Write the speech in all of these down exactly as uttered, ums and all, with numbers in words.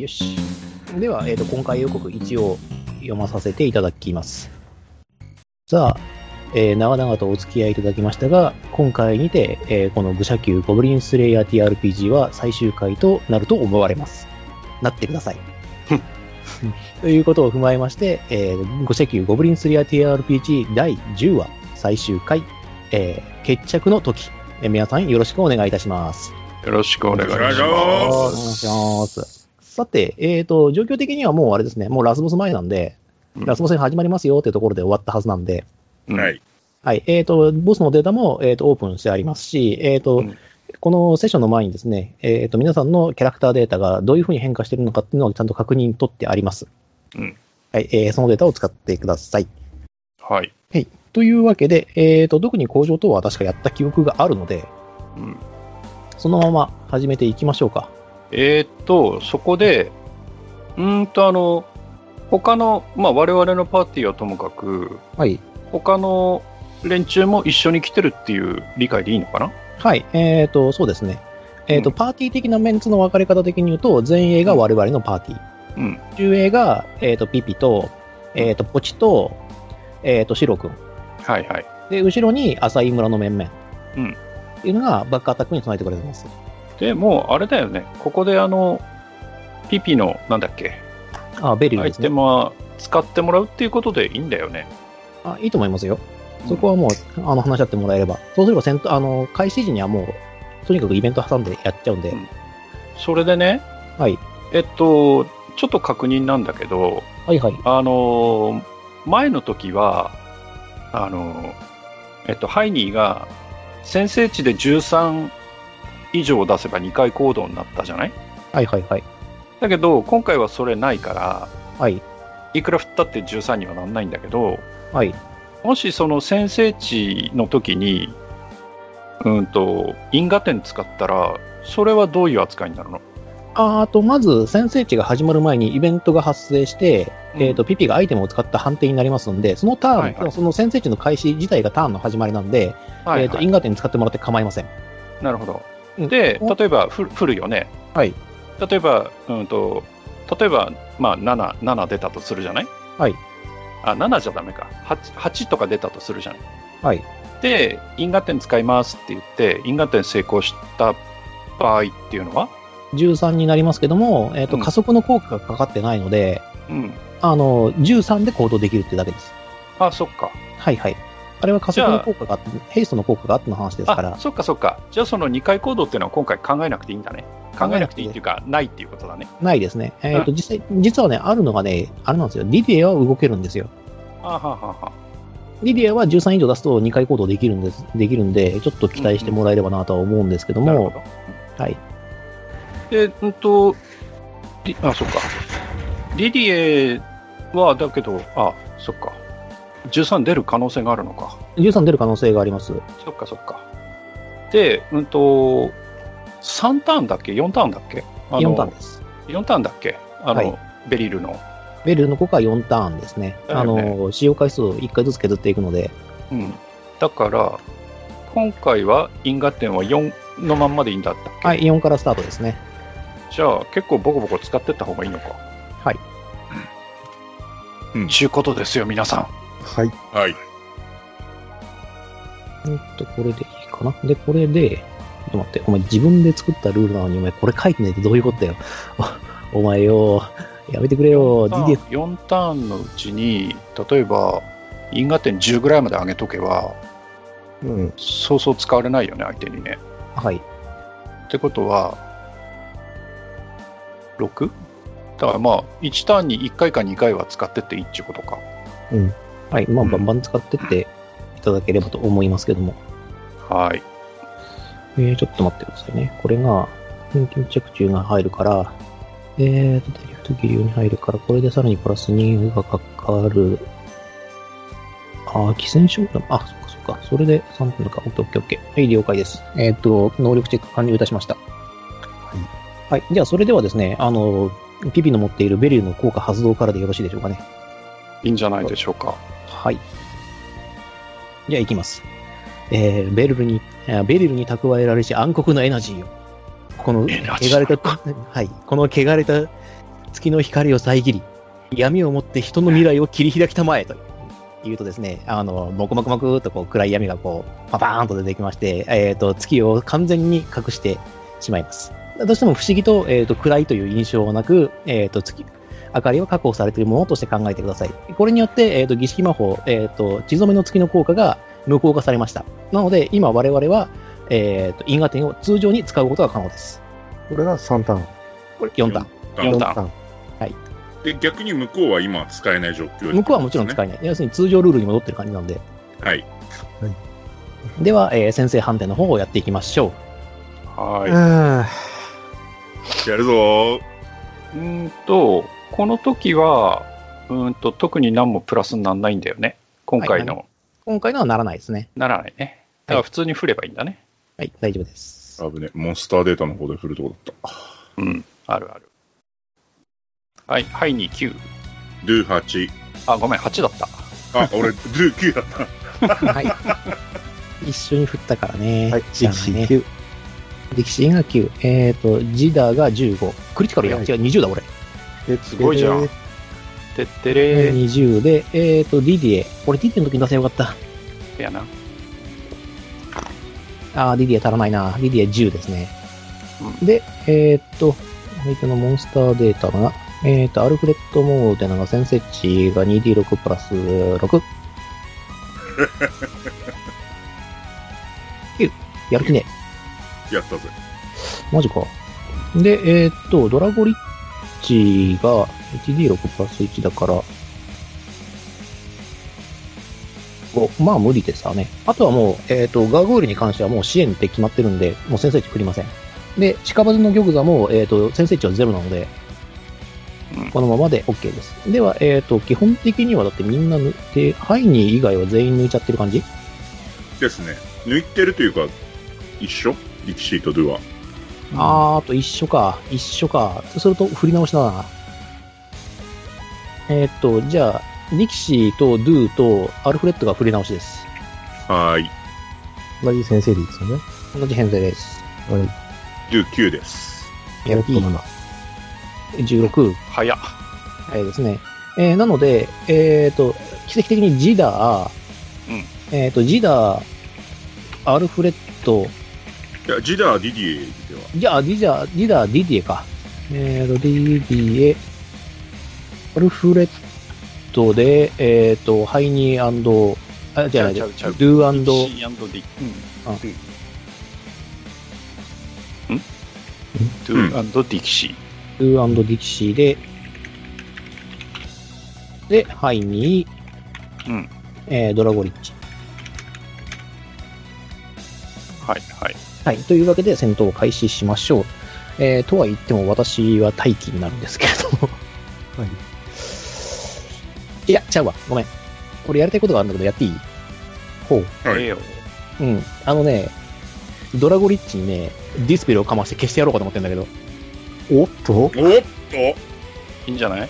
よし。では、えーと、今回予告一応読まさせていただきます。さあ、えー、長々とお付き合いいただきましたが、今回にて、えー、この愚者級ゴブリンスレイヤー ティーアールピージー は最終回となると思われます。なってください。ということを踏まえまして、えー、愚者級ゴブリンスレイヤー ティーアールピージー だいじゅうわ最終回、えー、決着の時、えー、皆さんよろしくお願いいたします。 よろしくお願いします。 お願いします。さて、えーと、状況的にはもうあれですね、もうラスボス前なんで、うん、ラスボス戦始まりますよっていうところで終わったはずなんで、 はい。 はい。えーと、ボスのデータも、えーと、オープンしてありますし、えーと、うん、このセッションの前にですね、えーと、皆さんのキャラクターデータがどういうふうに変化しているのかっていうのをちゃんと確認取ってあります。 うん。 はい。えー、そのデータを使ってください。 はい。 はい。というわけで、えーと、特に工場等は確かやった記憶があるので、 うん。 そのまま始めていきましょうか。 えーっと、そこで、うーんとあの、他の、まあ我々のパーティーはともかく、 はい。 他の連中も一緒に来てるっていう理解でいいのかな？ はい。えーと、そうですね。えーと、うん、パーティー的なメンツの分かれ方的に言うと、前衛が我々のパーティー。 うん。 中衛が、えーと、ピピと、えーと、ポチと、えーと、シロ君。 はいはい。 で、後ろに浅井村の面々。 うん。 っていうのがバックアタックに備えてくれてます。 で、もうあれだよね。ここであの、ピピの、なんだっけ。 あ、ベリルですね。 アイテムは使ってもらうっていうことでいいんだよね。 あ、いいと思いますよ。そこはもう、うん、あの、話し合ってもらえれば。そうすれば戦闘、あの、開始時にはもう、とにかくイベント挟んでやっちゃうんで。うん、 それでね。 はい。 えっと、ちょっと確認なんだけど。 はいはい。 あの、前の時は、あの、えっと、ハイニーが、先制値でじゅうさん以上出せばにかい行動になったじゃない？ はいはいはい。 だけど、今回はそれないから、 はい。 いくら振ったってじゅうさんにはならないんだけど、 はい。 もしその先制値の時に、うんと、因果点使ったら、それはどういう扱いになるの？ あ, あと、まず、先制値が始まる前にイベントが発生して、うん、えっと、ピピがアイテムを使った判定になりますので、そのターン、はいはい、その先制値の開始自体がターンの始まりなんで、はいはい、えっと、因果点使ってもらって構いません。 なるほど。で、うん、例えば、振るよね。 はい。 例えば、うんと、例えば、まあ、なな、なな出たとするじゃない？ はい。 あ、ななじゃダメか。はち、はちとか出たとするじゃない？ はい。 で、因果点使いますって言って、因果点成功した場合っていうのはじゅうさんになりますけども、えっと、うん、加速の効果がかかってないので、 うん。 あの、じゅうさんで行動できるっていうだけです。 あ、そっか。 はいはい。あれは加速の効果があって、ヘイストの効果があっての話ですから。 あ、そっかそっか。じゃあそのにかい行動っていうのは今回考えなくていいんだね。考えなくていいっていうか、ないっていうことだね。 ないですね。えっと、実際、実はね、あるのがね、あれなんですよ。リディアは動けるんですよ。 あははは。 リディアはじゅうさん以上出すとにかい行動できるんです、できるんで、ちょっと期待してもらえればなとは思うんですけども。うんうん、なるほど。はい。 で、うんと、あ、そっか。リディエは、だけど、あ、そっか。じゅうさん出る可能性があるのか。 じゅうさん出る可能性があります。 そっかそっか。で、うんと、さんターンだっけ ?よん ターンだっけ？あのよんターンです。 よんターンだっけあの、はい、ベリルの。 ベリルの効果はよんターンですね。ねあの、使用回数をいっかいずつ削っていくので。 うん。だから、今回は因果点はよんのまんまでいいんだったっけ？ はい、よんからスタートですね。 じゃあ、結構ボコボコ使ってった方がいいのか。 はい。 うん。ちゅうことですよ、皆さん。 はい。 はい。 えっと、これでいいかな。で、これで、ちょっと待って、お前自分で作ったルールなのに、お前これ書いてないってどういうことだよ。お前よ、やめてくれよ。 よんターン、よんターンのうちに、例えば、因果点じゅうぐらいまで上げとけば、 うん。 そうそう使われないよね、相手にね。 はい。 ってことは、ろく？ だからまあ、いちターンにいっかいかにかいは使ってっていいっていうことか。 うん。はい。まあ、バンバン使ってっていただければと思いますけども。 うん、はい。 えー、ちょっと待ってくださいね。これが、緊急着中が入るから、えーと、デリフト気流に入るから、これでさらにプラスにがかかる。あー、寄生症だ。あ、そっかそっか。それでさんぷんか。オッケーオッケーオッケー。はい、了解です。えーと、能力チェック完了いたしました。はい。はい。じゃあ、それではですね、あの、ピピの持っているベリルの効果発動からでよろしいでしょうかね。 いいんじゃないでしょうか。 はい。じゃあ、行きます。えー、ベリルに、ベリルに蓄えられし暗黒のエナジーを。この、汚れた、はい。この汚れた月の光を遮り、闇をもって人の未来を切り開きたまえと言うとですね、あの、もくもくもくっとこう暗い闇がこう、パパーンと出てきまして、えっと、月を完全に隠してしまいます。どうしても不思議と、えっと、暗いという印象はなく、えっと、月、明かりは確保されているものとして考えてください。これによって、えっと、儀式魔法、えっと、血染めの月の効果が無効化されました。なので、今我々は、えっと、因果点を通常に使うことが可能です。 これがさんターン。 これよんターン。 よんターン。 はい。 で、逆に向こうは今使えない状況、ね、 向こうはもちろん使えない。要するに通常ルールに戻ってる感じなんで。 はい。はい、 では、えー、先生判定の方をやっていきましょう。はい。 やるぞー。 うんと、この時は、うんと、特に何もプラスにならないんだよね。今回の。はい、 今回のはならないですね。 ならないね。だから普通に振ればいいんだね。 はい、はい、大丈夫です。 危ね。モンスターデータの方で振るとこだった。 うん、あるある。はい、ハイにきゅう。 ドゥはち。 あ、ごめん、はちだった。 あ、俺、ドゥきゅうだった。 はい。一緒に振ったからね。 はい、ディキシーきゅう。 ディキシーがきゅう。えっ、ー、と、ジダがじゅうご。クリティカルや、はい、違う、にじゅうだ、俺。 すごいじゃん。てってれー。 にじゅうで、えっ、ー、と、ディディエ。俺、ディディエの時に出せばよかった。 やな。 あー、ディディエ足らないな。ディディエじゅうですね。 うん、 で、えっ、ー、と、相手のモンスターデータが、えっ、ー、と、アルフレッドモーデナが先制値が にディーろく プラスろく。きゅう。やる気ね。 やったぜ。 マジか。で、えっ、ー、と、ドラゴリッチが いちディーろく プラスいちだから、ご。まあ無理ですわね。あとはもう、えっ、ー、と、ガーゴイルに関してはもう支援って決まってるんで、もう先制値振りません。で、近場の玉座も、えっ、ー、と、先制値はゼロなので、うん、このままで OK です。では、えっ、ー、と、基本的にはだってみんな抜いて、ハイニー以外は全員抜いちゃってる感じですね。抜いてるというか、一緒ディキシーとドゥは。 あー、あと一緒か。一緒か。そうすると振り直しだな。えっ、ー、と、じゃあ、ディキシーとドゥとアルフレッドが振り直しです。 はーい。 同じ先生でいいですよね。 同じ編成です。 はい。 ドゥきゅうです。 やる気じゅうろく。 早っ。 早いですね。えー、なので、えっ、ー、と、奇跡的にジダー、 うん、 えっ、ー、と、ジダー、アルフレッド、 いや、ジダー、ディディエでは。 じゃあ、ジダー、ジダー、ディディエか。えっ、ー、と、ディディエ、アルフレッドで、えっ、ー、と、ハイニー&、あ、じゃあ、ドゥー&、 ディキシー&ディ、うん。 あんドゥー&ディキシー。 ドゥー&ディキシーで、で、ハイニー、うん。 えー、ドラゴリッチ。 はい、はい。 はい。というわけで戦闘を開始しましょう。えー、とは言っても私は待機になるんですけれども。 はい。 いや、ちゃうわ。ごめん。俺やりたいことがあるんだけど、やっていい？ほう。 はい。ええよ。 うん。あのね、ドラゴリッチにね、ディスペルをかまして消してやろうかと思ってんだけど。 おっとおっといいいんじゃない？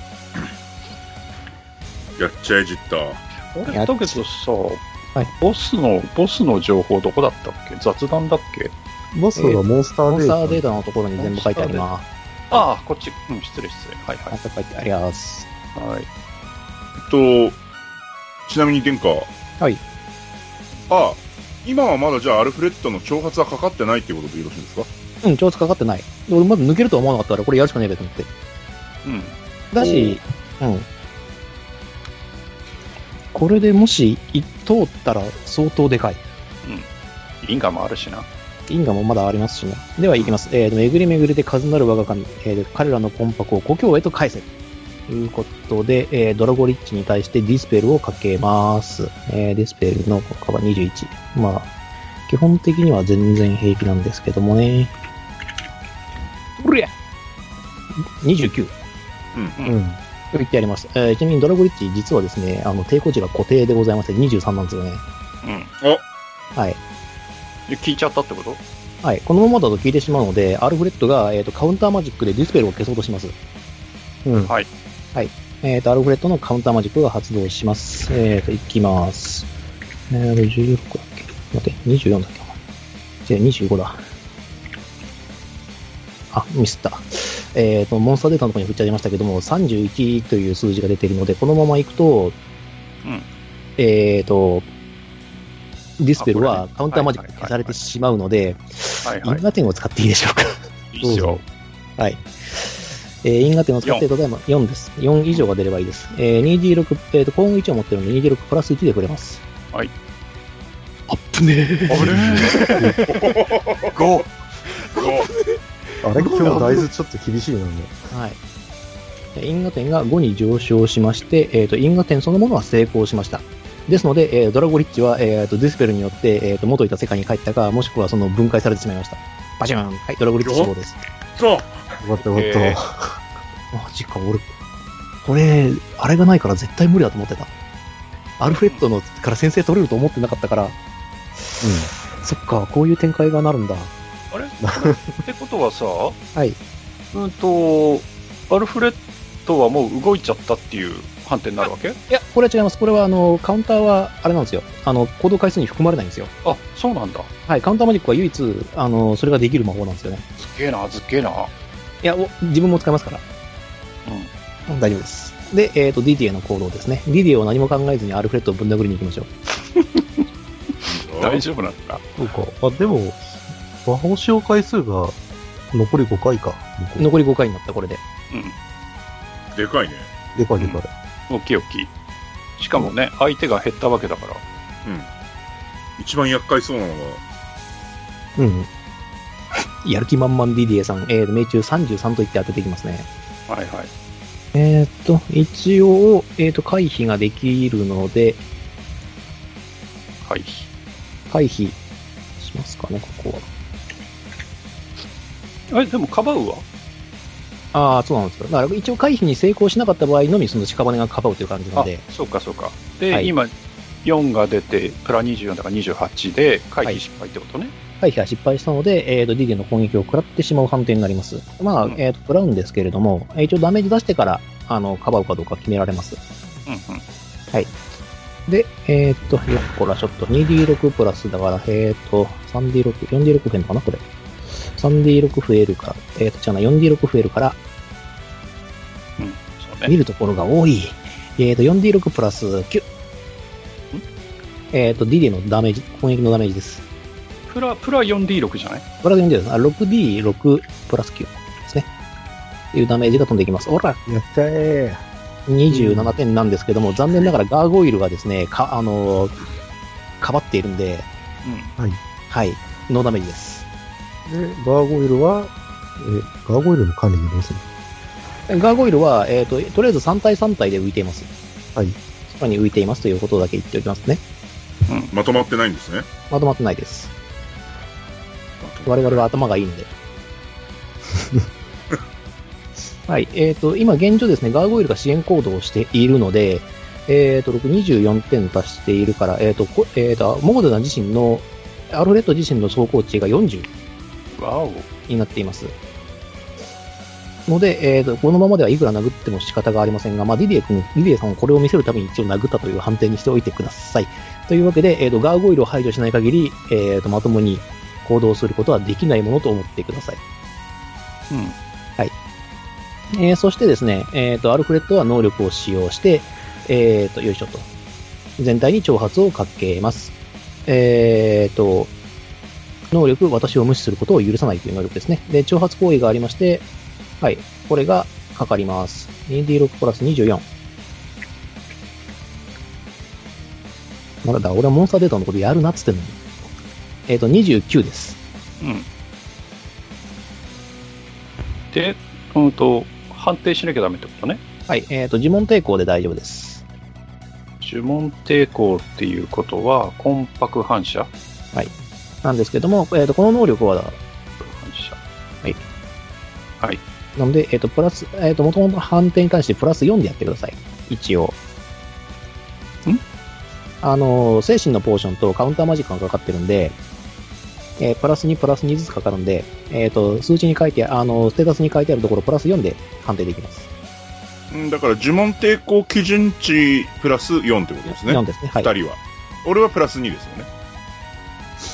やっちゃえジッター。 俺だけどさ、 はい、 ボスの、ボスの情報どこだったっけ？雑談だっけ？ ボスはモンスターデータ。 モンスターデータのところに全部書いてあります。 ああ、こっち。うん、失礼失礼。はいはい。 また書いてあります。 はい。 えっと、ちなみに殿下。 はい。 ああ、今はまだじゃあアルフレッドの挑発はかかってないってことでよろしいですか？ うん、挑発かかってない。俺まず抜けるとは思わなかったから、これやるしかねえべと思って。 うん。 だし、うん。これでもし通ったら相当でかい。 うん。因果もあるしな。 因果もまだありますしね。では行きます。えー、巡り巡りで数なる我が神、えー、彼らの魂魄を故郷へと返せ。ということで、えー、ドラゴリッチに対してディスペルをかけます。えー、ディスペルの効果はにじゅういち。まあ、基本的には全然平気なんですけどもね。おりゃにじゅうきゅう。 うん。 うん。 と言ってやります。えー、ちなみにドラゴリッチ実はですね、あの、抵抗値が固定でございましてにじゅうさんなんですよね。 うん。 あはい。 聞いちゃったってこと？ はい。このままだと聞いてしまうので、アルフレッドが、えーと、カウンターマジックでディスペルを消そうとします。 うん。 はい。 はい。えっ、ー、と、アルフレッドのカウンターマジックが発動します。えっ、ー、と、いきます。えーと、じゅうろくだっけ？待って、にじゅうよんだっけ？違う、にじゅうごだ。あ、ミスった。 えっ、と、モンスターデータのところに振っちゃいましたけども、さんじゅういちという数字が出ているので、このままいくと、 うん。 えっ、と、ディスペルはあこれねカウンターマジック消されてしまうので、 はいはい。 因果点を使っていいでしょうか。 いいっすよ。 はい。えー、因果点を使って、例えばよんです。よん以上が出ればいいです。えー、にじゅうろく、えっ、と、幸運いちを持ってるので、にじゅうろくプラスいちで振れます。 はい。 あっぶねー。 あれご。 あれ今日大豆ちょっと厳しいなね。 はい。因果点がごに上昇しまして、えっ、と、因果点そのものは成功しました。ですので、えードラゴリッチは、えー、とディスペルによって、えー、と元いた世界に帰ったか、もしくはその分解されてしまいました。バシューン。はい、ドラゴリッチ死亡です。 そうよかったよかった。 えマジか、俺、これ、あれがないから絶対無理だと思ってた。アルフレッドのから先制取れると思ってなかったから、そっか、こういう展開がなるんだ。 あれってことはさ、 はい。 うんと、アルフレッドはもう動いちゃったっていう判定になるわけ？ いや、これは違います。これは、あの、カウンターは、あれなんですよ。あの、行動回数に含まれないんですよ。 あ、そうなんだ。 はい、カウンターマジックは唯一、あの、それができる魔法なんですよね。 すっげえな、すっげえな。 いや、お自分も使いますから。 うん。 大丈夫です。で、えっ、と、ディディエの行動ですね。ディディエを何も考えずにアルフレッドをぶん殴りに行きましょう。 大丈夫なんだ。 そうか。あ、でも、魔法使用回数が残りごかいか。向こ残りごかいになった、これで。 うん。 でかいね。 うでかいでかい。 大きい大きい。しかもね、相手が減ったわけだから。 うん。一番厄介そうなのが、 うん。 やる気満々ディディエさん、えーと、命中さんじゅうさんと言って当てていきますね。 はいはい。 えっ、と、一応、えっ、と、回避ができるので、 はい。 回避しますかね、ここは。 え、でもカバウはああ、そうなんですよ。だから一応回避に成功しなかった場合のみ、その屍がかばうという感じなのあで、、 そうかそうか。で、 はい今、よんが出て、プラにじゅうよんだからにじゅうはちで、回避失敗ってことね。 回避が失敗したので、えっ、と、ディディエの攻撃を食らってしまう判定になります。まあ、 うんえっ、と、食らうんですけれども、一応ダメージ出してから、あの、かばうかどうか決められます。 うんうん。 で、えっ、と、よっこらちょっと にディーろく プラスだから、えっ、と、さんディーろく、よんディーろく 増えるのかなこれ。さんディーろく 増えるから、えっ、と、違うな、よんディーろく 増えるから、 うん、そうね。 見るところが多い。えっ、と、よんディーろく プラスきゅう。えっ、と、ディディエのダメージ、攻撃のダメージです。 プラ、プラ よんディーろく じゃない？ プラスよんディーろくです。あ、ろくディーろく プラスきゅうですね。っていうダメージが飛んでいきます。ほら、 やっちゃえにじゅうななてんなんですけども、残念ながらガーゴイルがですね、か、あのーかばっているんで、 うん。 はい。 はい、ノーダメージです。 で、ガーゴイルは、え、ガーゴイルの管理にどうする？ ガーゴイルは、えっ、と、とりあえずさん体さん体で浮いています。 はい。 空に浮いていますということだけ言っておきますね。 まとまってないんですね。 まとまってないです。我々は頭がいいので。はい。えっ、と、今現状ですね、ガーゴイルが支援行動をしているので、えっ、と、ろく、にじゅうよんてん足しているから、えっ、と、こえっ、と、モゴデナ自身の、アルフレッド自身の走行値がよんじゅうわお。 になっています。ので、えっ、と、このままではいくら殴っても仕方がありませんが、まあ、ディディエ君、ディディエさんをこれを見せるために一応殴ったという判定にしておいてください。というわけで、えっ、と、ガーゴイルを排除しない限り、えっ、と、まともに行動することはできないものと思ってください。 うん。 えーそしてですね、えっ、と、アルフレッドは能力を使用して、えっ、と、よいしょと。全体に挑発をかけます。えっ、と、能力、私を無視することを許さないという能力ですね。で、挑発行為がありまして、はい、これがかかります。にディーろく プラスにじゅうよん。まだだ、俺はモンスターデータのことやるなっつってんのに。えっ、と、にじゅうきゅうです。 うん。で、うんと、判定しなきゃダメってことね。 はい、えっ、と、呪文抵抗で大丈夫です。 呪文抵抗っていうことは、魂魄反射なんですけども、えっ、と、この能力は、 反射。 はい。 はい。 なので、えっ、と、プラス、えっ、と、もともと判定に対してプラスよんでやってください。一応。 んあの、精神のポーションとカウンターマジックがかかってるんで、えープラスにプラスにずつかかるんで、えっ、と、数値に書いて、あの、ステータスに書いてあるところプラスよんで判定できます。 うんだから呪文抵抗基準値プラスよんってことですね。 よんですね。はい。 二人は。俺はプラスにですよね。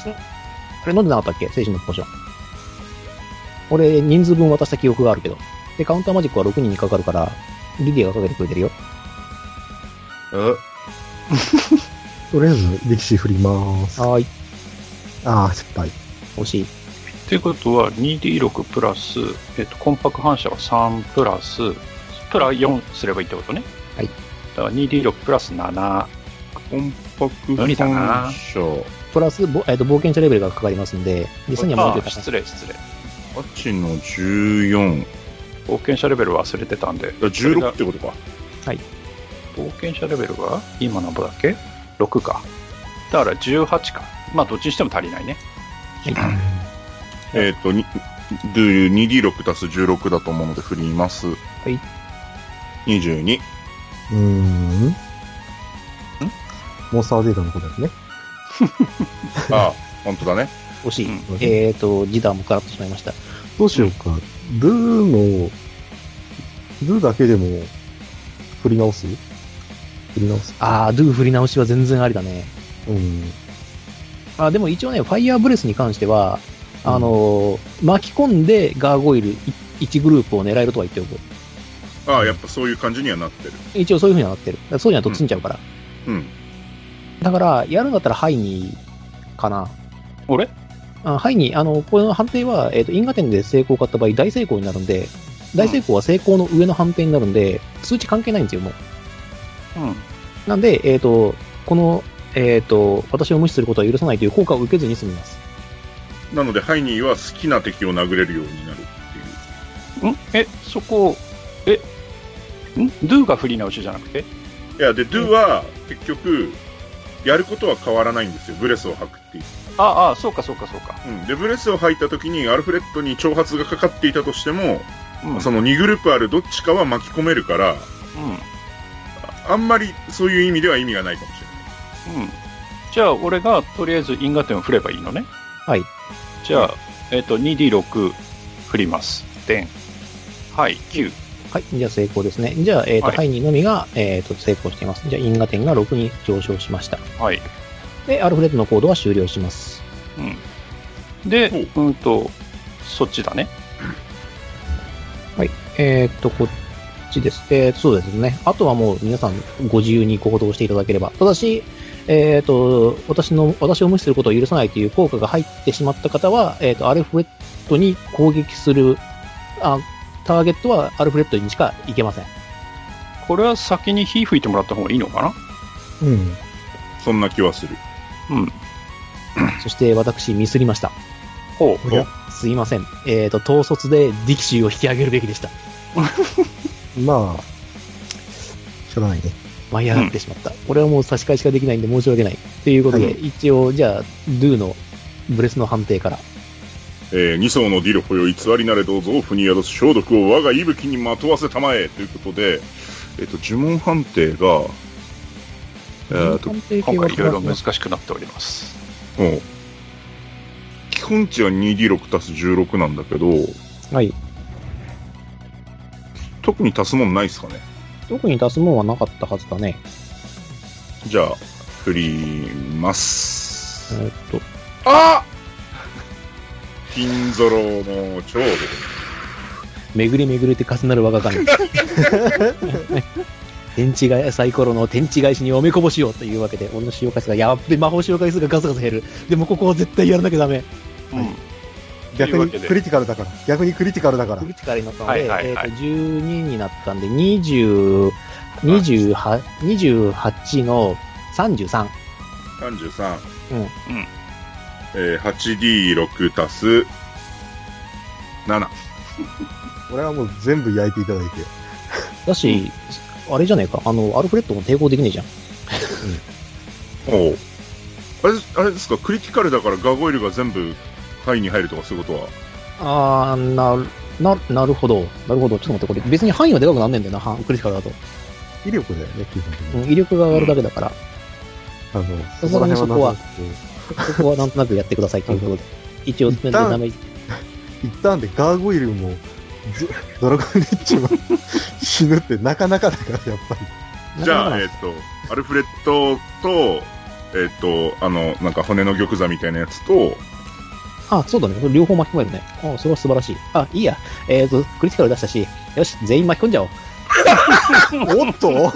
あれ飲んでなかったっけ精神のポーション。俺、人数分渡した記憶があるけど。 で、カウンターマジックはろくにんにかかるから、リディアがかけてくれてるよ。 えとりあえず、歴史振りまーす。 はーい。 ああ、失敗。 惜しい。 っていうことは にディーろく プラス、えっと、コンパク反射はさんプラス、プラよんすればいいってことね。 はい。 だから にディーろく プラスなな。 コンパク無理だな反射。 プラス、ぼえっと、冒険者レベルがかかりますんで、実際にはもうちょい高い。 あ失礼失礼。 はちのじゅうよん。 冒険者レベル忘れてたんで。 じゅうろくってことか。 はい。 冒険者レベルは今何ぼだっけ ?ろく か。だからじゅうはちか。まあどっちにしても足りないね。 えっと、に にディーろく 足すじゅうろくだと思うので振ります。 はい。 にじゅうに。 うーん。んモンスターデータのことですね。 ああ、本当だね。 惜しい。 うんえっと、ジダーもからってしまいました。 どうしようか。ドゥの、ドゥだけでも、振り直す振り直すあー、ドゥ振り直しは全然ありだね。 うん。 あ、でも一応ね、ファイヤーブレスに関しては、あのー、巻き込んでガーゴイルいちグループを狙えるとは言っておく。 ああ、やっぱそういう感じにはなってる。 一応そういう風にはなってる。だからそういうのはとっつんちゃうから。 うん。 だから、やるんだったらハイにかな。 俺あハイに、あの、この判定は、えっ、と、因果点で成功を買った場合、大成功になるんで、大成功は成功の上の判定になるんで、数値関係ないんですよ、もう。 うん。 なんで、えっ、と、この、えっ、と、私を無視することは許さないという効果を受けずに済みます。 なので、ハイニーは好きな敵を殴れるようになるっていう。 んえ、そこ、え、んドゥが振り直しじゃなくていや、で、ドゥは、結局、やることは変わらないんですよ。ブレスを吐くっていう。 ああ、そうかそうかそうか。 うん。で、ブレスを吐いた時に、アルフレッドに挑発がかかっていたとしても、 うん。 そのにグループあるどっちかは巻き込めるから、 うん。 あんまりそういう意味では意味がないかもしれない。 うん。じゃあ、俺がとりあえず因果点を振ればいいのね。 はい。 じゃあ、えっ、と、にディーろく 振ります。でん。はい、きゅう。 はい。じゃあ成功ですね。じゃあ、えっ、と、 はいハイにのみが、えっ、と、成功しています。じゃあ、因果点がろくに上昇しました。 はい。 で、アルフレッドのコードは終了します。 うん。で、 ほうんと、そっちだね。 はい。えっ、と、こっちです。えっ、と、そうですね。あとはもう皆さんご自由に行動していただければ。ただし、えっ、と、私の、私を無視することを許さないという効果が入ってしまった方は、えっ、と、アルフレッドに攻撃する、あ、ターゲットはアルフレッドにしか行けません。 これは先に火吹いてもらった方がいいのかな。 うん。 そんな気はする。 うん。 そして私ミスりました。 ほう。 おやすいません。えっ、と、統率でディキシーを引き上げるべきでした。 まあ、しょうがないね。 舞い上がってしまった。これはもう差し替えしかできないんで申し訳ない。ということで、 はい一応、じゃあ、ドゥのブレスの判定から。 えー、に層のディルホよ偽りなれどうぞ、負に宿す消毒を我が息吹にまとわせたまえということで、えっ、と、呪文判定が、えーと、 判定系今は回いろいろ難しくなっております。 もう基本値は にディーろく 足すじゅうろくなんだけど、 はい。 特に足すもんないですかね。 特に出すもんはなかったはずだね。 じゃあ、振ります。 えーっと、 あピンゾロの超で。 巡り巡れて重なる我が神。天地がサイコロの天地返しにおめこぼしようというわけで、俺の使用回数がやっべ、魔法使用回数がガサガサ減る。でもここは絶対やらなきゃダメ。 うん。 逆にというわけでクリティカルだから。逆にクリティカルだからク。リティカルになったので、 はいはいはいえーっと、じゅうにになったんで、にじゅう、にじゅうはち、にじゅうはちのさんじゅうさん。 さんじゅうさん。 うん。 うん。 えー、はちディーろく 足すなな。 俺はもう全部焼いていただいて。 だし、あれじゃねえか、あの、アルフレッドも抵抗できねえじゃん。 おうあれ、あれですか、クリティカルだからガーゴイルが全部範囲に入るとかそういうことは。 あー、なる、な、なるほど。なるほど。ちょっと待って、これ別に範囲はでかくなんねんだよな、はクリティカルだと。 威力だよね、基本的に。 うん、威力が上がるだけだから、 あの、 さすがにそこはなんとなくそこはなんとなくやってくださいということで。一応、 一旦ダメージ一旦でガーゴイルも、ずドラゴンリッチも死ぬってなかなかだから、やっぱり。 じゃあ、 なかなかえっ、と、アルフレッドと、えっ、と、あの、なんか骨の玉座みたいなやつと、 あ、そうだね。両方巻き込めるね。あ、それは素晴らしい。あ、いいや。えっ、ー、と、クリティカル出したし、よし、全員巻き込んじゃおう。 おっと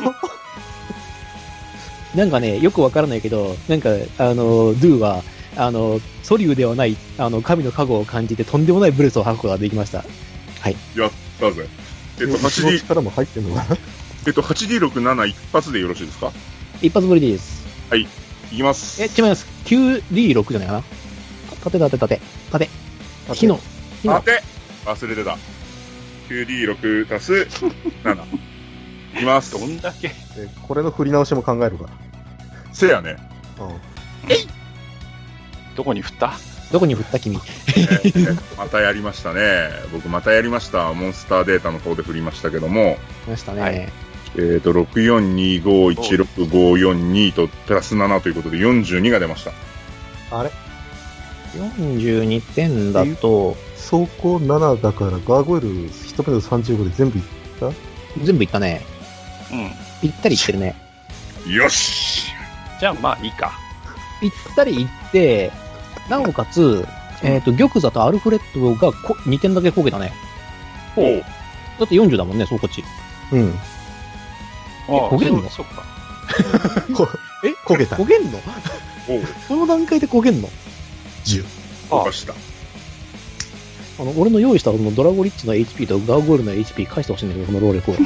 なんかね、よくわからないけど、なんか、あの、ドゥは、あの、ソリューではない、あの、神の加護を感じて、とんでもないブレスを吐くことができました。はい。 やったぜ。えっと、 はち 8D、 力も入ってんのかなえっと、はちディーろくなな 一発でよろしいですか？ 一発ぶりです。 はい。いきます。 え、違います。きゅうディーろく じゃないかな。立て立て立て。立て。火の。火の。 待て忘れてた。きゅうディーろく 足すなな。いきます。 どんだけ。 これの振り直しも考えるから。 せやね。 うん。 えいどこに振った？ どこに振った君。 えーまたやりましたね。僕またやりました。モンスターデータの方で振りましたけども。 ましたね。 はいえっと、ろくよんにごいちろくごよんにとプラスななということでよんじゅうにが出ました。 あれよんじゅうにてんだと、 走行ななだからガーゴイル一目でさんじゅうごで全部いった全部いったね。 うん。 ぴったりいってるね。 よしじゃあまあいいか。 ぴったりいって、なおかつ、えっ、と、玉座とアルフレッドがこにてんだけ焦げたね。 おう。 だってよんじゅうだもんね、そうこっち。 うん。 ああ、 焦げんのそっか。 こえ焦げた焦げんのおう。 この段階で焦げんのじゅう。 動かした。 あの、俺の用意したこのドラゴリッチの エイチピー とガーゴールの エイチピー 返してほしいんだけど、この労力を。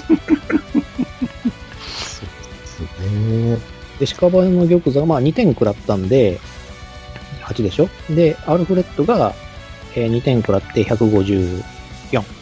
ですね。 で、シカバの玉座がまあにてん食らったんで、はちでしょで、アルフレッドが、えー、にてん食らってひゃくごじゅうよん。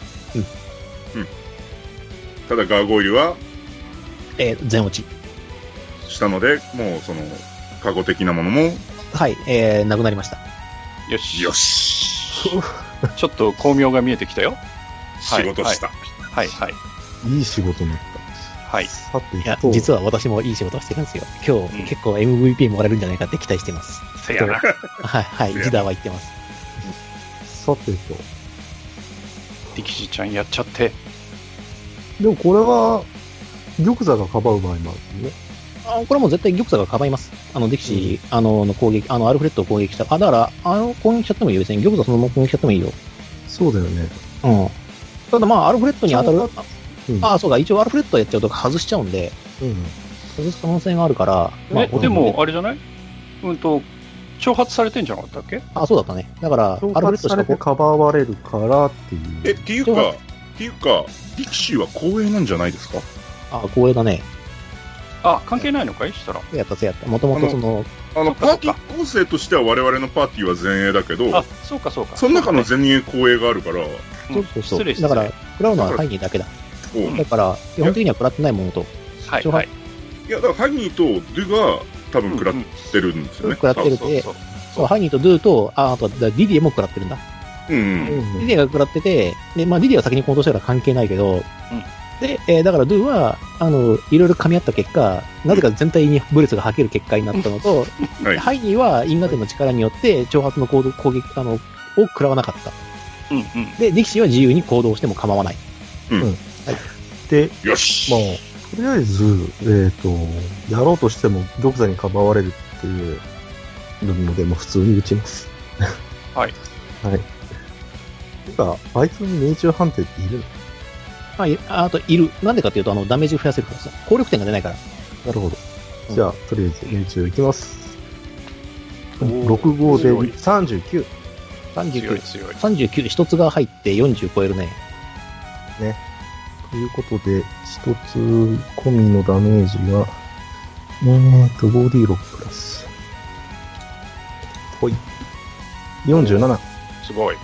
ただガーゴイルはえー、全落ち。 したので、もうその、過去的なものも、 はい、えー、なくなりました。 よし。 よしちょっと巧妙が見えてきたよ。 仕事した。 はいはい。 いい仕事になった。 はい。 さていや、 と、 実は私もいい仕事をしてるんですよ。今日、 うん結構 エムブイピー もらえるんじゃないかって期待してます。 せやな。 はい、はい、ジダーは言ってます。 さてと。 力士ちゃんやっちゃって。 でもこれは、玉座がかばう場合もあるよね。 あこれはもう絶対玉座がかばいます。あの、力士、あの、の攻撃、あの、アルフレッドを攻撃した。あ、だから、あの、攻撃しちゃってもいいよ。別に玉座そのまま攻撃しちゃってもいいよ。 そうだよね。 うん。ただまあ、アルフレッドに当たる。 うんあ、そうか、一応アルフレッドやっちゃうと外しちゃうんで、 うん。 外す可能性があるから、まあえ、でも、あれじゃないうんと、挑発されてんじゃなかったっけ？ あ、そうだったね。だから、 挑アルフレッ発されドしかてかばわれるからっていう。 え、っていうか、っていうか、力士は光栄なんじゃないですか？ あ、光栄だね。 あ、関係ないのかいしたら。 そうやった、そうやった。もともとその、 あの、 そっかパーティー構成としては我々のパーティーは前衛だけどあ、、そうかそうか。 その中の前衛光栄があるから、 うんそうそうそう。 失礼失礼だから、食らうのはハイニーだけだ。 おうだから、基本的には食らってないものと、 はいはい。 いや、だからハニーとドゥが多分食らってるんですよね。 食らってるで、 そうそうそう、ハイニーとドゥと、あ、あと、ディディエも食らってるんだ。 うんうん。 うんディディエが食らってて、で、まあ、ディディエは先に行動したから関係ないけど、で、えーだからドゥは、あの、いろいろ噛み合った結果、なぜか全体にブレスが吐ける結果になったのと、 はい。 ハイニーは因果点の力によって、挑発の行動、攻撃、あの、を食らわなかった。 うんうん。 で、ディキシーは自由に行動しても構わない。 で、 よしまあ、とりあえず、えっ、と、やろうとしても玉座にかばわれるっていうので、まあ普通に打ちます。 はい。 はい。てか、あいつに命中判定っているのあ、いああと、いる。なんでかっていうと、あの、ダメージ増やせるからさ。効力点が出ないから。 なるほど。 うんじゃあ、とりあえず命中いきます。 おーろくご強いでさんじゅうきゅう。 さんじゅうきゅう。 強い強い。 さんじゅうきゅう、一つが入ってよんじゅう超えるね。 ということで、一つ込みのダメージが、えーと、ごディーろく プラス。ほい。よんじゅうなな。 すごい。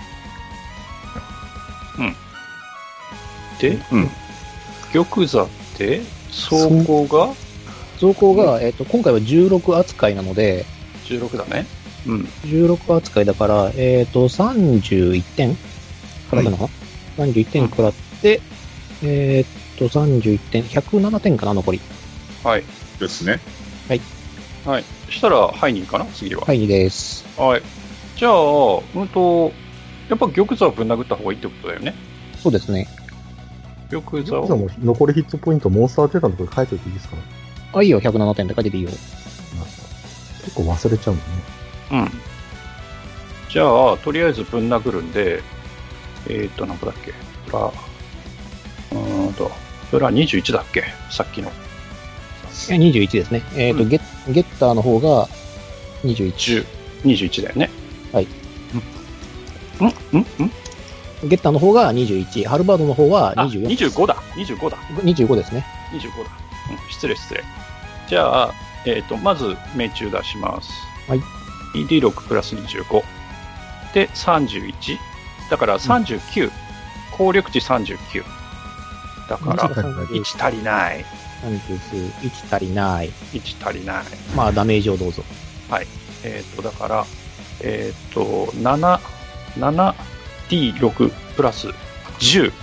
うん。で、 うん。 玉座って、走行が増行が、えっ、と、今回はじゅうろく扱いなので、 じゅうろくだね。うん。 じゅうろく扱いだから、えっ、と、さんじゅういってん食らったのかな、さんじゅういってん食らって、えっ、と、さんじゅういってん、ひゃくななてんかな、残り。 はい。 ですね。 はい。したら、ハイニーかな次は。 はい、です。 はい。じゃあ、うんと、やっぱ玉座をぶん殴った方がいいってことだよね。 そうですね。 玉座を。 玉座も残りヒットポイント、モンスターデータのところに書いておいていいですかね。 あ、いいよ、ひゃくななてんって書いてていいよ。 結構忘れちゃうんだね。 うん。 じゃあ、とりあえずぶん殴るんで、えーっと、何個だっけプラ、うーんと、プラにじゅういちだっけさっきの。 えにじゅういちですね。えっ、と、 うんゲッ、ゲッターの方がにじゅういち。 じゅう、にじゅういちだよね。 はい。 んんんんゲッターの方がにじゅういち。ハルバードの方はあ、 にじゅうよん。 にじゅうごだ。にじゅうごだ。 にじゅうごですね。 にじゅうごだ。うん、失礼失礼。じゃあ、えっ、と、まず命中出します。 はい。 イーディーろく プラスにじゅうご。で、さんじゅういち。だからさんじゅうきゅう。うん、効力値さんじゅうきゅう。だからいち足りない。 さんじゅうきゅう、いち足りない。 いち足りない。 まあ、ダメージをどうぞ。 はい。えっ、と、だから、えっ、と、なな、ななディーろく プラスじゅう。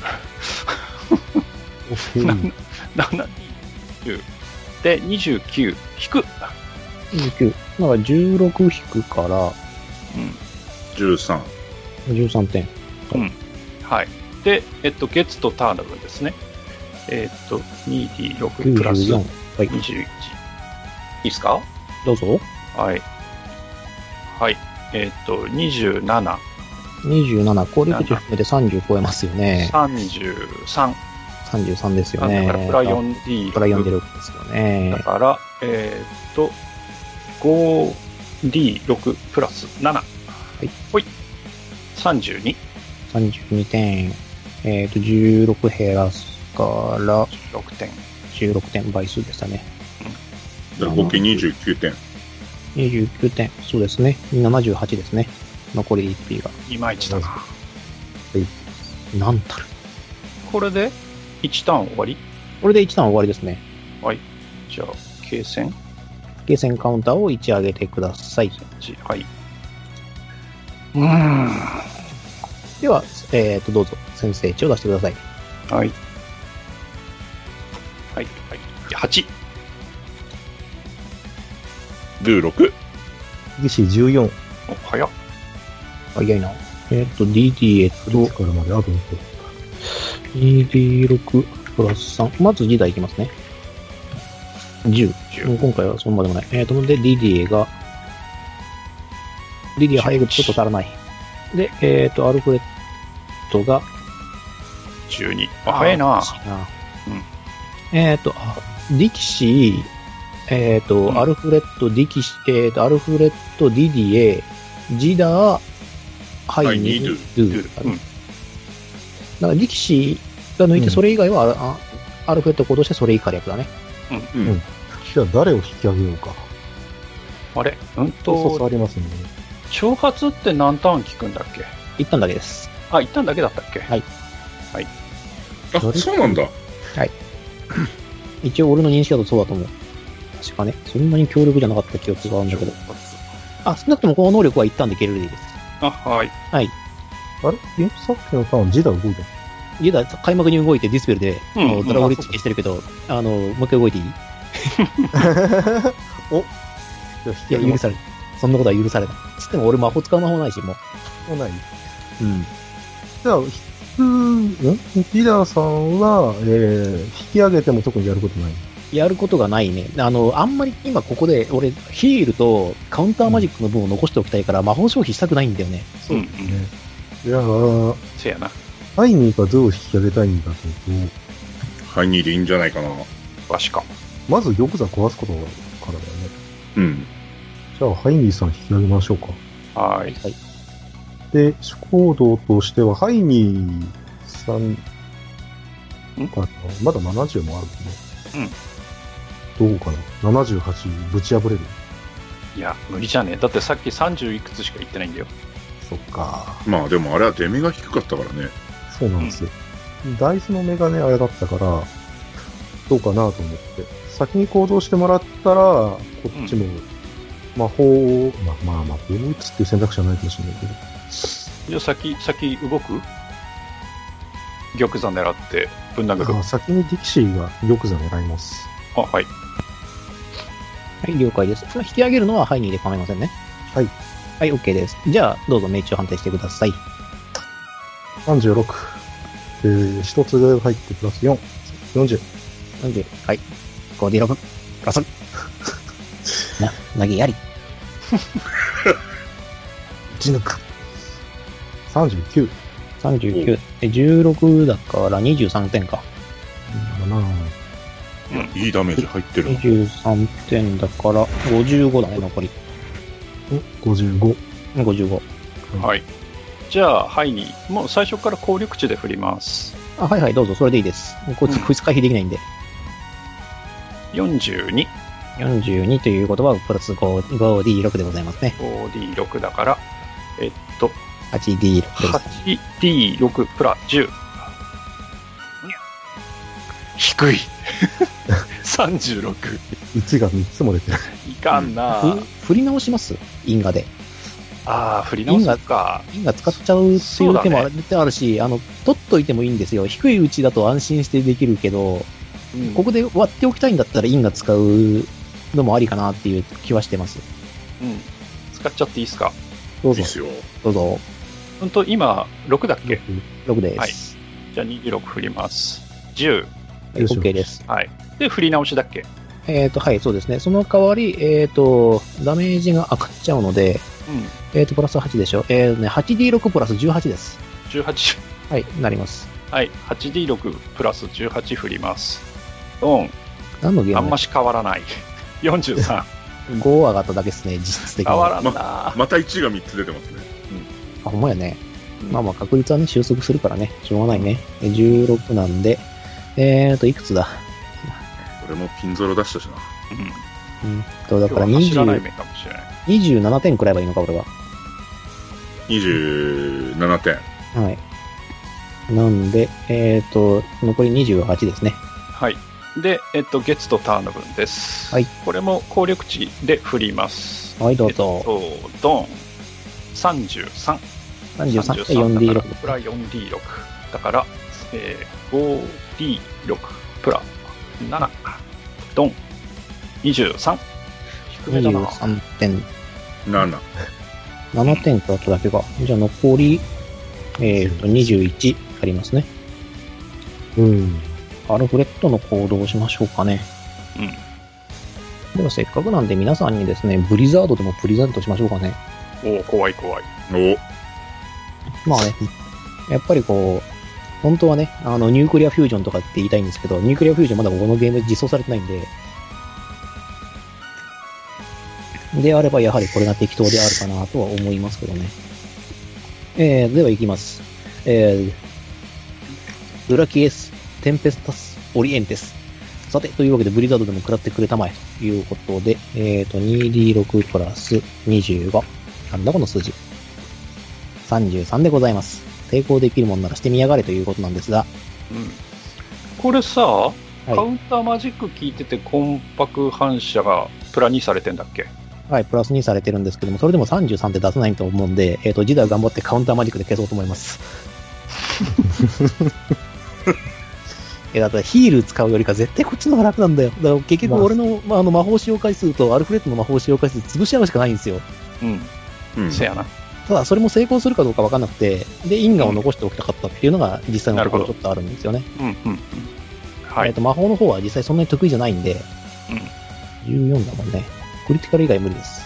ななディーじゅう。で、にじゅうきゅう引く。 にじゅうきゅう。だからじゅうろく引くから、 うん。 じゅうさん。 じゅうさんてん。 うん。はい。で、えっと、月とターナブルですね。えっと、にディーろく プラスきゅうじゅうよん。はい。 にじゅういち。いいですか？ どうぞ。 はい。はい。えっと、にじゅうなな。 にじゅうなな、効力値含めてさんじゅう超えますよね。 さんじゅうさん。 さんじゅうさんですよね。 だからプラ よんディーろく。 プラ よんディーろく ですよね。 だから、えーっと、ごディーろく プラスなな。はい。ほい。さんじゅうに。 さんじゅうにてん。えっ、と、じゅうろく減らすから、 じゅうろくてん。 じゅうろくてん倍数でしたね。 だから合計にじゅうきゅうてん。 にじゅうきゅうてん。そうですね。ななじゅうはちですね。残り エイチピー が。 いまいちだな。 はい。なんたる。 これでいちターン終わり？ これでいちターン終わりですね。 はい。じゃあ、継戦ゲーセンカウンターをいち上げてください。 はい。うーん。 では、えっ、と、どうぞ、先制値を出してください。 はい。はい。はい。はち。 じゅうろく。 ギシじゅうよん。 お、早っ。 早いな。えっ、と、ディーディー えっクリテと、 ィカルまであとにこ。 にディーろく プラスさん。まずに台いきますね。じゅう。 じゅう。 今回はそんなでもない。えっ、と、で、ディディエが、ディディエ早くちょっと足らない。で、えっ、と、アルフレッドが、 じゅうに。あ、早いな。 うん。えっ、と、あディキシー、えっ、と、 うんアルフレッド、ディキシー、えっ、と、アルフレッド、ディディエ、ジダー、ハイニー、ドゥ。 うん。 だから、ディキシーが抜いて、それ以外は、あアルフレッド行動してそれ以下略だね。 うん。 うん。 じゃあ誰を引き上げようか。 あれうんそうそうと、 ありますね。 挑発って何ターン効くんだっけ？ 一旦だけです。 あ、一旦だけだったっけ？ はい。 あ、そうなんだ。 一応俺の認識だとそうだと思う。確かね。そんなに強力じゃなかった記憶があるんだけど。あ、少なくともこの能力は一旦で消えるでいいです。 あ、はい。 はい。 あれえさっきのターン、ジダ動いたジダ開幕に動いてディスペルで、 うんあのドラゴンリッチ消してるけど、あの、もう一回動いていい？ おじゃあいや、許される。そんなことは許されない。つっても俺魔法使う魔法ないし、もう。 もうない。 うん。 じゃあ、引く、んリーダーさんは、えー、引き上げても特にやることない。 やることがないね。あの、あんまり今ここで、俺、ヒールとカウンターマジックの分を残しておきたいから、魔法消費したくないんだよね。 うんうん。 ね。じゃあ、 せやな。 ハイニーかドゥを引き上げたいんだけど、 ハイニーでいいんじゃないかな。 わしか。 まず玉座壊すことからだよね。 うん。 じゃあ、ハイニーさん引き上げましょうか。 はい。 で、主行動としては、ハイニーさん、あのまだななじゅうもあるね。うん。どうかな ?ななじゅうはち ぶち破れる。 いや、無理じゃねえ。だってさっきさんじゅういくつしか言ってないんだよ。 そっか。 まあでもあれは出目が低かったからね。 そうなんですよ。ダイスの目がね、あれだったから、どうかなと思って。先に行動してもらったら、こっちも、魔法を、まあまあ、魔法を打つっていう選択肢はないかもしれないけど。 じゃあ先、先動く？玉座狙ってぶん殴る。 あ先にディキシーが玉座狙います。 あ、はい。 はい、了解です。まあ引き上げるのはハイニーで構いませんね。 はい。 はい、OK です。じゃあ、どうぞ命中判定してください。 さんじゅうろく。で、一つで入ってプラスよん。よんじゅう。 よんじゅう。はい。ごディーろく。プラス。な、投げやり。 打ち抜く。 さんじゅうきゅう。 さんじゅうきゅう。で、じゅうろくだからにじゅうさんてんか。 なな。 いいダメージ入ってるにじゅうさんてんだからごじゅうごだね、残り。 ごじゅうご。 ごじゅうご。 はい。じゃあ、ハイに、もう最初から効力値で振ります。 あ、はいはい、どうぞ、それでいいです。こいつ、 うんこいつ回避できないんで。 よんじゅうに。 よんじゅうにということは、プラス ごディーろく でございますね。 ごディーろく だから、えっと、 はちディーろく です。 はちディーろく プラじゅう。低い。さんじゅうろく。 いちがみっつも出てる。 いかんな、 ふ振り直します因果で。 ああ、振り直すか。 因果使っちゃうっていう手もあるあるし、あの、取っといてもいいんですよ。低いうちだと安心してできるけど、 うんここで割っておきたいんだったら因果使うのもありかなっていう気はしてます。 うん。使っちゃっていいですか。 どうぞいいっ、すよ。 どうぞ。 ほんと、今、ろくだっけ？ ろくです。 はいじゃあにじゅうろく振ります。じゅはい、 よし OK です。 う。はい。で、振り直しだっけ？ えっ、と、はい、そうですね。その代わり、えっ、と、ダメージが上がっちゃうので、 うん。 えっ、と、プラスはちでしょ。えー、ね、はちディーろく プラスじゅうはちです。 じゅうはち。 はい、なります。 はい。はちディーろく プラスじゅうはち振ります。ドン。あん何のゲームまし変わらない。よんじゅうさん。 ご上がっただけですね、実質的に。 変わらんな、 またいちがみっつ出てますね。 あ、ほんまやね。 うんまあまあ、確率はね、収束するからね、しょうがないね。でじゅうろくなんで、えーと、いくつだ俺もピンゾロ出したしな。 うん。 うんと、だから今日は走らないにじゅう目かもしれない。 にじゅうななてんくらえばいいのか、俺は。 にじゅうななてん。 はい。なんで、えーと、残りにじゅうはちですね。 はい。で、えっと、月とターンの分です。 はい。 これも効力値で振ります。 はい、どうぞ。 えっと、ドン。さんじゅうさん。 さんじゅうさん、 さんじゅうさんよんディーろくだからプラ よんディーろく。だから、えー、ごディーろく プラなな。ドン。にじゅうさん。低めだな。 にじゅうさんてん。 なな。 ななてんかっただけか。じゃあ残り、えっと、にじゅういちありますね。 うん。 アルフレッドの行動をしましょうかね。 うん。 ではせっかくなんで皆さんにですね、ブリザードでもプレゼントしましょうかね。 おお、怖い怖い。 おまあね、やっぱりこう、本当はね、あの、ニュークリアフュージョンとかって言いたいんですけど、ニュークリアフュージョンまだこのゲーム実装されてないんで、であればやはりこれが適当であるかなとは思いますけどね。えー、では行きます。えー、ドラキエス、テンペスタス、オリエンテス。さて、というわけでブリザードでも食らってくれたまえということで、えーと、にディーろく プラスにじゅうご。なんだこの数字。さんじゅうさんでございます。抵抗できるもんならしてみやがれということなんですが、 うん。これさ、 はいカウンターマジック効いててコンパク反射がプラにされてんだっけ？ はい、プラスにされてるんですけども、それでもさんじゅうさんって出せないと思うんで、えっ、と、時代頑張ってカウンターマジックで消そうと思います。え、だってヒール使うよりか絶対こっちの方が楽なんだよ。だから結局俺の,、まあ、あの魔法使用回数とアルフレッドの魔法使用回数潰し合うしかないんですよ。 うん。 うん。 せやな。 ただ、それも成功するかどうかわかんなくて、で、因果を残しておきたかったっていうのが実際のところちょっとあるんですよね。 うんうんうん。はい。 えっと、魔法の方は実際そんなに得意じゃないんで、 うん。 じゅうよんだもんね。クリティカル以外無理です。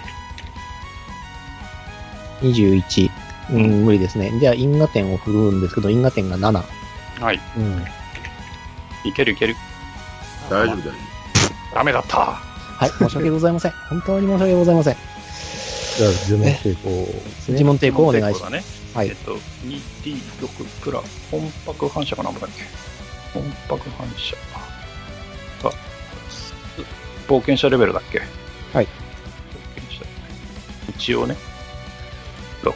にじゅういち。うん、無理ですね。じゃあ、因果点を振るんですけど、因果点がなな。 はい。 うん。 いけるいける。 大丈夫、大丈ダメだった。 はい、申し訳ございません。本当に申し訳ございません。 じゃあ、呪文抵抗ですね。 呪文抵抗をお願いします。 だね。 はい。 えっと、にディーろく プラ、本白反射が何ぼだっけ？本白反射が、冒険者レベルだっけ？ はい。 冒険者。一応ね、ろく。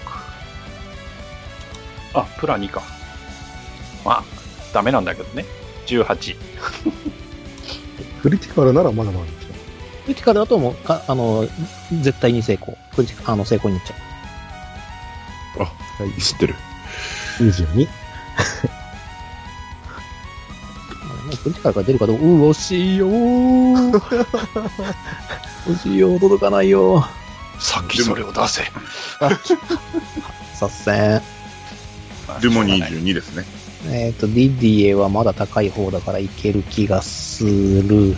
あ、プラにか。まあ、ダメなんだけどね。じゅうはち。 クリティカルならまだまだですよ。 クリティカルだともう、かあの、絶対に成功。クリティカあの、成功になっちゃう。 はい。 夫。知ってる。 にじゅうに。 もうクリティカルが出るかどうか、うー、惜しいよー。惜しいよー、届かないよー。 さっきそれを出せ。 さっせん。 でもにじゅうにですね。 えっ、と、ディディエはまだ高い方だからいける気がする。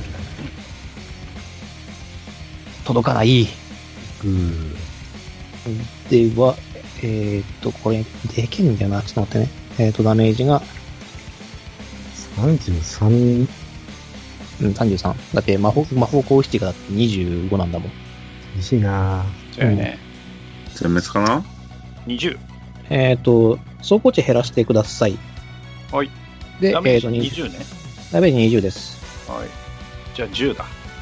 届かない。 うー。 では、ええーっと、これ、できるんだよな。ちょっと待ってね。えーっと、ダメージが、 さんじゅうさん、 うん、さんじゅうさん。だって魔法、魔法攻撃値がだってにじゅうごなんだもん。 厳しいなそうやね。 全滅かな？ にじゅう。 えーっと、走行値減らしてください。 はい。 で、 ダメージえーっと、 にじゅうね。 ダメージにじゅうです。 はい。じゃあじゅうだ。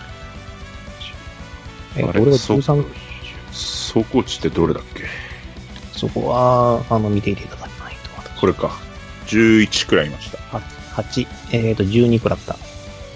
えーっと、 あれ俺がじゅうさん、 走行値ってどれだっけ？ そこは、あの、見ていていただかないと。私これか。じゅういちくらいいました。 はち、えーっと、じゅうにくらった。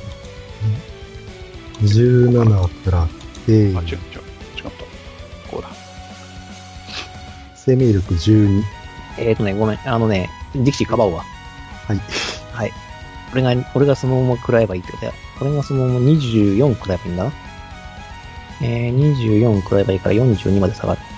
じゅうななくらって、 あ、違う違う。違った。こうだ。 生命力じゅうに。 えーっとね、ごめん。あのね、ディキシーかばうわ。 はい。 はい。俺が、俺がそのまま食らえばいいってことだよ。俺がそのままにじゅうよん食らえばいいんだな。えー、にじゅうよん食らえばいいからよんじゅうにまで下がる。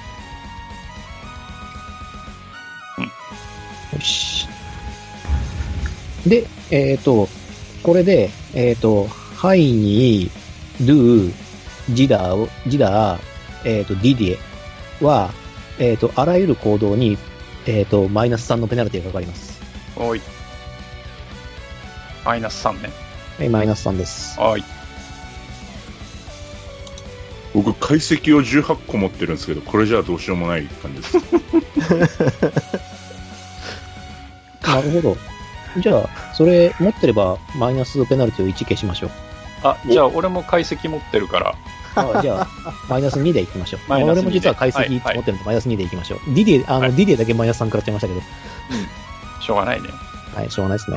うん。 よし。で、えっ、と、これで、えっ、と、ハイに、ドゥ、ジダーを、ジダー、えっ、と、ディディエは、えっ、と、あらゆる行動に、えっ、と、マイナスさんのペナルティがかかります。 おい。マイナスさんね。 はい、マイナスさんです。 はい。 僕、解析をじゅうはちこ持ってるんですけど、これじゃあどうしようもない感じです。 なるほど。じゃあ、それ持ってれば、マイナスペナルティをいち消しましょう。 あ、じゃあ俺も解析持ってるから。 あじゃあ、マイナスにでいきましょう。 マイナスにで俺も実は解はい析持ってるので、マイナスにでいきましょう。ディディ、あの、 はいディディだけマイナスさん食らっちゃいましたけど。 しょうがないね。 はい、しょうがないですね。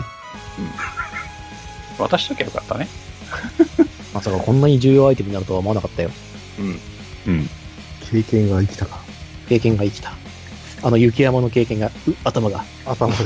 渡しときゃよかったね。 まさかこんなに重要アイテムになるとは思わなかったよ。 うん。 うん。 経験が生きたか。 経験が生きた。あの雪山の経験が、う、頭が。 頭が。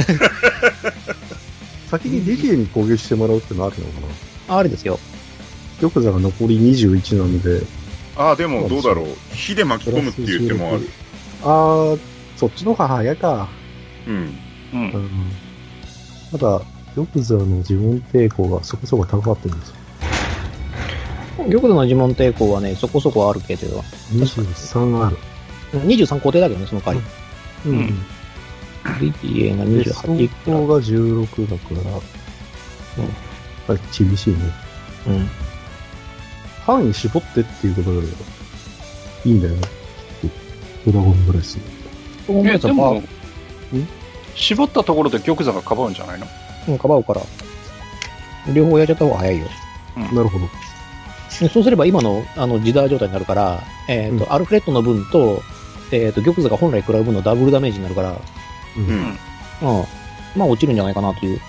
先にディディエに攻撃してもらうってのあるのかな。 あれですよ。 玉座が残りにじゅういちなので、 ああ、でもどうだろう。火で巻き込むっていう手もある。 あー、そっちの方が早いか。 うん。 う。 うんん。ただ、玉座の自問抵抗がそこそこ高かったんですよ。 玉座の呪文抵抗はね、そこそこあるけど、 にじゅうさんある。 にじゅうさん固定だけどね、その代わり。 うんうん。 リティエがにで、 じゅうはち走行がじゅうろくだから、うん。厳しいね。 うん。 範囲絞ってっていうことで、いいんだよね。ドラゴンブレス。 え、でもん、 絞ったところで玉座がかばうんじゃないの？ うん、かばうから。両方やっちゃった方が早いよ。 なるほど。 でそうすれば今の、あの、ジダー状態になるから、えっ、と、 うんアルフレッドの分と、えっ、と、玉座が本来食らう分のダブルダメージになるから、 うん。 うん。 うん。まあ、落ちるんじゃないかなという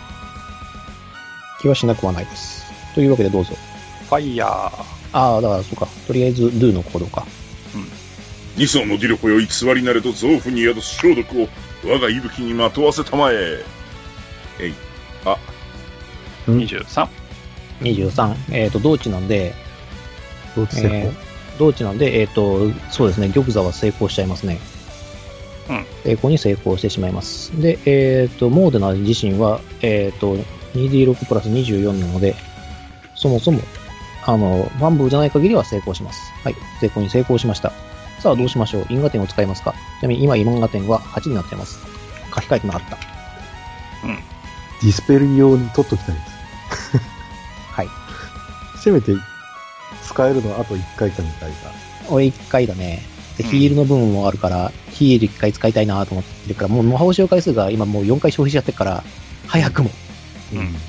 気はしなくはないです。というわけでどうぞ。 ファイヤー。 ああ、だから、そうか。とりあえず、ドゥの行動か。 二層のディロコよ偽りなれと臓腑に宿す消毒を我が息吹にまとわせたまえ。えい。あ、 うんにじゅうさん。 にじゅうさん。えっ、と、同値なんで、 どっちでえー同値なんで、えっ、と、そうですね、玉座は成功しちゃいますね。 うん。 成功に成功してしまいます。で、えっ、と、モーデナ自身は、えっ、と、にディーろく プラスにじゅうよんなので、そもそも、あの、ファンブルじゃない限りは成功します。はい。成功に成功しました。さあ、どうしましょう。因果点を使いますか。ちなみに今、因果点ははちになっています。書き換えてなかった。 ディスペル用に取っときたいです。 はい。 せめて、使えるのはあといっかいかにかいか。 俺いっかいだね。で、 うんヒールの分もあるから、ヒールいっかい使いたいなと思ってるから、もう魔法使用回数が今もうよんかい消費しちゃってるから、早くも。 うん。 うん。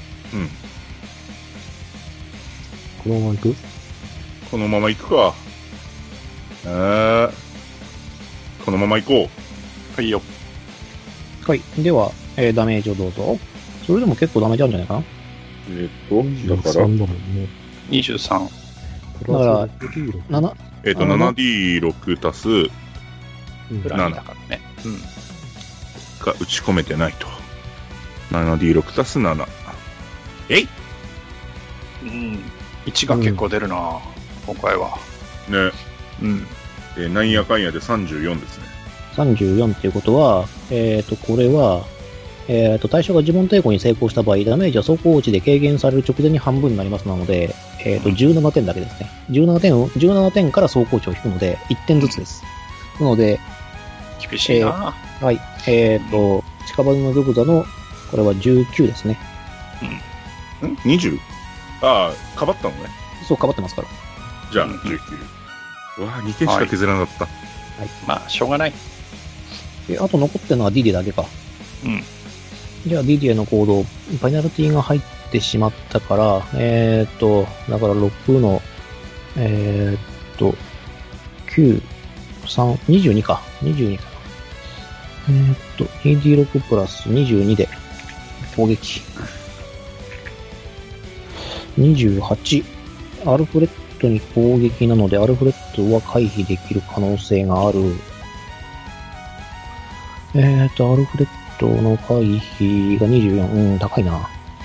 このまま行くこのまま行くか。えー、このまま行こはいよ。 はい。では、えーダメージをどうぞ。それでも結構ダメージあるんじゃないかな。 う。えーっと、だから、 さんだもんね。 にじゅうさん。 プラスだからろくディーろくなな、 えーっと、 あのななディーろく 足すうんプランだからね。うん。 が打ち込めてないと。ななディーろく 足すなな。えいうん。いちが結構出るな、今回は。 ね。 うん。 えーなんやかんやでさんじゅうよんですね。 さんじゅうよんっていうことは、えっ、と、これは、えっ、と、対象が呪文抵抗に成功した場合、ダメージは走行値で軽減される直前に半分になりますので、えっ、と、じゅうななてんだけですね。じゅうななてんを、じゅうななてんから走行値を引くので、いってんずつです。なので、 厳しいな。 はい。えっ、ー、と、近場の玉座の、これはじゅうきゅうですね。 うん。ん にじゅう？ ああ、かばったのね。 そう、かばってますから。 じゃあ、じゅうきゅう。わあ、にけんしか削らなかった。 はい。はい、まあ、しょうがない。 で、あと残ってるのはディディだけか。 うん。 じゃあ、ディディの行動、ペナルティが入ってしまったから、えっ、ー、と、だからろくの、えっ、ー、と、きゅう、さん、にじゅうにか。にじゅうにかな。えー、っと、にディーろく プラスにじゅうにで攻撃。にじゅうはち。アルフレッドに攻撃なので、アルフレッドは回避できる可能性がある。えー、っと、アルフレッドの回避がにじゅうよん。うん、高いな。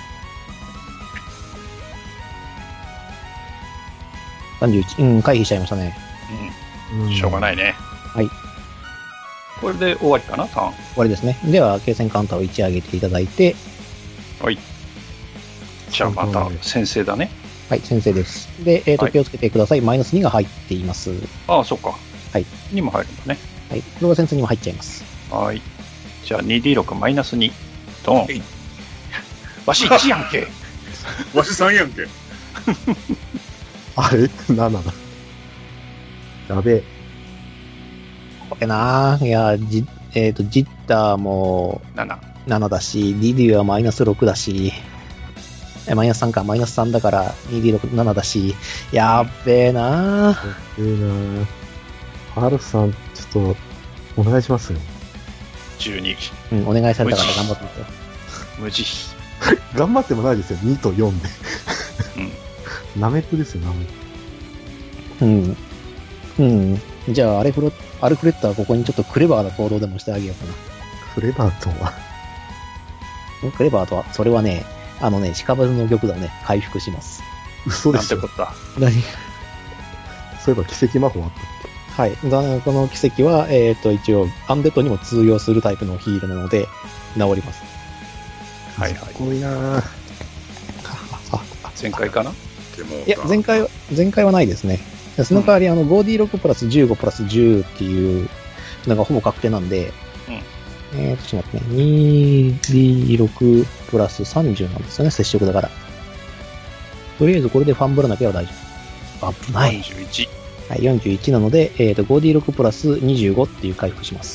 さんじゅういち。うん、回避しちゃいましたね。 うん。しょうがないね。 はい。 これで終わりかな、ターン。 終わりですね。では、継戦カウンターをいち上げていただいて。 はい。じゃあまた、先生だね。 はい、先生です。で、えっ、ー、と、はい、気をつけてください。マイナスにが入っています。 ああ、そっか。 はい。 にも入るんだね。 はい。これは先生にも入っちゃいます。 はい。じゃあ にディーろく マイナスに。ドン。わしいちやんけ。 わしさんやんけ。 あれ ?なな だ。やべえ。 これなぁ。いや、じ、えっ、ー、と、ジッターもなな。 ななだし、ディディはマイナスろくだし、え、マイナスさんか、マイナスさんだから、にディーろく、ななだし、やっべえなぁ。 やっべえなぁ。ハルさん、ちょっと、お願いしますよ。 じゅうに。 うん、お願いされたから頑張ってみてよ。 無慈悲。 頑張ってもないですよ、にとよんで。 うん。 なめくですよ、なめく。 うん。うん。じゃあ、アレフロ、アルフレッドはここにちょっとクレバーな行動でもしてあげようかな。 クレバーとはクレバーとは、それはね、あのね、屍の玉座をね、回復します。 嘘でしょ。 なんてことだ。 何そういえば奇跡魔法あったっけ。はい。この奇跡は、えっ、ー、と、一応、アンデッドにも通用するタイプのヒールなので、治ります。 はいはい。 すごいなぁ。 あ、前回かな？ いや、前回は、前回はないですね。その代わり、あの、ごディーろく プラスじゅうごプラスじゅうっていうのがほぼ確定なんで、うん、えーと、ちょっと待ってね。にディーろく プラスさんじゅうなんですよね、接触だから。とりあえずこれでファンブらなきゃ大丈夫。危ない。 よんじゅういち。 はい、よんじゅういちなので、えーと、ごディーろく プラスにじゅうごっていう回復します。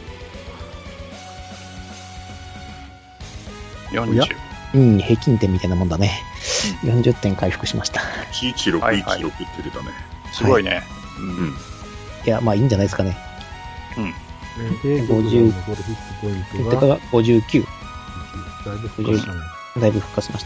よんじゅう。 うん、平均点みたいなもんだね。よんじゅってん回復しました。 いちいちろくいちろくって出たね。 すごいね。 はい、うん。いや、まあいいんじゃないですかね。 うん。 で、 ごじゅう。てかがごじゅうきゅう。 だいぶ復活したね。 だいぶ復活しました。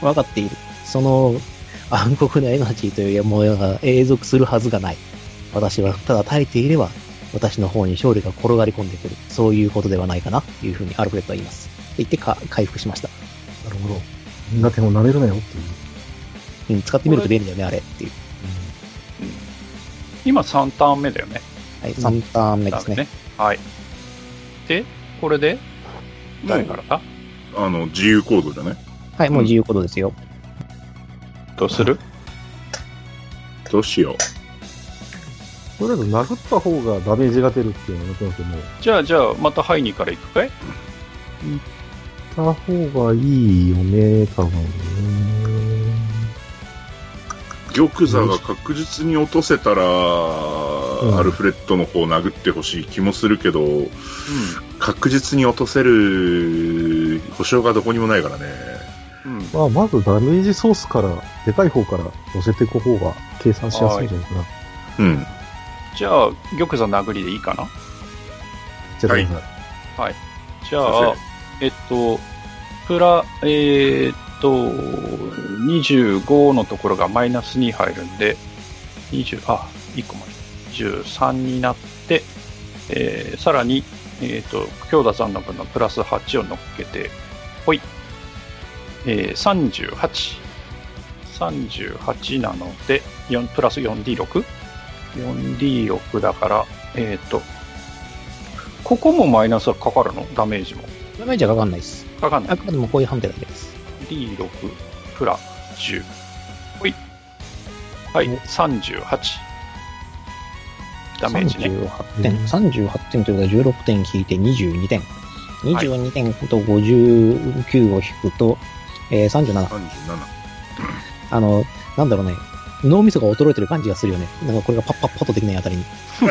分かっている。その暗黒のエナジーというものが永続するはずがない。私はただ耐えていれば、私の方に勝利が転がり込んでくる。そういうことではないかなというふうにアルフレッドは言います。と言ってか回復しました。 なるほど。みんな手を舐めるなよっていう。 うん、使ってみると便利だよね、あれっていう。 うんうん、今さんターン目だよね。 はい、さんターン目ですね。ねはい。で、これで誰からだ？ あの、自由行動じゃね？ はい、もう自由行動ですよ。 うん、どうする？ どうしよう。 とりあえず殴った方がダメージが出るっていうのはなくなっても。 じゃあ、じゃあ、またハイニーから行くかい？ 行った方がいいよね、多分ね。 玉座が確実に落とせたら、うん、アルフレッドの方を殴ってほしい気もするけど、うん、確実に落とせる保証がどこにもないからね。 うん、まあ、まずダメージソースから、でかい方から乗せていく方が計算しやすいんじゃないかな。 うん。 じゃあ、玉座殴りでいいかな？ じゃあ、はい。 はい。じゃあ、えっと、プラ、えー、っと、にじゅうごのところがマイナスに入るんで、にじゅう、あ、いっこまで。にじゅうさんになって、えー、さらに、えー、っと、京田さんの分のプラスはちを乗っけて、ほい。えー、さんじゅうはち。さんじゅうはちなので、よんプラス よんディーろく？ よんディーろく だから、えー、っと、ここもマイナスはかかるの？ダメージも。 ダメージはかかんないです。 かかんない。 あくまでもこういう判定だけです。 ディーろく プラじゅう。ほい。はい、さんじゅうはち。 ダメージね。 さんじゅうはちてん。さんじゅうはちてんということでじゅうろくてん引いてにじゅうにてん。にじゅうにてんとごじゅうきゅうを引くと、えー、さんじゅうなな。 さんじゅうなな。 あの、なんだろうね。脳みそが衰えてる感じがするよね。なんかこれがパッパッパッとできないあたりに。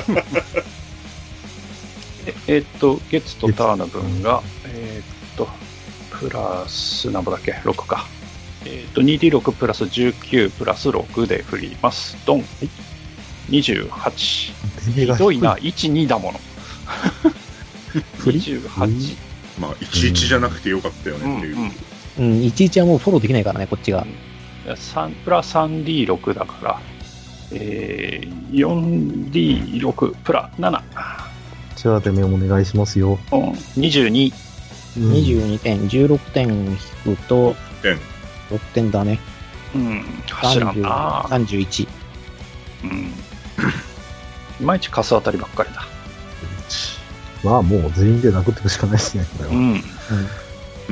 ええーっと、月とターの分が、えーっと、プラス、何ぼだっけ ?ろく か。えーっと、にディーろく プラスじゅうきゅうプラスろくで振ります。ドン。にじゅうはち。ひどいな。いち、にだもの。にじゅうはち。 まあ、いちいちじゃなくてよかったよねっていう。 うんうんうん、いちいちはもうフォローできないからね、こっちが。 さんプラ さんディーろく だから、えー、よんディーろく プラなな。 じゃあ、でめお願いしますよ。 うん、にじゅうに。 にじゅうにてん、じゅうろくてん引くと、ろくてんだね。 うん、走らんな。 さんじゅういち。 うん。いまいちカス当たりばっかりだ。 まあ、もう全員で殴っていくしかないですね、これは。 うん。 うん。うん。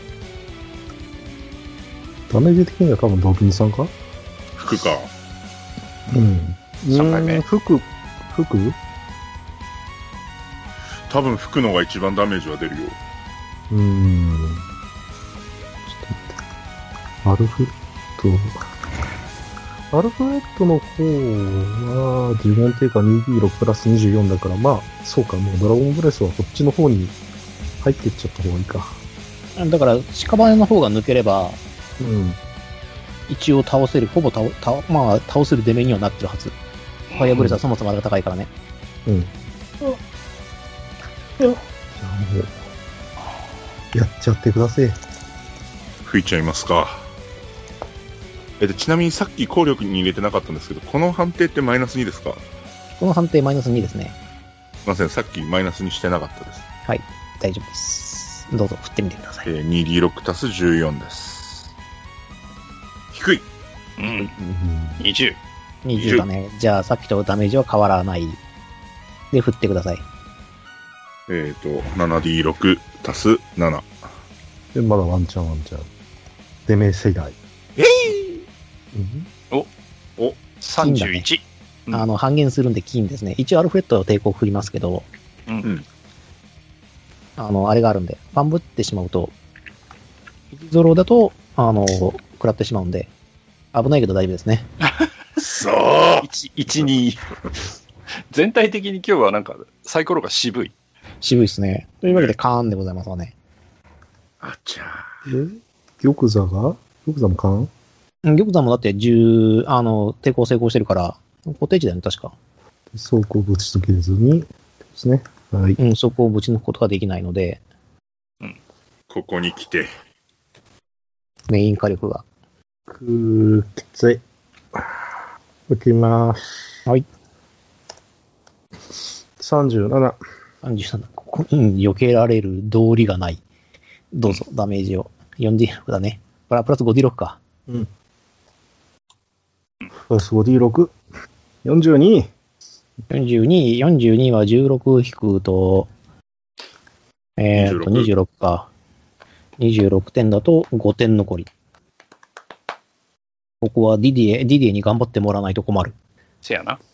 ダメージ的には多分ドキンさんか服か。 うん。 さんかいめ。 服、服多分服のが一番ダメージは出るよ。 うーん。ちょっと待って。アルフレット。アルフレットの方は、呪文定価 にディーろく プラスにじゅうよんだから、まあ、そうか、もうドラゴンブレスはこっちの方に入ってっちゃった方がいいか。 だから、屍の方が抜ければ、 うん。 一応倒せる、ほぼ倒、倒まあ、倒せる出目にはなってるはず。ファイアブレスはそもそもあれが高いからね。 うん。じゃあもう、やっちゃってください。 吹いちゃいますか。えで、ちなみにさっき効力に入れてなかったんですけど、この判定ってマイナスにですか？ この判定マイナスにですね。 すいません、さっきマイナスにしてなかったです。 はい、大丈夫です。どうぞ振ってみてください。 えー、にディーろく 足すじゅうよんです。低い。 うん。にじゅう。 にじゅうだね。じゃあ、さっきとダメージは変わらない。で、振ってください。 えっ、ー、と、ななディーろく 足すなな。 で、まだワンチャンワンチャン。出目世代。 えい、 うん、 おおさんじゅういち、 ね、あの、半減するんで金ですね。一応アルフレットは抵抗振りますけど、 うん。 あの、あれがあるんで、ファンブってしまうと、ゾロだと、あの、食らってしまうんで、危ないけど大丈夫ですね。 そう !いち、に。全体的に今日はなんか、サイコロが渋い。 渋いですね。というわけで、カーンでございますわね。 あちゃえ玉座が玉座もカン玉座もだってじゅう、あの、抵抗成功してるから、固定値だよね、確か。 走行ぶち解けずに、ですね。はい。 うん、そこをぶち抜くことができないので、 うん。 ここに来て。 メイン火力が。 くー、きつい。いきまーす。 はい。 さんじゅうなな。 さんじゅうなな。ここに避けられる道理がない。どうぞ、ダメージを。よんディーろく だね。プラ、プラス ごディーろく か。 うん。プラス ごディーろく。よんじゅうに。 よんじゅうに、よんじゅうにはじゅうろく引くと、えーっと、にじゅうろくか。にじゅうろくてんだとごてん残り。ここはディディエ、ディディエに頑張ってもらわないと困る。 せやな。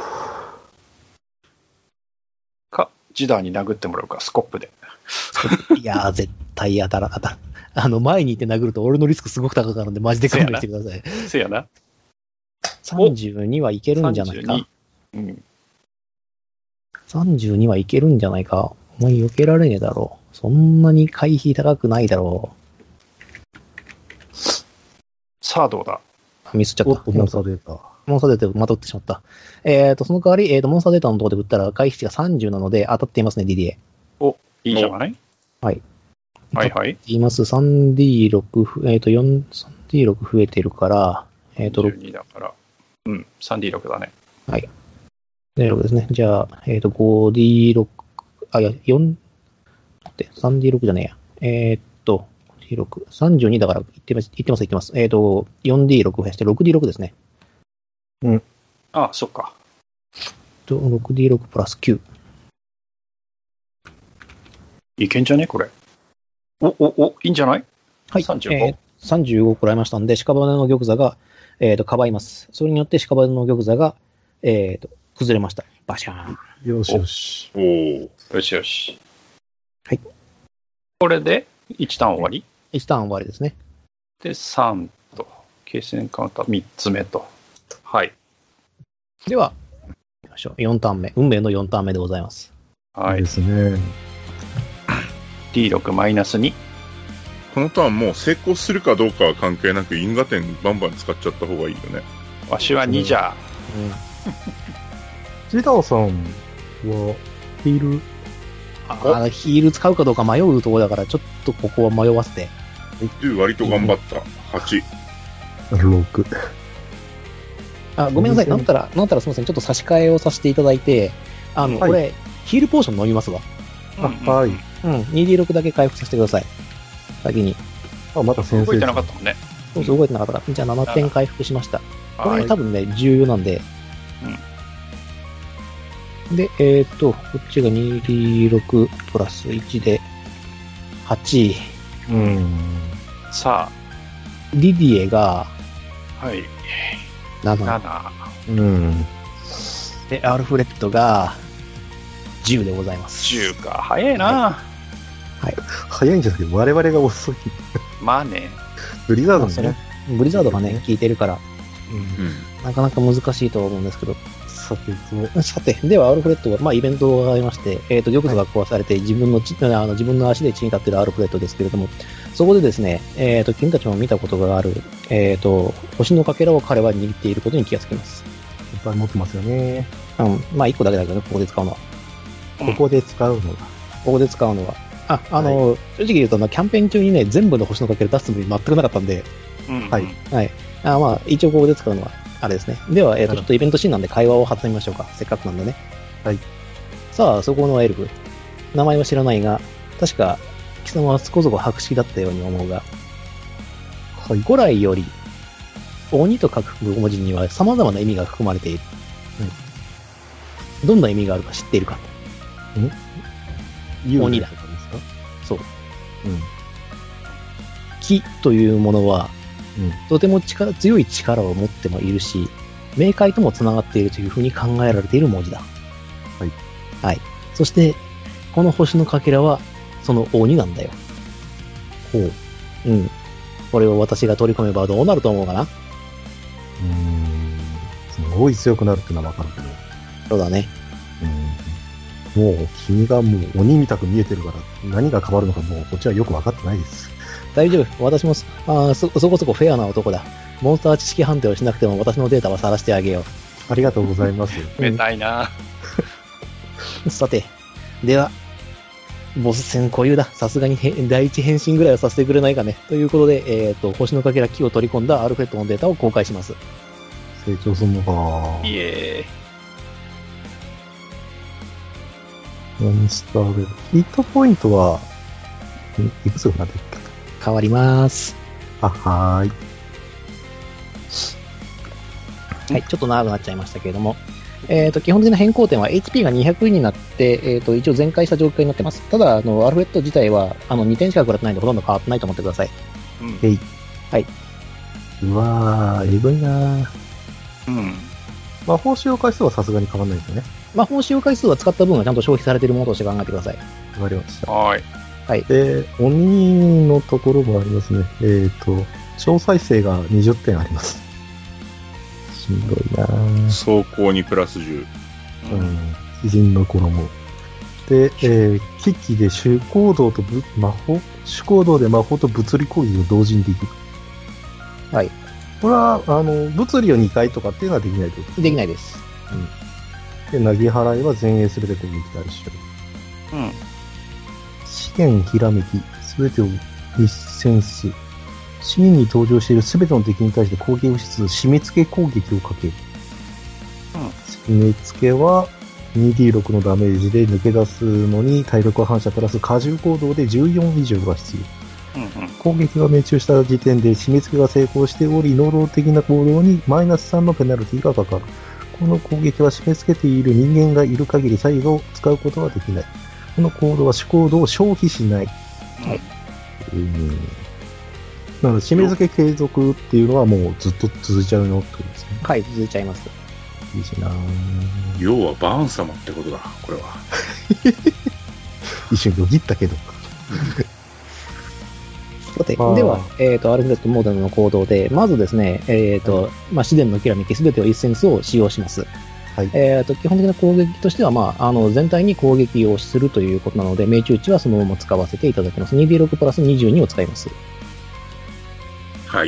か、ジダーに殴ってもらうか、スコップで。 いやー、絶対当たら、当たら。あの、前にいて殴ると俺のリスクすごく高くなるんで、マジで勘弁してください。 せやな。 さんじゅうにはいけるんじゃないか。 さんじゅうに。うん。 さんじゅうにはいけるんじゃないか。お前避けられねえだろう。そんなに回避高くないだろう。さあどうだ。 ミスっちゃった。 おっと、モンスターデータ。 モンスターデータまた打ってしまった。えーと、その代わり、えーと、モンスターデータのところで打ったら回避値がさんじゅうなので当たっていますね、ディディエ。 お、いいじゃない？ はい。 はいはい。 当たっています。さんディーろく、えーと、よん、さんディーろく増えてるから、えーと、 じゅうにだから。うん、さんディーろく だね。 はい。ディーろくですね。じゃあ、えっ、ー、と、ごディーろく、あ、いや、よん、待って、さんディーろく じゃねえや。えっ、ー、と、ディーろく、さんじゅうにだから、言ってます、言ってます、言ってます。えっ、ー、と、よんディーろく 増やして ろくディーろく ですね。 うん。 ああ、そっか。 と、ろくディーろく プラスきゅう。 いけんじゃねこれ。お、お、お、いいんじゃない？ はい。 さんじゅうご。 えー、さんじゅうごくらいましたんで、屍の玉座が、えっ、ー、と、かばいます。それによって屍の玉座が、えっ、ー、と、 崩れました。バシャーン。 よしよし。 おお。 よしよし。 はい。 これでいちターン終わりいちターン終わりですね。 で、さんと、継戦カウンターみっつめと。はい。 では、行きましょう。よんターン目。運命のよんターン目でございます。 はいい。 ですね。 ディーろく マイナスに。 このターンもう成功するかどうかは関係なく因果点バンバン使っちゃった方がいいよね。 わしはにじゃ。 ジダオさんは、ヒール、 あーヒール使うかどうか迷うところだから、ちょっとここは迷わせて。 で、割と頑張った。はち。 ろく。 あ、ごめんなさい。なんたら、なんたらすみません。ちょっと差し替えをさせていただいて、あの、 はいこれ、ヒールポーション飲みますわ。 あ、はい。 うん。にディーろく だけ回復させてください。先に。 あ、まだ先生。 動いてなかったもんね。 そうそう、動いてなかったから。じゃあななてん回復しました。こはい。 れ多分ね、重要なんで。で、えーっと、こっちが にディーろく プラスいちで、はち。 うん。 さリディエがあ、はい。 なな。 なな。 うん。 で、アルフレッドがじゅうでございます。 じゅうか。早いな。 早いんじゃなくて、我々が遅い。 まあね。 ブリザードそれもね。 ブリザードがね、効いてるから、 うんうん。 なかなか難しいとは思うんですけど。 さてと、 さて、ではアルフレッドが、まあイベントがありまして、えっ、と、玉座が壊されて、自分のち、あの自分の足で地に立っているアルフレッドですけれども、そこでですね、えっ、と、君たちも見たことがある、えっ、と、星のかけらを彼は握っていることに気がつきます。 いっぱい持ってますよね。 うん、まあ一個だけだけどね、ここで使うのは。 うんここで使うのが。 ここで使うのは。あ、あの、正直言うと、あのキャンペーン中にね、全部の星のかけら出すつもり全くなかったんで、 うん。 はいはい。あまあ、一応ここで使うのは、あれですね。では、えっ、と、 はいちょっとイベントシーンなんで会話を挟みましょうか。せっかくなんでね。 はい。 さあ、そこのエルフ。名前は知らないが、確か、貴様はそこそこ博識だったように思うが、 はい。 古来より、鬼と書く文字には様々な意味が含まれている。どんな意味があるか知っているか。鬼だ幽霊とかですか？ そう。 うん。 木というものは、 うん。 とても力強い力を持ってもいるし、冥界とも繋がっているというふうに考えられている文字だ。 はい。 はい。そして、この星のかけらは、その鬼なんだよ。 ほう。 うん。これを私が取り込めばどうなると思うかな？ うーん。すごい強くなるっていうのはわかるけど。 そうだね。 うん。もう、君がもう鬼みたく見えてるから、何が変わるのかもう、こっちはよくわかってないです。 大丈夫。私もそあーそ、そこそこフェアな男だ。モンスター知識判定をしなくても私のデータは晒してあげよありがとうございます。 めたいな。 う。さて、では、ボス戦固有だ。さすがにへ第一変身ぐらいはさせてくれないかね。ということで、えっ、と、星のかけら木を取り込んだアルフレッドのデータを公開します。 成長するのか。 イエモンスターで。ヒットポイントは、んいくつかなってるっけ？ 変わります。 あ、はーい。 はい、ちょっと長くなっちゃいましたけれども、えっ、と、基本的な変更点は エイチピー がにひゃくになって、えっ、と、一応全開した状況になってます。ただ、あの、アルフレッド自体は、あの、にてんしか食らってないんで、ほとんど変わってないと思ってください。 ーイ。 えい。 はい。 うわー、えぐいなー。 うん。うん。 魔法使用回数はさすがに変わんないですよね。 魔法使用回数は使った分がちゃんと消費されているものとして考えてください。 わかりました。 はーい。 で、鬼のところもありますね。えっ、と、超再生がにじゅってんあります。しんどいなぁ。 走行にプラスじゅう。 うん。詩人の衣。で、えー、機器で主行動とぶ魔法主行動で魔法と物理攻撃を同時にできる。 はい。 これは、あの、物理をにかいとかっていうのはできないということできないです。 で、投げ払いは前衛するで攻撃対象。 うん。 資源ひらめき、すべてを密戦す。シーンに登場しているすべての敵に対して攻撃をしつつ、締め付け攻撃をかける。締め付けは にディーろく のダメージで抜け出すのに体力反射プラス荷重行動でじゅうよん以上が必要。 うん。うん。 攻撃が命中した時点で締め付けが成功しており、能動的な行動にマイナスさんのペナルティがかかる。この攻撃は締め付けている人間がいる限り再度使うことはできない。この行動は主行動を消費しない。 はい。 うん。なので、締め付け継続っていうのはもうずっと続いちゃうよってことですね。 はい、続いちゃいます。 厳しいな。 要はバーン様ってことだ、これは。 一瞬よぎったけど。 さて、 あーでは、えっ、と、アルフレッド・モーデンの行動で、まずですね、えっ、と、まあ、自然のきらめきすべてを一センスを使用します。 はい。 えっ、と、基本的な攻撃としては、まあ、あの、全体に攻撃をするということなので、命中値はそのまま使わせていただきます。にディーろく プラスにじゅうにを使います。 はい。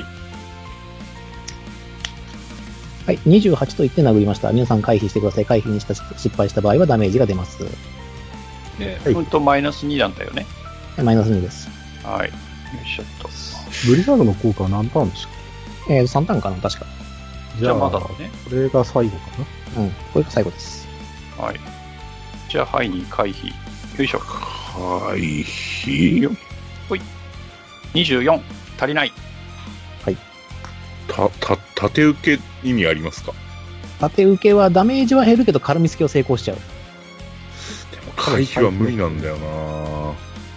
はい、にじゅうはちと言って殴りました。皆さん回避してください。回避にした失敗した場合はダメージが出ます。 で、 はいうんとマイナスになんだよね。 マイナスにです。 はい。よいしょっと。 ブリザードの効果は何ターンでしたっえー、さんターンかな確か。 け？ じゃあまだだね。 これが最後かな。 うん、これが最後です。 はい。じゃあ、はいに回避。よいしょ。 回避。 よほい。にじゅうよん。足りない。 た、た、縦受け意味ありますか？ 縦受けはダメージは減るけど、絡みつけを成功しちゃう。 でも回避は無理なんだよな。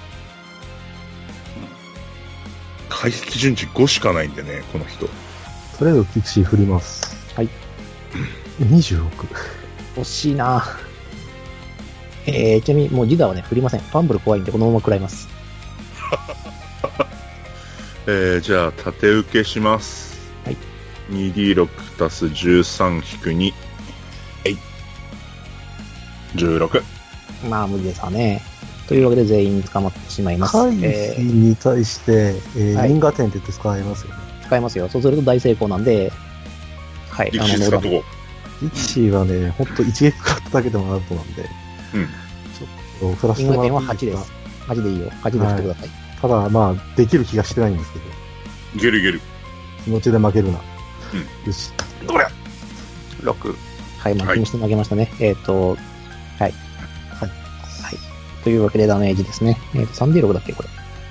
回避基準値ごしかないんでね、この人。 とりあえずピクシー振ります。 はい。 にじゅうろく。 惜しいなえー、ちなみにもうジダはね、振りません。ファンブル怖いんで、このまま食らいます。 えー、じゃあ、縦受けします。 はい。 にディーろく 足すじゅうさん引くに。えい。じゅうろく。 まあ、無理ですわね。というわけで全員捕まってしまいます。 回え避に対して、えーはい因果点って使えますよね。 ー、使いますよ。そうすると大成功なんで、はい。 力士使っとこピクシーはね、ほんと一撃食っただけでもアウトなんで、 う。うん。 ちょっと振らせ因果点はてもらっていいはちです。はちでいいよ。はちで振ってください。 ただ、まあ、できる気がしてないんですけど、 ゲルゲル。 気持ちで負けるな。 うんよし。 どれろく。 はい、まあ、 はい気にして投げましたね。えっ、と、はい。 はい。 はい。というわけでダメージですね。えっ、と、さんディーろく だっけ、こ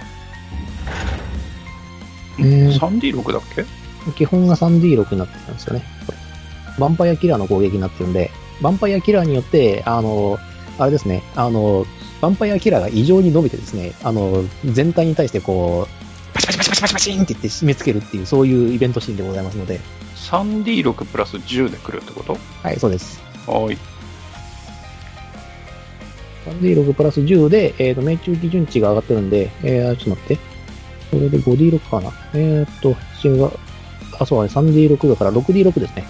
れ。えーさんディーろく だっけ？ 基本が さんディーろく になってるんですよね。これヴァンパイアキラーの攻撃になってるんで、ヴァンパイアキラーによって、あの、あれですね、あの、ヴァンパイアキラーが異常に伸びてですね、あの、全体に対してこう、パチパチパチパチパチパチンって言って締め付けるっていう、そういうイベントシーンでございますので、 さんディーろく プラスじゅうで来るってこと？ はい、そうです。 はい。 さんディーろく プラスじゅうで、えっ、と、命中基準値が上がってるんで、えー、ちょっと待って。これで ごディーろく かな。えーっと、七が、あ、そうね、さんディーろく だから ろくディーろく ですね。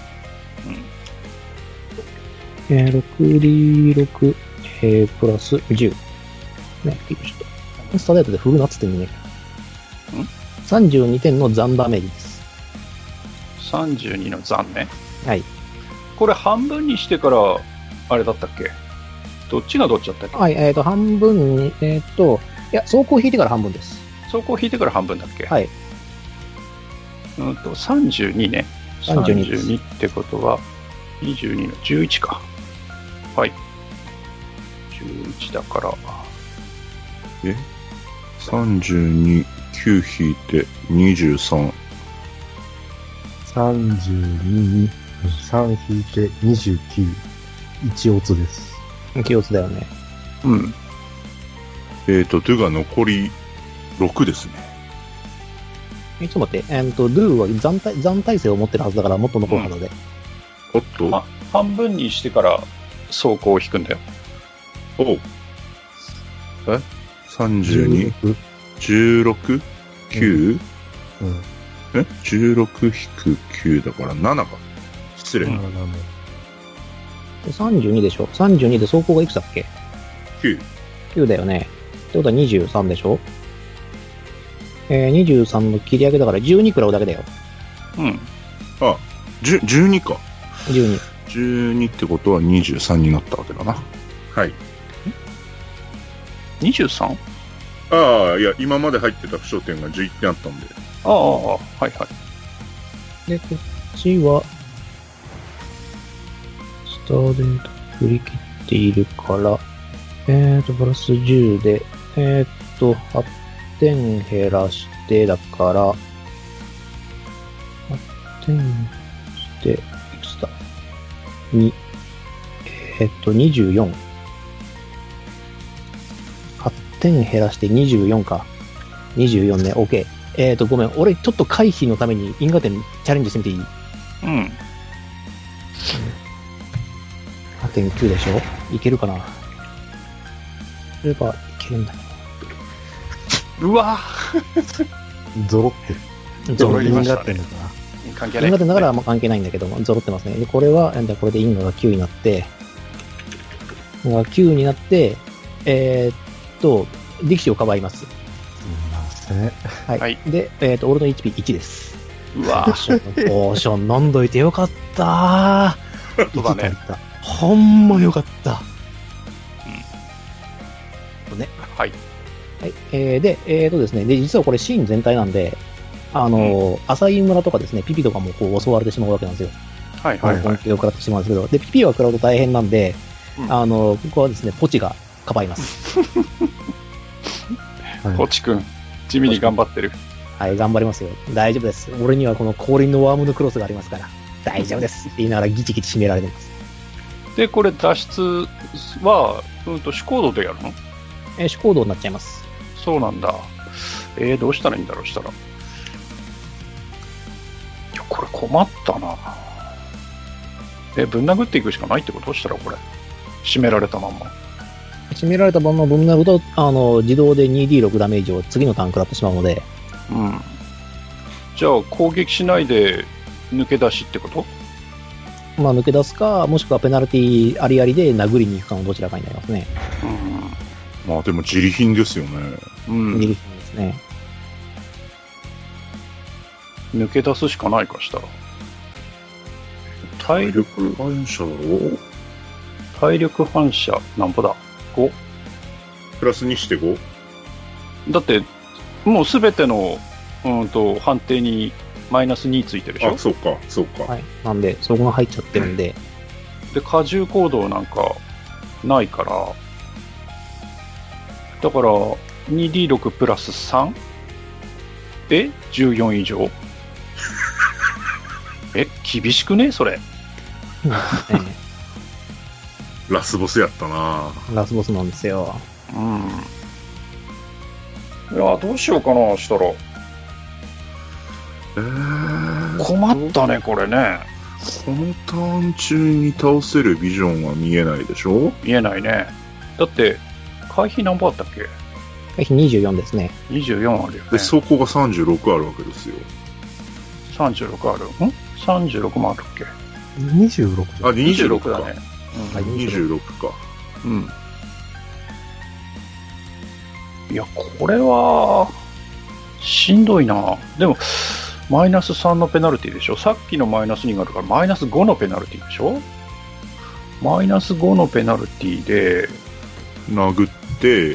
うん。 えー、ろくディーろく、えー、プラスじゅう。ね、ちょっと。スタートで振るなっつってんね。 んさんじゅうにてんの残ダメージです。 さんじゅうにの残ね。 はい。 これ半分にしてから、あれだったっけ？どっちがどっちだったっけ？ はい、えーっと、半分に、えーっと、いや、走行引いてから半分です。 走行引いてから半分だっけ？ はい。 うんと、さんじゅうにね。 さんじゅうにですさんじゅうにってことは、にじゅうにのじゅういちか。はい。じゅういちだから、 え ?さんじゅうに、きゅう引いてにじゅうさん。 さんじゅうにに、さん引いてにじゅうきゅう。いちオツです。 気をつだよね。 うん。 えーと、ドゥが残りろくですね。 え、ちょっと待って、えーっと、ドゥは残体、残体制を持ってるはずだから、もっと残るはずで。 おっと、 あ、半分にしてから走行を引くんだよ。 おう。え ?さんじゅうに、じゅうろく、きゅう、 うん。 え ?じゅうろく 引くきゅうだからななか。失礼。 うんなるほど。 でさんじゅうにでしょ ?さんじゅうに で走行がいくつだっけきゅう。 きゅうだよね。ってことはにじゅうさんでしょえー、にじゅうさんの切り上げだからじゅうに食らうだけだよ。 うん。 あ、じゅじゅうにか。 じゅうに。 じゅうにってことはにじゅうさんになったわけだな。はい。 にじゅうさん？ ああ、いや、今まで入ってた負傷点がじゅういってんあったんで。 ああ、はいはい。 で、こっちは、スターデント振り切っているから、えーと、プラスじゅうで、えーと、はってん減らして、だから、はってんして、いくつだ ?に、えーと、にじゅうよん。はってん減らしてにじゅうよんか。にじゅうよんね、OK。えーと、ごめん。俺、ちょっと回避のために因果点チャレンジしてみていいうん。 てんきゅう でしょ。いけるかな。そればいけるんだよ。 うわゾロって。 ゾロりましたね因果ってんのかな。 関係ない。 因果点だからあんま関係ないんだけども、ゾロってますね。で、これは、なんだこれで因果がきゅうになって、因果がきゅうになって、えー、っと、力士をかばいます。 すみません。 はい。 はいで、えー、っと、俺の エイチピーいち です。 うわポーション飲んどいてよかったー。 そうだね。 ほんまよかった。うん。ね。 はい。 はい。えー、で、えーとですね、で、実はこれシーン全体なんで、あのー、浅井村とかですね、ピピとかもこう襲われてしまうわけなんですよ。 はいはいはい。 本気を食らってしまうんですけど、で、ピピは食らうと大変なんで、 うんあの、ここはですね、ポチがかばいます。 はいポチ君、地味に頑張ってる。 はい、頑張りますよ。大丈夫です。俺にはこの降臨のワームのクロスがありますから、大丈夫です。って言いながらギチギチ締められてます。 で、これ脱出は、うんと、手コードでやるの？ えー、主行動になっちゃいます。 そうなんだ。えー、どうしたらいいんだろう、したら。いや、これ困ったな。え、ぶん殴っていくしかないってことしたら、これ。締められたまんま。 締められたままぶん殴ると、あの、自動で にディーろく ダメージを次のターン食らってしまうので、 うん。じゃあ、攻撃しないで抜け出しってこと？ まあ、抜け出すか、もしくはペナルティありありで殴りに行くかのどちらかになりますね。 まあでも自利品ですよね。 うん。うん。 ギリギリですね。 抜け出すしかないかしたら。体体力、 力反射だろ。 体力反射、なんぼだ ?ご。 プラスにしてご。 だって、もうすべての、うんと、判定にマイナスについてるでしょあ、そうか、そうか。 はい。なんで、そこが入っちゃってるんで、 で、荷重行動なんかないから、だから、にディーろく プラスさんでじゅうよん以上え、厳しくねそれ。 うんラスボスやったな。 ラスボスなんですよ。 うん。いや、どうしようかな、したら。 えー、 困ったね、これね。 このターン中に倒せるビジョンは見えないでしょ。 見えないね。だって、回避何本あったっけ？ 回避にじゅうよんですね。 にじゅうよんあるよね。 で、走行がさんじゅうろくあるわけですよ。 さんじゅうろくある。ん ?さんじゅうろくもあるっけ？ にじゅうろくじゃあ、 ん。 にじゅうろくか。 だね。 はいにじゅうろくか。 うん。うん。いや、これは、しんどいな。でも、マイナスさんのペナルティでしょ。さっきのマイナスにがあるから、マイナスごのペナルティでしょ。マイナスごのペナルティで、 殴って、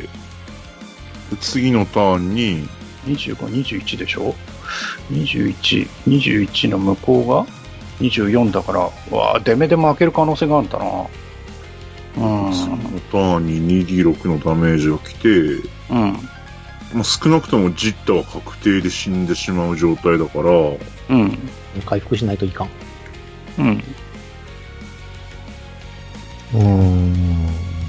次のターンに、 にじゅうご、にじゅういちでしょ。にじゅういち、にじゅういちの向こうがにじゅうよんだから、うわぁ、デメで負ける可能性があるんだな。うん。 次のターンに にディーろく のダメージが来て、 うん。 まあ、少なくともジッタは確定で死んでしまう状態だから、 うん。 回復しないといかん。 うん。 うーん。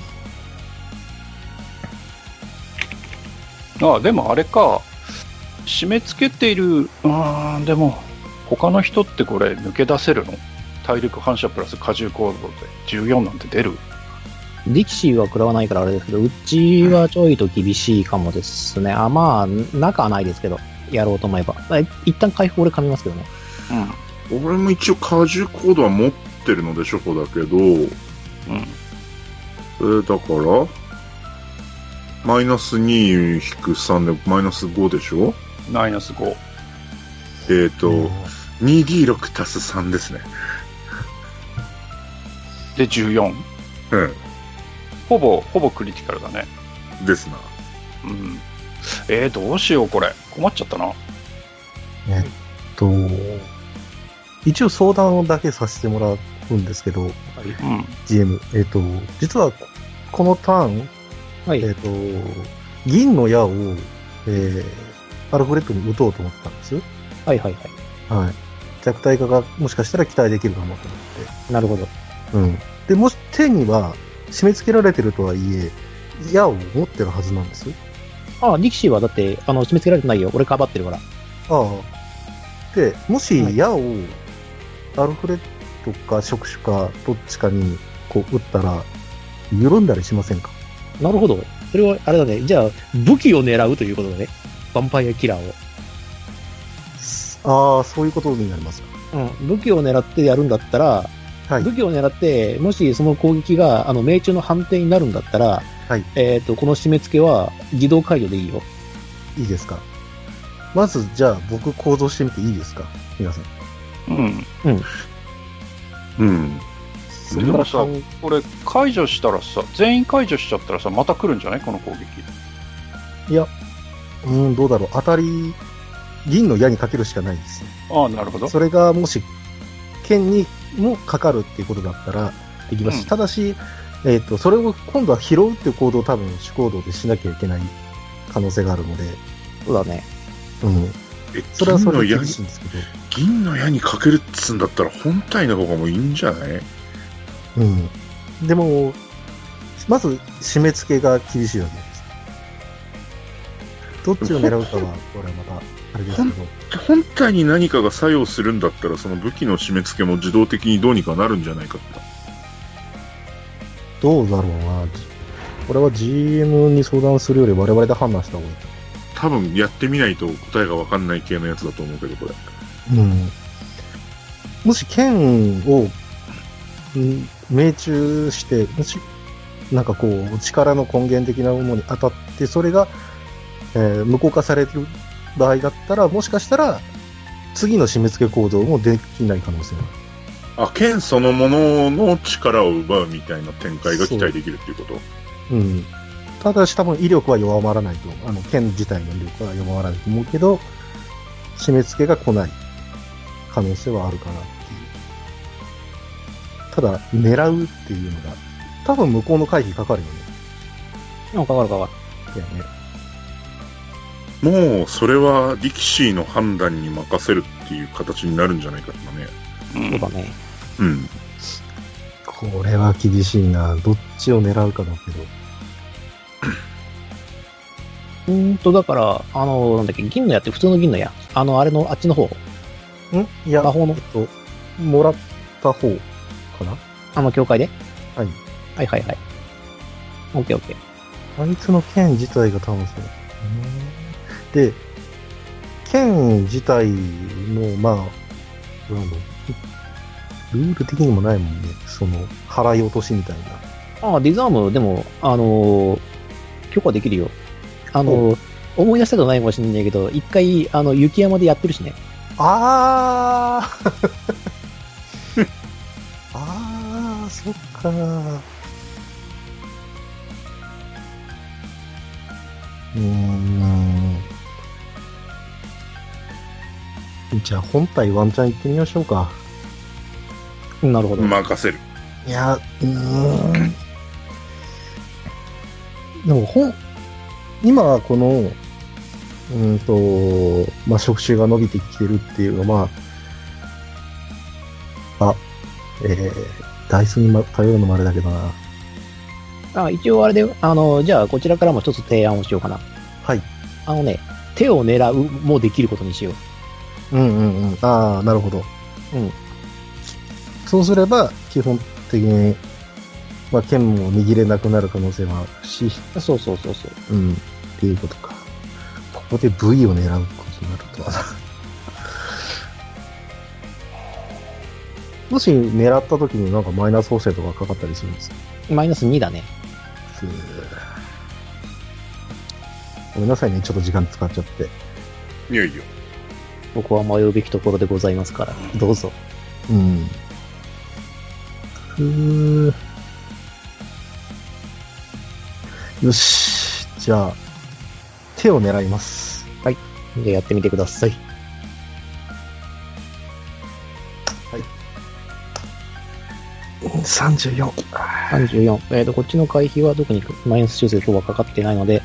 あ、でもあれか。締め付けている、うーん、でも、他の人ってこれ抜け出せるの？体力反射プラス荷重行動でじゅうよんなんて出る？ 力士は食らわないからあれですけど、うちはちょいと厳しいかもですね。あ、まあ、中はないですけど、やろうと思えば。あ一旦回復俺噛みますけどね。 俺も一応荷重コードは持ってるので初歩だけど、 うん。うん。 えーだから、マイナスに引くさんでマイナスごでしょ。 マイナスご。 えっ、ー、と、にディーろく 足すさんですね。 でじゅうよん。 うほぼ、ほぼクリティカルだね。 ん。ですな。 うん。えー、どうしようこれ。困っちゃったな。 えっと、一応相談だけさせてもらうんですけど、 うん。 ジーエム。えっと、実は、このターン、 はい。 えっと、銀の矢を、えー、アルフレッドに撃とうと思ったんです。 はいはいははい。弱体化がもしかしたら期待できるかもと思って。 い。なるほど。 うん。で、もし手には締め付けられてるとはいえ、矢を持ってるはずなんです。 あ、力士はだって、あの、締め付けられてないよ。俺かばってるから。 ああ。で、もし矢をアルフレッドか触手かどっちかに個撃ったら、緩んだりしませんか？ なるほど。それは、あれだね。じゃあ、武器を狙うということだね。ヴァンパイアキラーを。 ああ、そういうことになりますか。 うん。武器を狙ってやるんだったら、 はい。 武器を狙って、もしその攻撃が、あの、命中の判定になるんだったら、 はい。 えっと、この締め付けは、自動解除でいいよ。 いいですか。まず、じゃあ、僕行動してみていいですか皆さん。 うん。 うん。 そでもさ考え、 これ解除したらさ、全員解除しちゃったらさ、また来るんじゃないこの攻撃。 いや、うーん、どうだろう。当たり、銀の矢にかけるしかないですね。 ああ、なるほど。 それがもし、剣にもかかるっていうことだったらできますし、 うんただし、えっ、と、それを今度は拾うっていう行動を多分主行動でしなきゃいけない可能性があるので、 そうだね。 うん。 え、 それはそれで厳銀の矢にしいんですけど、 銀の矢にかけるっつうんだったら本体の方がもういいんじゃない？ うん。でも、まず、締め付けが厳しいわけです。どっちを狙うかは、これはまた、あれですけど。 本体に何かが作用するんだったら、その武器の締め付けも自動的にどうにかなるんじゃないかって。 どうだろうな。これは ジーエム に相談するより我々で判断した方がいい。 多分やってみないと答えがわかんない系のやつだと思うけど、これ。 うん。もし剣を、ん命中して、もし、なんかこう、力の根源的なものに当たって、それが、えー無効化される場合だったら、もしかしたら、次の締め付け行動もできない可能性がある。 あ、剣そのものの力を奪うみたいな展開が期待できるっていうこと？ うん。ただし多分威力は弱まらないと、あの、剣自体の威力は弱まらないと思うけど、締め付けが来ない可能性はあるかなっていう。ただ、狙うっていうのが、多分向こうの回避かかるよね。 うん、かかるかかいやね。 もう、それは力士の判断に任せるっていう形になるんじゃないかとかね。 うんる。そうだね。 うん。 これは厳しいな。どっちを狙うかだけど。 うーんと、だから、あの、なんだっけ、銀の矢って普通の銀の矢。あの、あれの、あっちの方。 んいや、 魔法のえっと、もらった方かな。 あの、教会ではい。 はいはいはい。オッケーオッケー。 あいつの剣自体が多分そう。で、剣自体も、まあ、なんだろうルール的にもないもんね。その、払い落としみたいな。 ああ、ディザーム、でも、あのー許可できるよ。あのー思い出したことないかもしれないけど、一回、あの、雪山でやってるしね。 あーあー、そっかうーん。じゃあ本体ワンチャン行ってみましょうか。 なるほど。 任せる。 いや、うーん。でも本、今この、うーんと、まあ、触手が伸びてきてるっていうのは、あ、えー、ダイスに、ま、頼るのもあれだけどな。 あ一応あれで、あの、じゃあこちらからも一つ提案をしようかな。 はい。 あのね、手を狙うもできることにしよう。 うんうんうん。ああ、なるほど。 うん。 そうすれば、基本的に、まあ、剣も握れなくなる可能性もあるし、 そうそうそうそう。 うん、っていうことか。ここで V を狙うことになるとはな。もし狙った時になんかマイナス補正とかかかったりするんですか？ マイナスにだね。 ふうごめんなさいね、ちょっと時間使っちゃって。 いやいや。 ここは迷うべきところでございますから、どうぞ。 うん。ふうよし。じゃあ、手を狙います。 はい。じゃあやってみてください。 さんじゅうよん。 さんじゅうよん。えっ、と、こっちの回避は特にマイナス修正今日はかかってないので、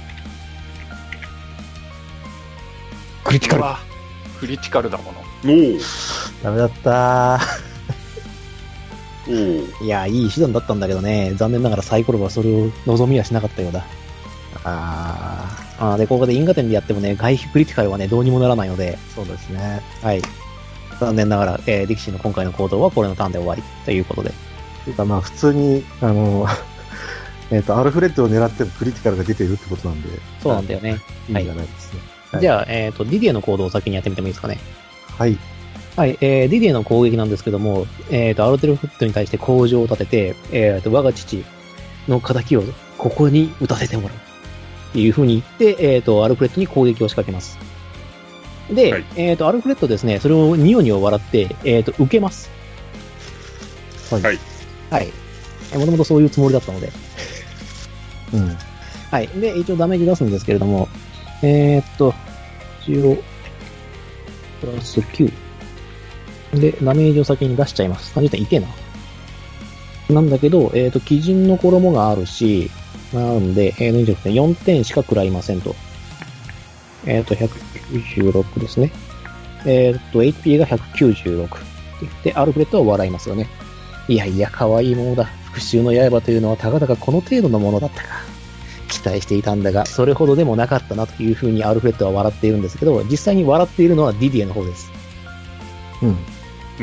クリティカル。 うわクリティカルだもの。 おお。 ダメだったおお。 いや、いい手段だったんだけどね、残念ながらサイコロはそれを望みはしなかったようだ。 ああーで、ここで因果点でやってもね、回避クリティカルはね、どうにもならないので、 ー、そうですね。 はい。残念ながら、えー、力士の今回の行動はこれのターンで終わりということで。 というかまあ普通に、あの、えっと、アルフレッドを狙ってもクリティカルが出ているってことなんで。 そうなんだよね。 意味がないですね。はい、 じゃあ、えっ、ー、と、ディディエの行動を先にやってみてもいいですかね。 はい。 はい、えー、ディディエの攻撃なんですけども、えっ、ー、と、アルテルフットに対して工場を立てて、えっ、ー、と、我が父の仇をここに打たせてもらう。っていう風に言って、えっ、ー、と、アルフレッドに攻撃を仕掛けます。で、はい、えっ、と、アルフレッドですね、それをニヨニヨ笑って、えっ、と、受けます。 はい。はい。 はい。もともとそういうつもりだったので。うん。はい。で、一応ダメージ出すんですけれども、えー、っと、一応、プラスきゅう。で、ダメージを先に出しちゃいます。さんじゅってんいけな。なんだけど、えー、っと、基準の衣があるし、なんで、えー、にじゅうろくてん、よんてんしか食らいませんと。えー、っと、ひゃくきゅうじゅうろくですね。えー、っと、エイチピー がひゃくきゅうじゅうろく。で、アルフレットは笑いますよね。いやいや、可愛いものだ。復讐の刃というのはたかだかこの程度のものだったか。期待していたんだが、それほどでもなかったなというふうにアルフレッドは笑っているんですけど、実際に笑っているのはディディエの方です。うん。うん。うん。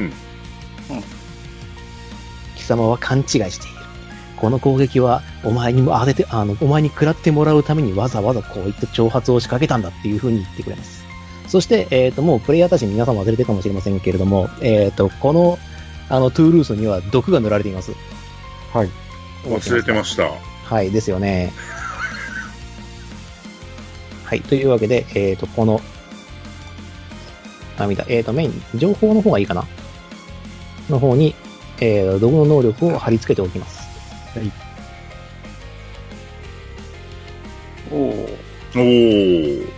貴様は勘違いしている。この攻撃は、お前にも当てて、あの、お前に食らってもらうためにわざわざこういった挑発を仕掛けたんだっていうふうに言ってくれます。そして、えっと、もうプレイヤーたち皆さん忘れてるかもしれませんけれども、えっと、この、あの、トゥールースには毒が塗られています。 はい。 忘れてました。 はい、ですよね。はい。というわけで、えっと、この、涙、えっと、メイン、情報の方がいいかなの方に、えー、毒の能力を貼り付けておきます。はい。 おー。 おー。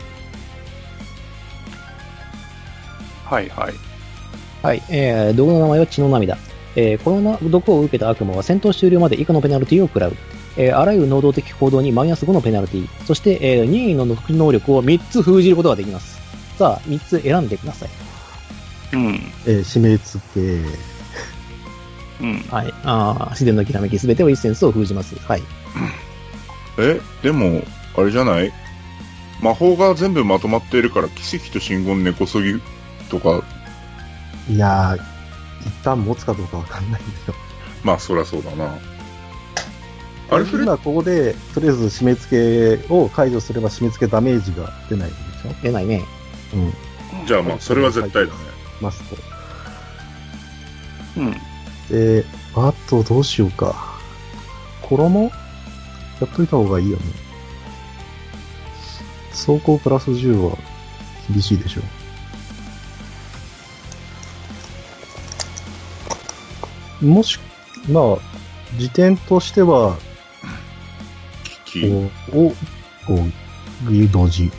はいはい。 はい。えー、毒の名前は血の涙。えー、この毒を受けた悪魔は戦闘終了まで以下のペナルティを食らう。えー、あらゆる能動的行動にマイナスごのペナルティ。そして、えー、任意の能力をみっつ封じることができます。さあ、みっつ選んでください。 うん。 えー、締め付け。 うん。はい。ああ、自然のきらめきすべてを一センスを封じます。はい。 え、でも、あれじゃない魔法が全部まとまっているから、奇跡と信言根こそぎとか。 いやー、一旦持つかどうかわかんないんだよ。 まあ、そりゃそうだな。アルフレッド今ここで、とりあえず締め付けを解除すれば締め付けダメージが出ないでしょ？ 出ないね。 うん。 じゃあまあ、それは絶対だね。 マスト。 うん。 で、あとどうしようか。衣やっといた方がいいよね。走行プラスじゅうは厳しいでしょ。もし、まあ、時点としては、 危機お、お、お、ギドジ。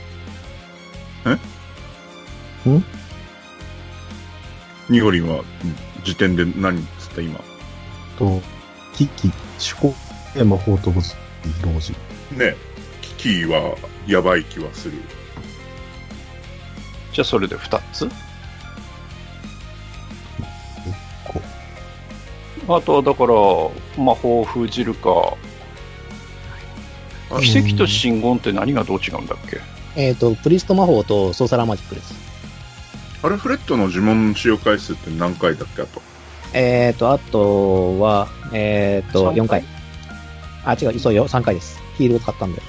えんニゴリンは、時点で何つった今。 と、危機、思考、魔法と物、同時。 ね、危機は、やばい気はする。 じゃあそれでふたつ？あとはだから魔法を封じるか。奇跡と信言って何がどう違うんだっけ？ えっと、プリスト魔法とソーサラーマジックです。 アルフレッドの呪文使用回数って何回だっけあと？ えっと、あとは、えっと、よんかい。あ、違う、そうよ、さんかいです。ヒールを使ったんで。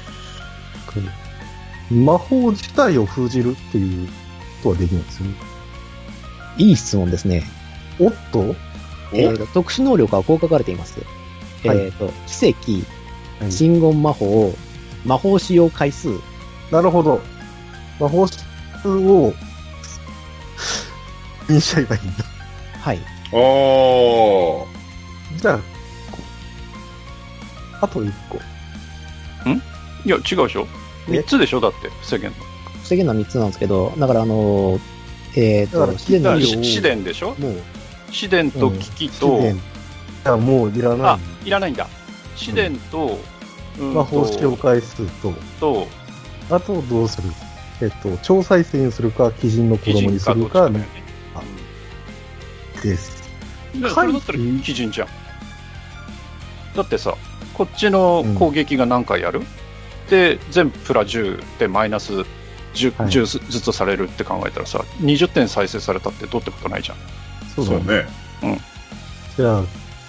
魔法自体を封じるっていうことはできないんですよね。 いい質問ですね。 おっとえーと、特殊能力はこう書かれています。はい、えっ、ー、と、奇跡、信言魔法、魔法使用回数。 なるほど。魔法数を、にしちゃえばいいんだ。 はい。 ああ。じゃあ、あといっこ。 んいや、違うでしょ？みっつでしょだって、防げんの。 防げんのはみっつなんですけど、だからあのー、えっ、ー、と、 試練試練でしょ？もう。試練と危機と、うん、 いやもういらない。 あ、いらないんだ。試練と、 うんうん、魔法使用回数と、 と、 あとどうする？えっと、超再生にするか、鬼人の子供にするか、ね、あ、です。 それだったら鬼人じゃん。だってさ、こっちの攻撃が何回やる？うん、で、全部プラじゅうでマイナス 10,、はい、じゅうずつされるって考えたらさ、にじゅってん再生されたってどうってことないじゃん。 そうだね。 うん。 じゃあ、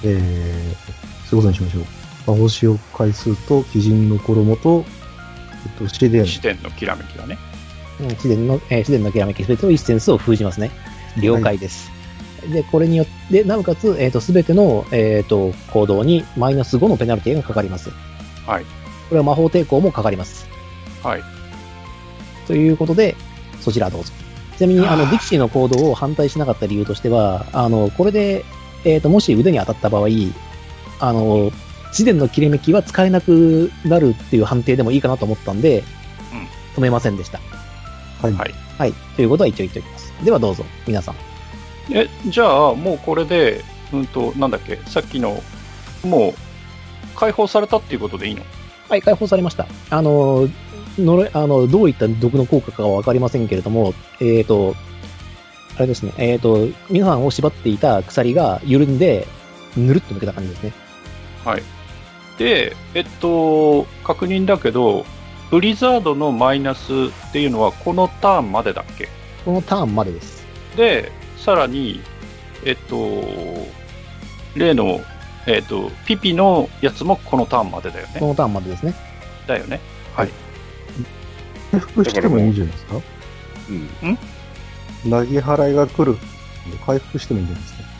えー、そういうことにしましょう。魔法使用回数と鬼人の衣と、えっと、試練。 視点のきらめきだね。 うん、自然の、えー、自然のきらめきすべての一センスを封じますね。了解です。はい、で、これによって、なおかつ、えっ、ー、と、すべての、えっ、ー、と、行動にマイナスごのペナルティがかかります。 はい。 これは魔法抵抗もかかります。 はい。 ということで、そちらどうぞ。ちなみに、あの、ディキシーの行動を反対しなかった理由としては、あの、これで、えっ、ー、と、もし腕に当たった場合、あの、自然の切れ目きは使えなくなるっていう判定でもいいかなと思ったんで、うん、止めませんでした。 はい。 はい。ということは一応言っておきます。ではどうぞ、皆さん。 え、じゃあ、もうこれで、うんと、なんだっけ、さっきの、もう、解放されたっていうことでいいの？ はい、解放されました。あの、のあのどういった毒の効果かはわかりませんけれども、えっ、ー、と、あれですね、えっ、ー、と、皆さんを縛っていた鎖が緩んで、ぬるっと抜けた感じですね。 はい。で、えっと、確認だけど、ブリザードのマイナスっていうのはこのターンまでだっけ？ このターンまでです。 で、さらに、えっと、例の、えっと、ピピのやつもこのターンまでだよね。 このターンまでですね。 だよね。はい。 回復してもいいんじゃないですか？ うん。ん？ 投げ払いが来る。回復してもいいんじゃないですか？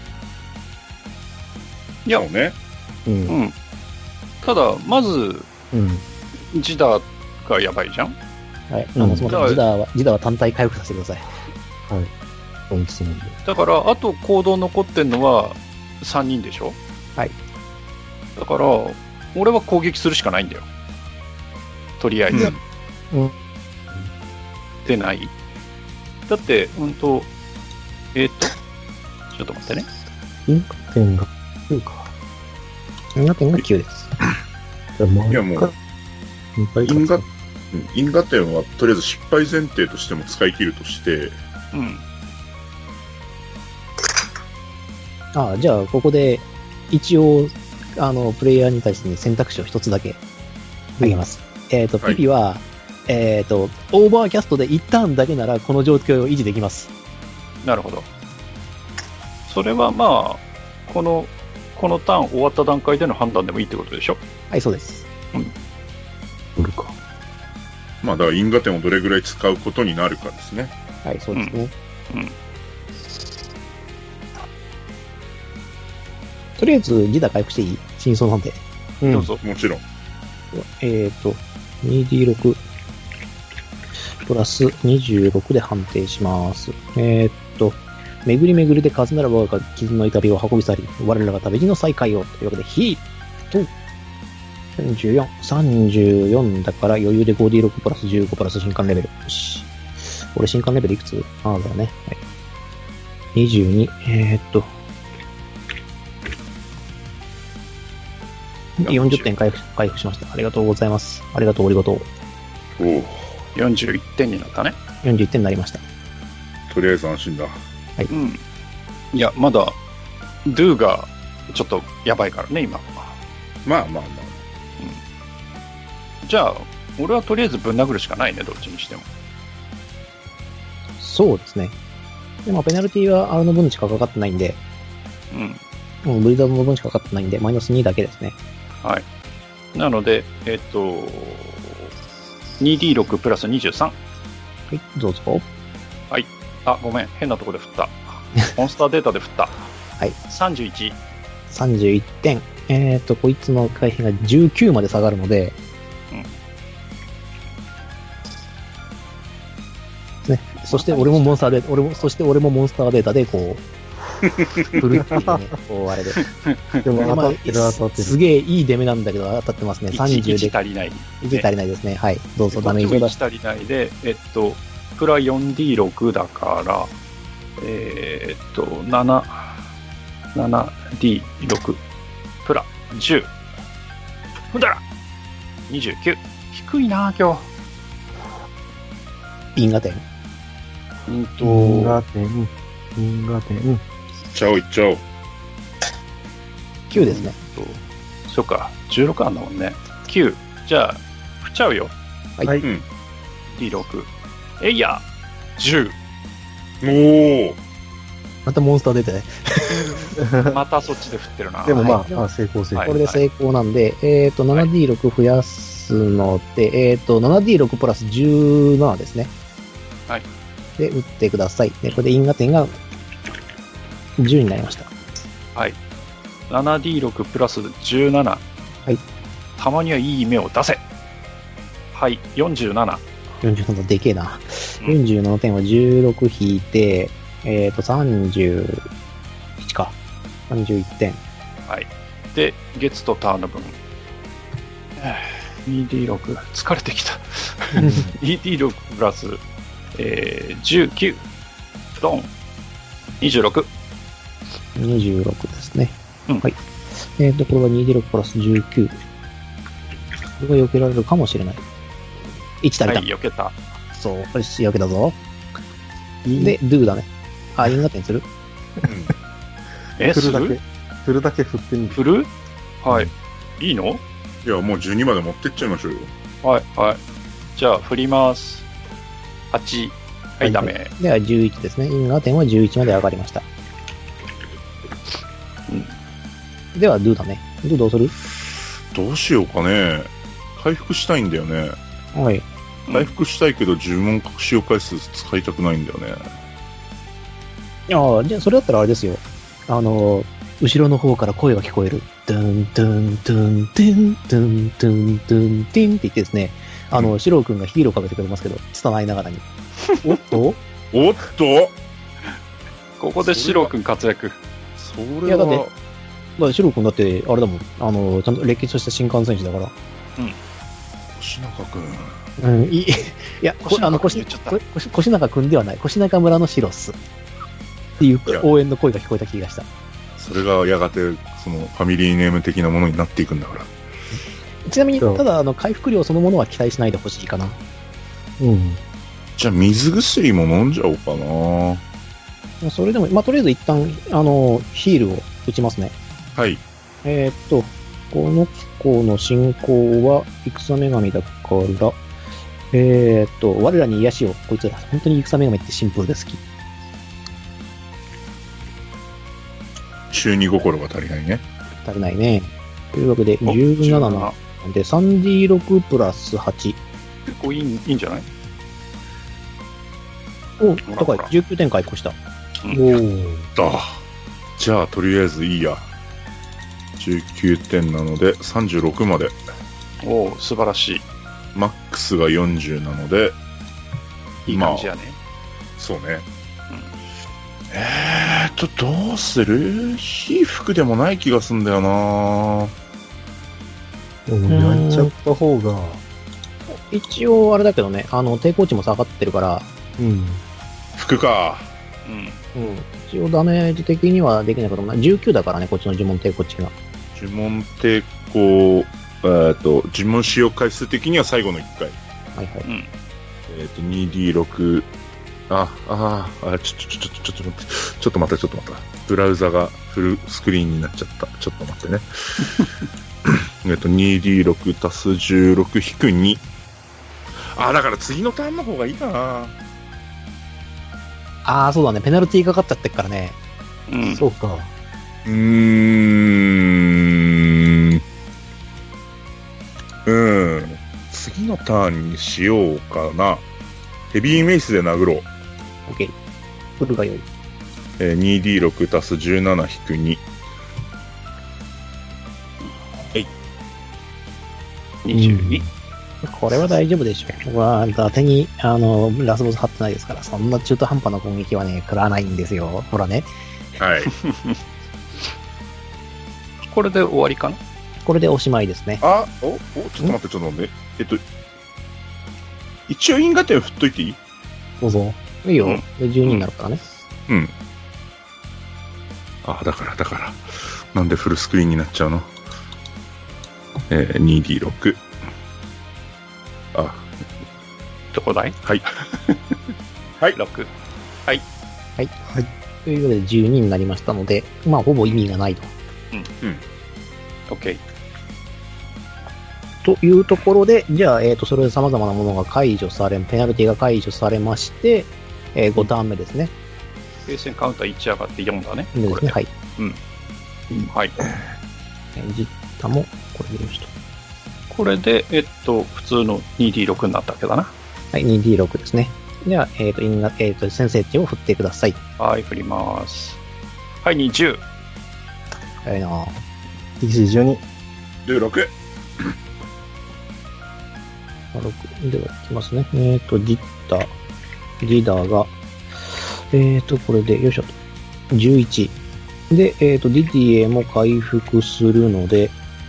いや、 そうね。 うん。うん。ただ、まず、 うん、 ジダがやばいじゃん。 はい。あの、そのジダは、ジダは単体回復させてください。 はい。本気するんで。 だから、あと行動残ってんのはさんにんでしょ？ はい。 だから、俺は攻撃するしかないんだよ。とりあえず。 うん。 でない。だって、うんと、えっ、ー、と、ちょっと待ってね。 因果点がきゅうか。 因果点がきゅうです。 いやもう、因果、因果点はとりあえず失敗前提としても使い切るとして、 うん。 ああ、じゃあ、ここで、一応、あの、プレイヤーに対して、ね、選択肢を一つだけあげます。うん、えっ、ー、と、ピピは、はい、えっ、ー、と、オーバーキャストで一ターンだけなら、この状況を維持できます。 なるほど。それはまあ、この、このターン終わった段階での判断でもいいってことでしょ？ はい、そうです。 うん。 どれか。 まあ、だから因果点をどれぐらい使うことになるかですね。 はい、そうですね。 うん。うん、 とりあえず、ジダ回復していい？真相判定。 うん、どうぞ。 もちろん。 えっ、ー、と、にディーロク プラスにじゅうろくで判定します。えっ、ー、と、巡り巡りで数ならば我が傷の痛みを運び去り、我らが旅路の再会を。というわけで、ヒートさんじゅうよん。さんじゅうよんだから余裕で ごディーロク プラスじゅうごプラス新刊レベル。よし。俺新刊レベルいくつ？ああ、だよね。はい。にじゅうに。えー、っと。よんじゅってん回復、回復しました。ありがとうございます。ありがとう、ありがとう。 おお。 よんじゅういってんになったね。 よんじゅういってんになりました。 とりあえず安心だ。 はい。 うん。いや、まだ、ドゥが、ちょっと、やばいからね、今。 まあまあまあ。 うん。じゃあ、俺はとりあえずぶん殴るしかないね、どっちにしても。 そうですね。でも、ペナルティは、あれの分しかかかってないんで、 うん。 もうブリザードの分しかかかってないんで、マイナスにだけですね。 はい。なので、えっと、にディーロク プラスにじゅうさん。 はい、どうぞ。 はい。あ、ごめん。変なところで振った。モンスターデータで振った。 はい。 さんじゅういち。 さんじゅういってん。えっと、こいつの回避がじゅうきゅうまで下がるので、うん。ね。そして俺もモンスターデータ、俺も、そして俺もモンスターデータで、こう、振るっていうね、こう、あれで。 でも当たってる、当たってる。 すげえいい出目なんだけど、当たってますね。さんじゅうで。 いち足りない。 いち足りないですね。はい。どうぞ、ダメージを出して。 いち足りないで、えっと、プラ よんディーロク だから、えー、っと、なな、ななディーロク プラじゅう。ふんだらにじゅうきゅう。低いな今日。因果点。 うんと、 因果点。因果点。 いっちゃおう、いっちゃおう。 きゅうですね。 そっか、じゅうろくあんだもんね。きゅう。じゃあ、振っちゃうよ。 はい。はい、 うん。 ディーロク。えいやじゅう。 おー。 またモンスター出てね。 またそっちで振ってるな。 でもまあ、 はいあ成功成功。 はいこれで成功なんで、えっと、ななディーろく 増やすので、えっと、ななディーろく プラスじゅうななですね。 はい。 で、打ってください。で、これで因果点がじゅうになりました。 はい。ななディーろく プラスじゅうなな。 はい。 たまにはいい目を出せ。はい、よんじゅうなな。 よんじゅうななでけえな。 うんよんじゅうななてんはじゅうろく引いて、えっと、さんじゅういちか。さんじゅういってん。 はい。で、月とターンの分。にディーろく。疲れてきた。にディーろく プラス、えー、じゅうきゅう。ドン。にじゅうろく。 にじゅうろくですね。 うんはい。えっと、これは にディーろく プラスじゅうきゅう。これが避けられるかもしれない。いち足りた。 はい、避けた。 そう、これ避けたぞ。で、ドゥだね。あ、因果点するえ、す振るだける、 振るだけ振ってみる。 振るはい。いいのいや、もうじゅうにまで持ってっちゃいましょうよ。 はい、はい。じゃあ、振ります。はち。はい、ダメ。 ではじゅういちですね。因果点はじゅういちまで上がりました。では、ドゥだね。ドゥどうする？ どうしようかね。回復したいんだよね。 はい。 回復したいけど、呪文隠しを回数使いたくないんだよね。 ああ、じゃあ、それだったらあれですよ。あの、後ろの方から声が聞こえる。ドゥン、ドゥン、ドゥン、ドゥン、ドゥン、ドゥン、ドゥン、ドゥンって言ってですね、あの、シロー君がヒーローかけてくれますけど、拙いながらに。おっとおっとここでシロー君活躍。 それいやだっては、 だってシロー君だって、あれだもん。あの、ちゃんと歴史とした新幹線士だから。 星中くん。 うん、いい、いや、こあの、 腰腰、 中君言っちゃっ腰、腰中君ではない。腰中村のシロス。っていういや応援の声が聞こえた気がした。 それがやがて、その、ファミリーネーム的なものになっていくんだから。 ちなみに、 そうただ、あの、回復量そのものは期待しないでほしいかな。 うん。 じゃあ、水薬も飲んじゃおうかな。 それでも、まあ、とりあえず一旦、あの、ヒールを打ちますね。 はい。 えーっと、この機構の進行は戦女神だから、えーっと、我らに癒しを、こいつら、本当に戦女神ってシンプルで好き。 中二心が足りないね。 足りないね。というわけで、 おじゅうなななじゅうんで、さんディーろく プラスはち。 結構いいいいんじゃないお、 ほら高いほら。 じゅうきゅうてん回復した。 おー。 だ。じゃあ、とりあえずいいや。じゅうきゅうてんなので、さんじゅうろくまで。 おお、素晴らしマックスがよんじゅうなので、 い。いい感じやね。 そうね。えーっと、どうする被服でもない気がすんだよな。 でも焼いちゃった方が、 一応、あれだけどね、あの、抵抗値も下がってるから、 うん。 服か。 うん。 うん。一応ダメージ的にはできないこともない。じゅうきゅうだからね、こっちの呪文抵抗値が。 呪文抵抗、えーっと、呪文使用回数的には最後のいっかい。 はいはい。 うん。 えーっと、にディーろく、あ、あーあ、ちょ、ちょ、ちょ、ちょ、ちょっと待って、ちょっと待って、ちょっと待った。ブラウザがフルスクリーンになっちゃった。ちょっと待ってね。えっと、にディーろく 足すじゅうろく引くに。あ、だから次のターンの方がいいかな。 ああ、そうだね。ペナルティーかかっちゃってっからね。 うん。 そうか。 うーん。うん。次のターンにしようかな。ヘビーメイスで殴ろう。 オッケー。フルが良い。 えー、にディーろく 足すじゅうなな引くに。 にじゅうに。 これは大丈夫でしょう。わあ、伊達に、あの、ラスボス張ってないですから、そんな中途半端な攻撃はね、食らわないんですよ。ほらね。 はい。 これで終わりかなこれでおしまいですね。 あ、お、お、ちょっと待って、ちょっと待って。えっと、一応因果点振っといていい？ どうぞ。いいよ。 うんでじゅうにになるからね。 うん。あ、だから、だから。なんでフルスクリーンになっちゃうの？えー、にディーろく。あ、 どこだいはい。はい。 ろく。 というわけでじゅうにになりましたので、まあ、ほぼ意味がないと。 オッケー。 というところで、じゃあ、えっ、と、それで様々なものが解除され、ペナルティが解除されまして、えー、ごターン目ですね。 平線カウンターいち上がってよんだね。 でですね、はい。 うん。はい。 ジッタもこれでよしと。 これで、えっと、普通の にディーろく になったわけだな。 はい、にディーろく ですね。では、えっ、ー、と、因果、えっ、ー、と、先制値を振ってください。 はい、振ります。はい、にじゅう。 早いなぁ。 ティキシーじゅうに。 じゅうろく。 ろくではいきますね。えっ、ー、と、ジッタ、ギダーが、えっ、ー、と、これで、よいしょと。じゅういち。で、えっ、ー、と、ディディエも回復するので、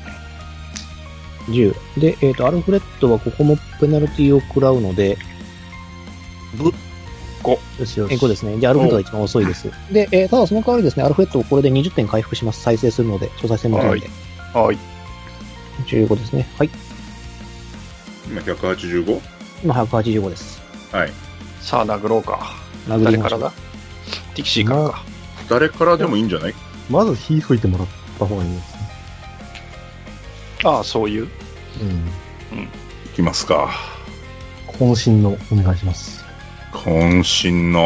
じゅう。で、えっ、ー、と、アルフレッドはここもペナルティを食らうので、 ぶご。 よしよし。ごですね。じゃあ、アルフレッドが一番遅いです。で、えー、ただその代わりですね、アルフレッドをこれでにじゅってん回復します。再生するので、超再生もないので。 はい。 じゅうごですね。はい。 今ひゃくはちじゅうご？ 今ひゃくはちじゅうごです。 はい。 さあ、殴ろうか。 殴りましょう。 誰からだ？ティキシーからか。 誰からでもいいんじゃない？ まず火吹いてもらった方がいいですね。 ああ、そういう。 うん。 うん。 いきますか。 渾身のお願いします。 渾身の。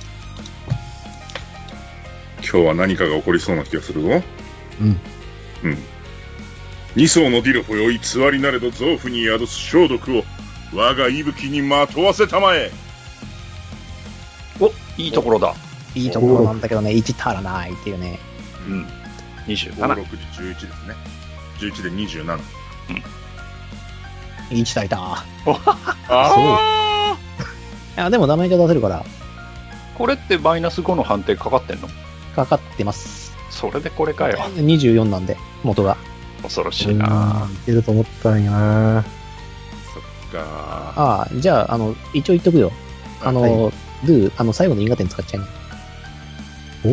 今日は何かが起こりそうな気がするぞ。 うん。 うん。二層のディルフより偽りなれど臓腑に宿す消毒を我が息吹にまとわせたまえ。 お、いいところだ。 いいところなんだけどね、いち足らないっていうね。 うん。にじゅうなな。 ご、ろくでじゅういちですね。じゅういちでにじゅうなな。 うん。いち足りた。 ああ。 いや、でもダメージは出せるから。 これってマイナスごの判定かかってんの？ かかってます。 それでこれかよ。 にじゅうよんなんで、元が。 恐ろしいな。 いけると思ったんやな。 そっか。 ああ、じゃあ、あの、一応言っとくよ。あの、はい、ドゥ、あの、最後の因果点使っちゃいな。お ?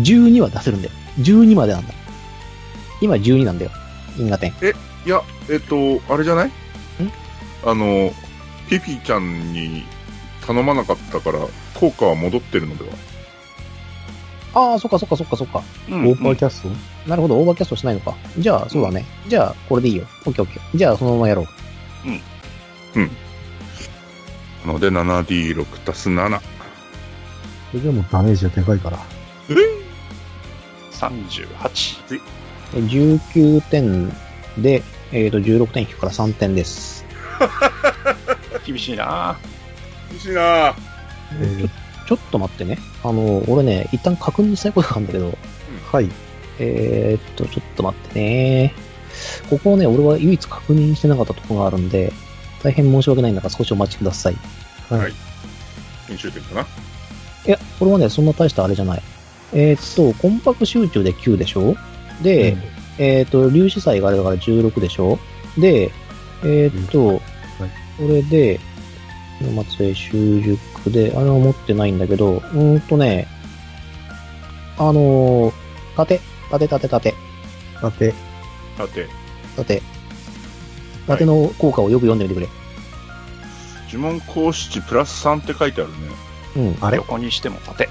じゅうに は出せるんだよ。じゅうにまでなんだ。今じゅうになんだよ。因果点。 え、いや、えっと、あれじゃない？んあの、ピピちゃんに頼まなかったから、効果は戻ってるのでは？ ああ、そっかそっかそっかそっか。 うん、オーバーキャスト、うん、 なるほど、オーバーキャストしないのか。じゃあ、そうだね。うん、じゃあ、これでいいよ。オッケーオッケー。じゃあ、そのままやろう。 うん。 うん。なので、ななディーろく 足すなな。 それでもダメージがでかいから。 えさんじゅうはち。 じゅうきゅうてんで、えっと、じゅうろくてん引くからさんてんです。 厳しいな厳しいなぁ。 えーちょっと待ってね。あの、俺ね、一旦確認したいことがあるんだけど。うん、 はい。 えー、っと、ちょっと待ってね。ここをね、俺は唯一確認してなかったところがあるんで、大変申し訳ないんだが少しお待ちください。 はい。はい、編集点かな？いや、これはね、そんな大したあれじゃない。えー、っと、コンパク集中できゅうでしょ？で、うん、えー、っと、粒子彩があれだからじゅうろくでしょ？で、えー、っと、うん、はい、これで、松江習熟で、あれは持ってないんだけど、うーんとね、あのー、縦、縦、縦、縦。 縦。 縦。 縦。縦の効果をよく読んでみてくれ。 呪文公式プラスさんって書いてあるね。 うん、あれ横にしても縦。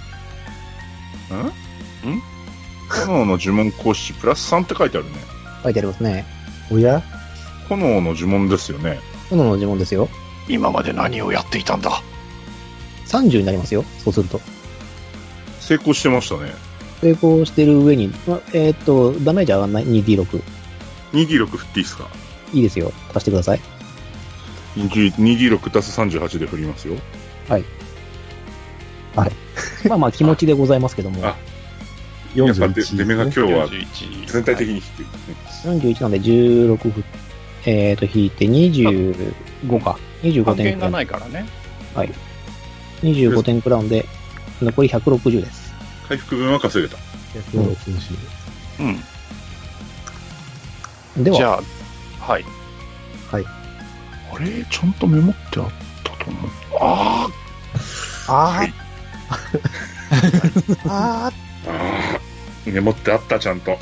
んん炎の呪文公式プラスさんって書いてあるね。 書いてありますね。 おや？ 炎の呪文ですよね。 炎の呪文ですよ。 今まで何をやっていたんだ？ さんじゅうになりますよ、そうすると。 成功してましたね。 成功してる上に、ま、えー、っと、ダメージ上がんない にディーろく。 にディーろく 振っていいですか？ いいですよ。足してください。 にディーろく 足すさんじゅうはちで振りますよ。 はい。あれまあまあ気持ちでございますけども。 あ、よんじゅういち、ね。出目が今日は全体的に低い、 はい。よんじゅういちなんでじゅうろく振って、えーと、引いてにじゅうごか。にじゅうごてん。 関係がないからね。 はい。にじゅうごてんくらうんで、残りひゃくろくじゅうです。 回復分は稼げた。 ひゃくろくじゅう。 うん。では。 じゃあ、はい。 はい。 あれちゃんとメモってあったと思う。ああ。ああ。 はい、 ああ。 ああ。メモってあった、ちゃんと。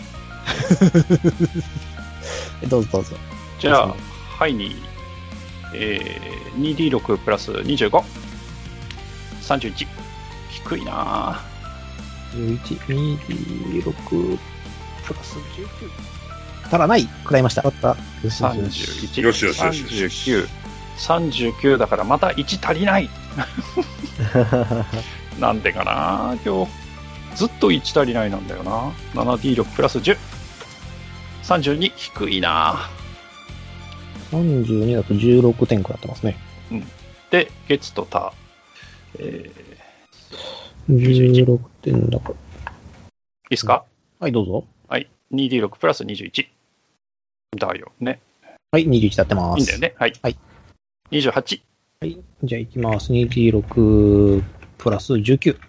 どうぞどうぞ。 じゃあ、はいに、えー、にディーろく プラスにじゅうご。さんじゅういち。低いなぁ。 じゅういち、にディーろく プラスじゅうきゅう。足らない。食らいました。 あった。 よしさんじゅういち。 よしよしよし。 さんじゅうきゅう。さんじゅうきゅうだからまたいち足りない。 なんでかな今日。ずっといち足りないなんだよな。ななディーろく プラスじゅう。さんじゅうに、低いな。 さんじゅうにだとじゅうろくてんくらってますね。 うん。で、月とタ。えー、じゅうろくてんだから。いいですか？ はい、どうぞ。 はい。にディーろく プラスにじゅういち。だよね。 はい、にじゅういち立ってます。 いいんだよね。はい。 はい。 にじゅうはち。 はい。じゃあ行きます。にディーろく プラスじゅうきゅう。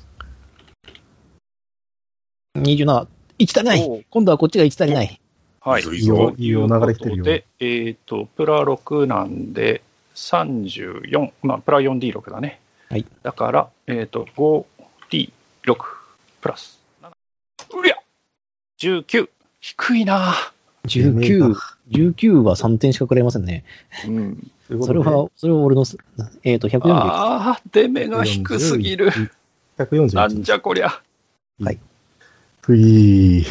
にじゅうなな。いち足りない。今度はこっちがいち足りない。 はい。 いいぞ。 いいよ、流れてるよ。 で、えっ、ー、と、プラろくなんで、さんじゅうよん。まあ、プラ よんディーろく だね。 はい。 だから、えっ、ー、と、ごディーろく プラスなな。うりゃ !じゅうきゅう。低いな。 じゅうきゅう。じゅうきゅうはさんてんしかくれませんね。 うん。 それは、それは俺の、えっ、ー、と、ひゃくよんじゅう。 ああ、出目が低すぎる。 ひゃくよんじゅういち。 なんじゃこりゃ。 はい。 ふいー。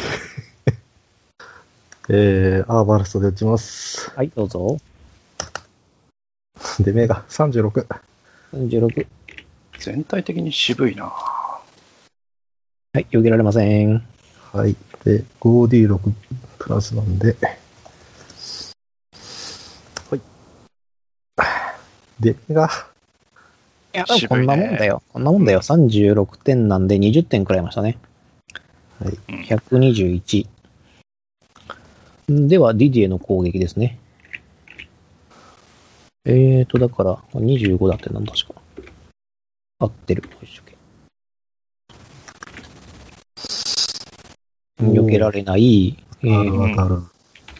えー、アーバルストで打ちます。 はい、どうぞ。 で、目がさんじゅうろく。 さんじゅうろく。 全体的に渋いな。 はい、避けられません。 はい。で、ごディーろく プラスなんで。はい。で、目が。 いや、でもこんなもんだよ。こんなもんだよ。さんじゅうろくてんなんでにじゅってんくらいましたね。はい。ひゃくにじゅういち。では、ディディエの攻撃ですね。えーと、だから、にじゅうごだってなんだ、確か。合ってる。避けられない。 えー、わかる。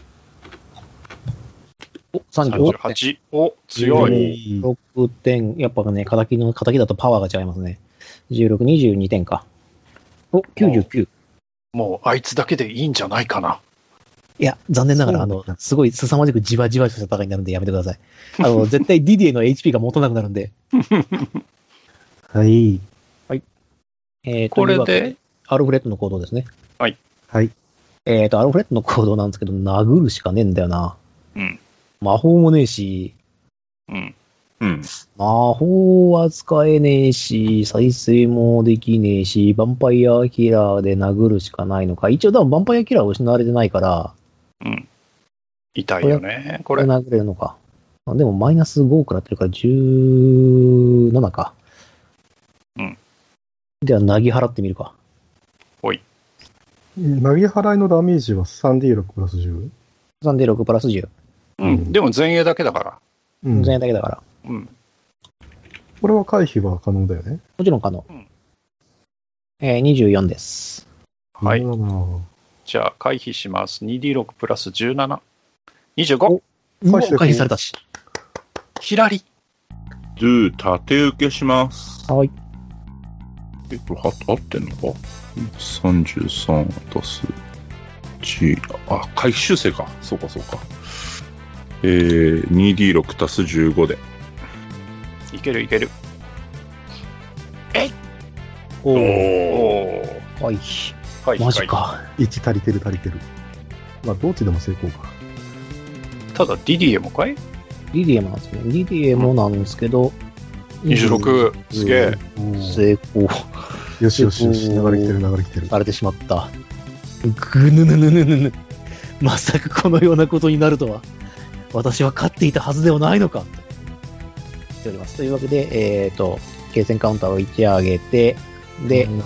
お、さんじゅうはち。お、強い。 ろくてん。やっぱね、敵の、敵だとパワーが違いますね。じゅうろく、にじゅうにてんか。お、きゅうじゅうきゅう。 もう、あいつだけでいいんじゃないかな。 いや、残念ながら、あの、すごい凄まじくじわじわした戦いになるんでやめてください。あの、絶対ディディエの エイチピー が持たなくなるんで。 はい。 はい。えーと、 これで、 アルフレッドの行動ですね。 はい。 はい。 えーと、アルフレッドの行動なんですけど、殴るしかねえんだよな。 うん。 魔法もねえし、 うん。 うん。 魔法は使えねえし、再生もできねえし、ヴァンパイアキラーで殴るしかないのか。一応、多分ヴァンパイアキラーは失われてないから、 うん。痛いよね、これ。 これ殴れるのか。でも、マイナスごくらってるからじゅうななか。 うん。 では、なぎ払ってみるか。 ほい。 投げ払いのダメージは スリーディーろく プラスじゅう? さんディーろく プラスじゅう。 うん。でも、前衛だけだから。 うん。 前衛だけだから。 うん。 これは回避は可能だよね。 もちろん可能。 うん、 えー、にじゅうよんです。 はい。じゃあ、回避します。にディーろく プラスじゅうなな。にじゅうご。 回避されたし。 左。 ドゥ、縦受けします。 はい。 えっと、は、合ってんのか ?さんじゅうさん 足すいち。あ、回避修正か。そうか、そうか。えー、にディーろく 足すじゅうごで。 いけるいける。えいおー。 おー。 回避。 回避。 マジか。 いち足りてる足りてる。まあ、どっちでも成功か。 ただ、ディディエもかい？ ディディエもなんですね。ディディエもなんですけど、 にじゅうろく。すげえ。 成功。 よしよしよし、流れ来てる流れ来てる。 されてしまった。ぐぬぬぬぬぬぬ。まさかこのようなことになるとは。私は勝っていたはずではないのか。と言っております。というわけで、えっと、継戦カウンターをいち上げて、で、 よ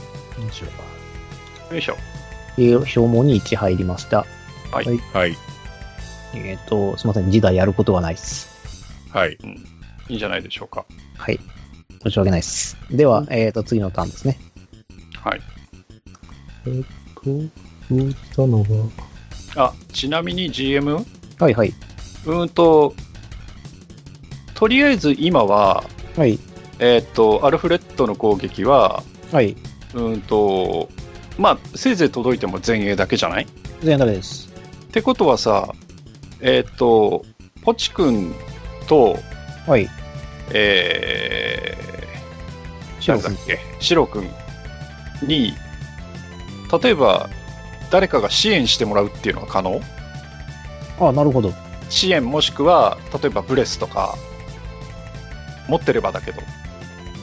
いしょ。 消耗にいち入りました。 はい。 はい。 えっと、すみません。時代やることはないです。 はい。 うん。いいんじゃないでしょうか。 はい。申し訳ないです。では、えっと、次のターンですね。 はい。 えっと、どうしたのが。 あ、ちなみに ジーエム？ はいはい。 うーんと、とりあえず今は、 はい。 えっと、アルフレッドの攻撃は、 はい。 うーんと、まあ、せいぜい届いても前衛だけじゃない？ 全員ダメです。 ってことはさ、えっと、ポチ君と、 はい。 えー、 シロ君誰だっけ？シロ君に、例えば、誰かが支援してもらうっていうのは可能？ あ、なるほど。 支援もしくは、例えばブレスとか、持ってればだけど。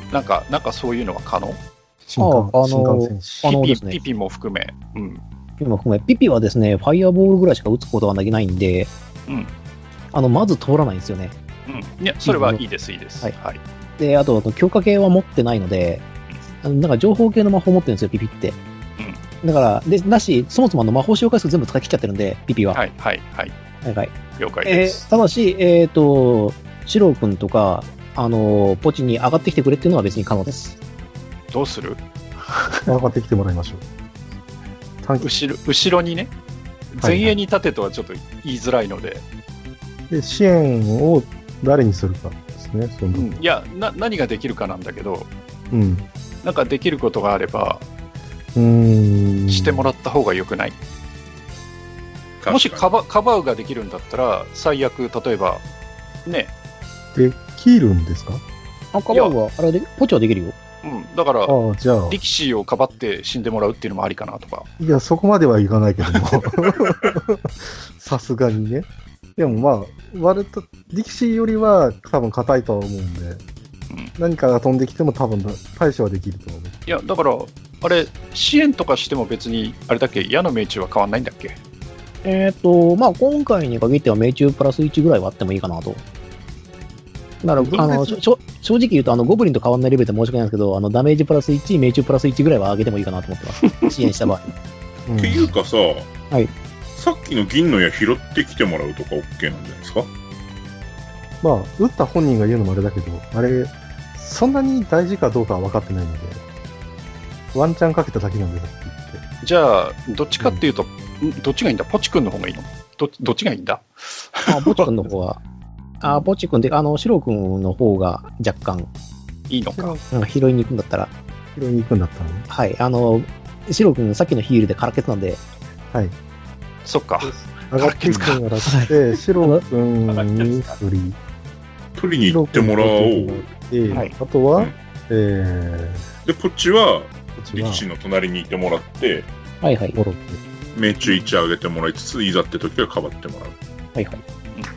なんか、なんかそういうのは可能？ 新幹ああの新幹線士。 あのピピ、 ですねピピも含め。うん。 ピピも含め、ピピはですね、ファイアボールぐらいしか打つことができないんで、 うん。 あの、まず通らないんですよね。 うん。いや、それはいいです、いいです。 はいはい。 で、あと、強化系は持ってないので、あのなんか情報系の魔法持ってるんですよ、ピピって。だから、で、なし、そもそもあの魔法使用回数全部使い切っちゃってるんで、ピピは。 はい、はい、はい。 はいはい。 了解えです。 ーただし、えっ、と、シロー君とか、あのーポチに上がってきてくれっていうのは別に可能です。 どうする？ 上がってきてもらいましょう。短期後ろ、後ろにね、 はい前衛に立てとはちょっと言いづらいので、 で支援を誰にするかですね、その、 うんいやな、何ができるかなんだけど、 うん。 なんかできることがあれば、 うーん。 してもらった方が良くない？もしカバカバーができるんだったら、最悪、例えば、ね、 できるんですか？ あ、カバーは、あれで、ポチはできるよ。 うん、だから、 ああ、じゃあ、 力士をかばって死んでもらうっていうのもありかなとか。 いや、そこまではいかないけども。さすがにね。でもまあ、割と、力士よりは多分硬いとは思うんで、 うん何かが飛んできても多分対処はできると思う。 いや、だから、あれ、支援とかしても別に、あれだっけ、矢の命中は変わんないんだっけ？ えっ、と、まあ、今回に限っては命中プラスいちぐらいはあってもいいかなと。だから、あの、ちょちょ正直言うと、あの、ゴブリンと変わんないレベルで申し訳ないんですけど、あの、ダメージプラスいち、命中プラスいちぐらいは上げてもいいかなと思ってます。支援した場合。 うんっていうかさ、 はいさっきの銀の矢拾ってきてもらうとか OK なんじゃないですか？ まあ、打った本人が言うのもあれだけど、あれ、そんなに大事かどうかは分かってないので、ワンチャンかけただけなんですって言って。 じゃあ、どっちかっていうと、んどっちがいいんだ？ポチ君の方がいいの？どどっちがいいんだ？ あ、ポチ君の方は、あ、ポチ君で、あの、シロ君の方が若干、 いいのか。 なんか拾いに行くんだったら、 拾いに行くんだったらね。 はい、あの、シロ君さっきのヒールで空欠なんで、 はい。 そっか。 上がっていくんが楽して、シロ君に振り、 取りに行ってもらおう。 で、 はいあとは、 うんえで、こっちは、 ー、こっちは力士の隣にいてもらって、 はいはい。 ゴロって。 命中いち上げてもらいつつ、いざって時はかばってもらう。 はいはい。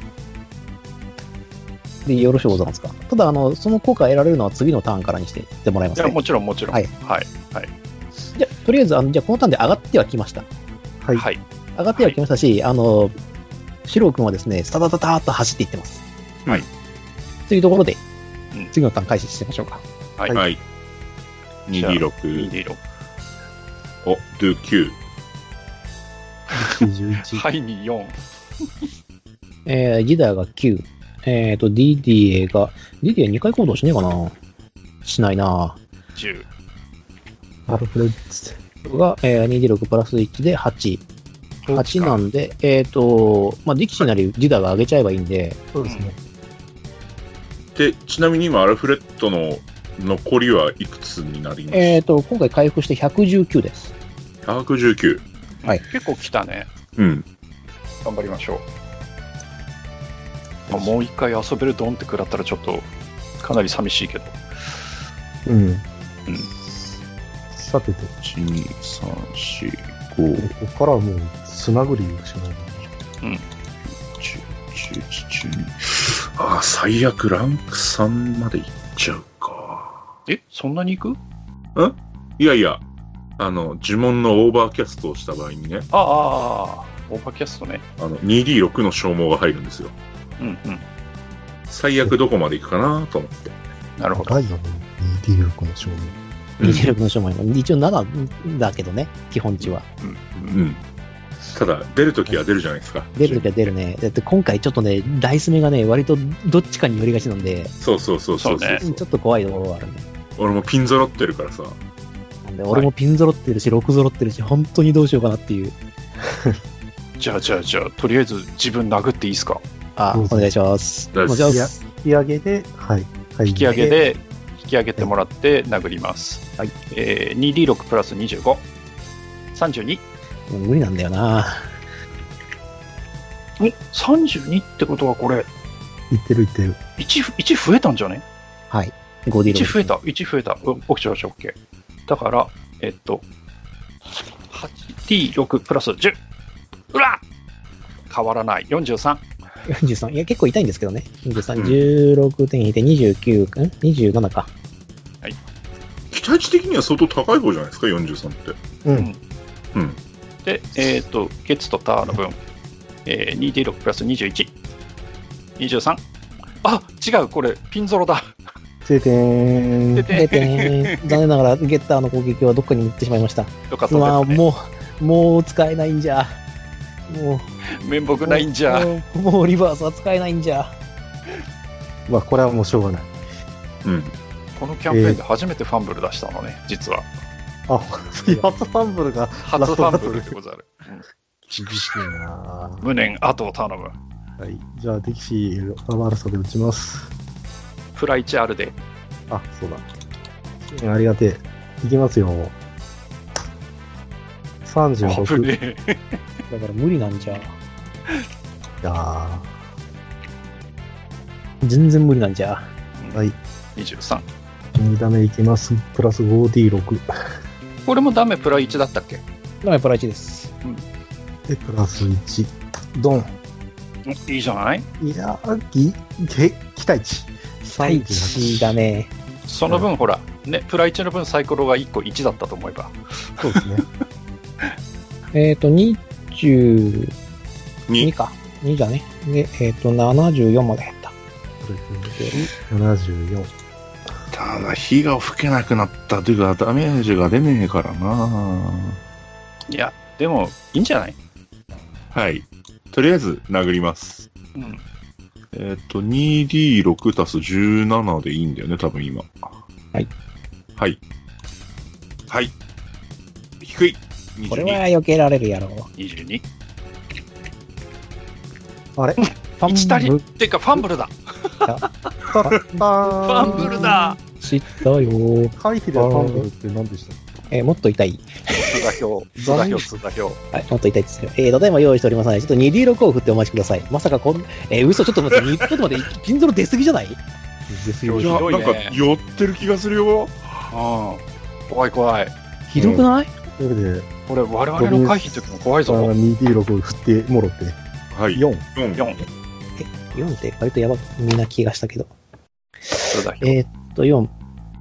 で、よろしゅうございますか。ただ、あの、その効果を得られるのは次のターンからにしてってもらいまいや、 すね。 もちろん、もちろん。 ははいい。はい。 じゃあとりあえず、あの、じゃあこのターンで上がってはきました。 はい。 はい。 上がってはきましたし、あの、シロ君はですね、スタタタターっと走っていってます。 はい。 というところで、 うん次のターン開始してみましょうか。 はい。 はい。にディーろく。 にディーろく。 お、ドゥきゅう。 きゅうじゅういち。 はいによん。 えー、ジダーがきゅう。えっ、と、ディディエが、ディディエにかい行動しねえかなしないなじゅう。 アルフレッツ。 が、えー、にディーろくプラスいちではち。はちなんで、えっ、と、まあ、力士なりジダーが上げちゃえばいいんで、 そうですね。 で、ちなみに今、アルフレッドの残りはいくつになります？ えっ、と、今回回復してひゃくじゅうきゅうです。 ひゃくじゅうきゅう。 はい結構来たね。 うん。 頑張りましょう。まあ、もう一回遊べるドンって食らったらちょっと、かなり寂しいけど。 うん。 うん。 さてと、 いち、に、さん、よん、ご、 ここからはもう、つなぐりしかないな。 うん。 じゅう、じゅういち、じゅうに。ああ、最悪ランクさんまでいっちゃうか。 え、そんなに行く？ いやいや、あの、呪文のオーバーキャストをした場合にね、 ああ、ああ、オーバーキャストね。 あの、にディーろく の消耗が入るんですよ。 うんうん。 最悪どこまでいくかなと思って。 なるほど。 ガイアの にディーろく の証明。 うんにディーろくの証明も、一応ななだけどね、基本値は。 うん。 うん。ただ、出るときは出るじゃないですか。 出るときは出るね。だって今回ちょっとね、ダイス目がね、割とどっちかに寄りがちなんで、 そうそうそうそうそうねちょっと怖いところがあるね。 俺もピン揃ってるからさ。 なんで俺もピン揃ってるし、ろく揃ってるし、本当にどうしようかなっていう。 じゃあじゃあじゃあ、とりあえず自分殴っていいですか？ あ、 どうぞお願いします。お大丈夫願いします。 引き上げで、はい。はい、 引き上げで、引き上げてもらって殴ります。 はい。 えー、にディーろくプラスにじゅうご。さんじゅうに。 もう無理なんだよな。 え、さんじゅうにってことはこれ、 いってるいってる。 いち、いち増えたんじゃね？ はい。ごディーいちろく。 増えた、いち増えた。うん、オッケーオッケーオッケー。だから、えっと、はちディーろくプラスじゅう。うわ変わらない。よんじゅうさん。 よんじゅうさん。いや、結構痛いんですけどね。よんじゅうさん、 うんじゅうろくてん引いてにじゅうきゅう、ん ?にじゅうなな か。 期待値的には相当高い方じゃないですか、よんじゅうさんって。 う。 うんん。 うん。 で、えっ、と、月とターの分、えー、にディーろくプラスにじゅういち。にじゅうさん。あ、違う、これ、ピンゾロだ。 ててーん。 で出てね残念ながらゲッターの攻撃はどっかに行ってしまいました。 よかったまあ、 ですね。 もう、もう使えないんじゃ。も面目う、 ないんじゃ。 もうもうリバースは使えないんじゃ。 まあ、これはもうしょうがない。 うん。 このキャンペーンで初めてファンブル出したのね、実は。 あ、初ファンブルが初ファンブルってことある。うん厳しいなぁ。 無念、後を頼む。 はい。じゃあ、デキシー、アバルサで打ちます。 フライチあるで。 あ、そうだ。ありがてえ。いきますよ。さんじゅうろく。 危ねえ。 だから無理なんじゃ。 いや全然無理なんじゃ。 ーはい。 にじゅうさん。 にダメいきます。プラス ごディーろく。 これもダメプラいちだったっけ？ ダメプラいちです。 で、プラスいち。ドン。 いいじゃない？ いやー、ぎ、け、期待値。 はい、ちだね。 その分、ほら、ね、プラいちの分サイコロがいっこいちだったと思えば。 そうですね。 えっと、にじゅうにに、 か。にだね。で、えっと、ななじゅうよんまで減った。 ななじゅうよん。 ただ、火が吹けなくなったというか、ダメージが出ねえからないや、でも、いいんじゃない？ はい。とりあえず、殴ります。 うん。 えっと、にディーろく 足すじゅうななでいいんだよね、多分今。 はい。 はい。はい。低い。 これにじゅうに。 は避けられるやろ。 にじゅうに。 あれファいち足り。 ンってか、ファンブルだ。 フファンブルだ。 したよ。 回避でファンブルって何でした？ えーもっと痛い。 津田表。津田表、津田表。 はい、もっと痛いですよ。えー、ただいま用意しておりますので、ちょっと にディーろく を振ってお待ちください。まさかこん、えー、嘘、ちょっと待って、にちょっと待って、ピンゾロ出過ぎじゃないですよいや、 ひどいねなんか、寄ってる気がするよ。 ああ。怖い怖い。 ひどくない、 というわけで、 これ、我々の回避の時も怖いぞ。 にディーろく を振ってもろって、 はい。 よん。 よん。 よん。 よん って割とやばみな気がしたけど。 津田表。 えー、っと、よん。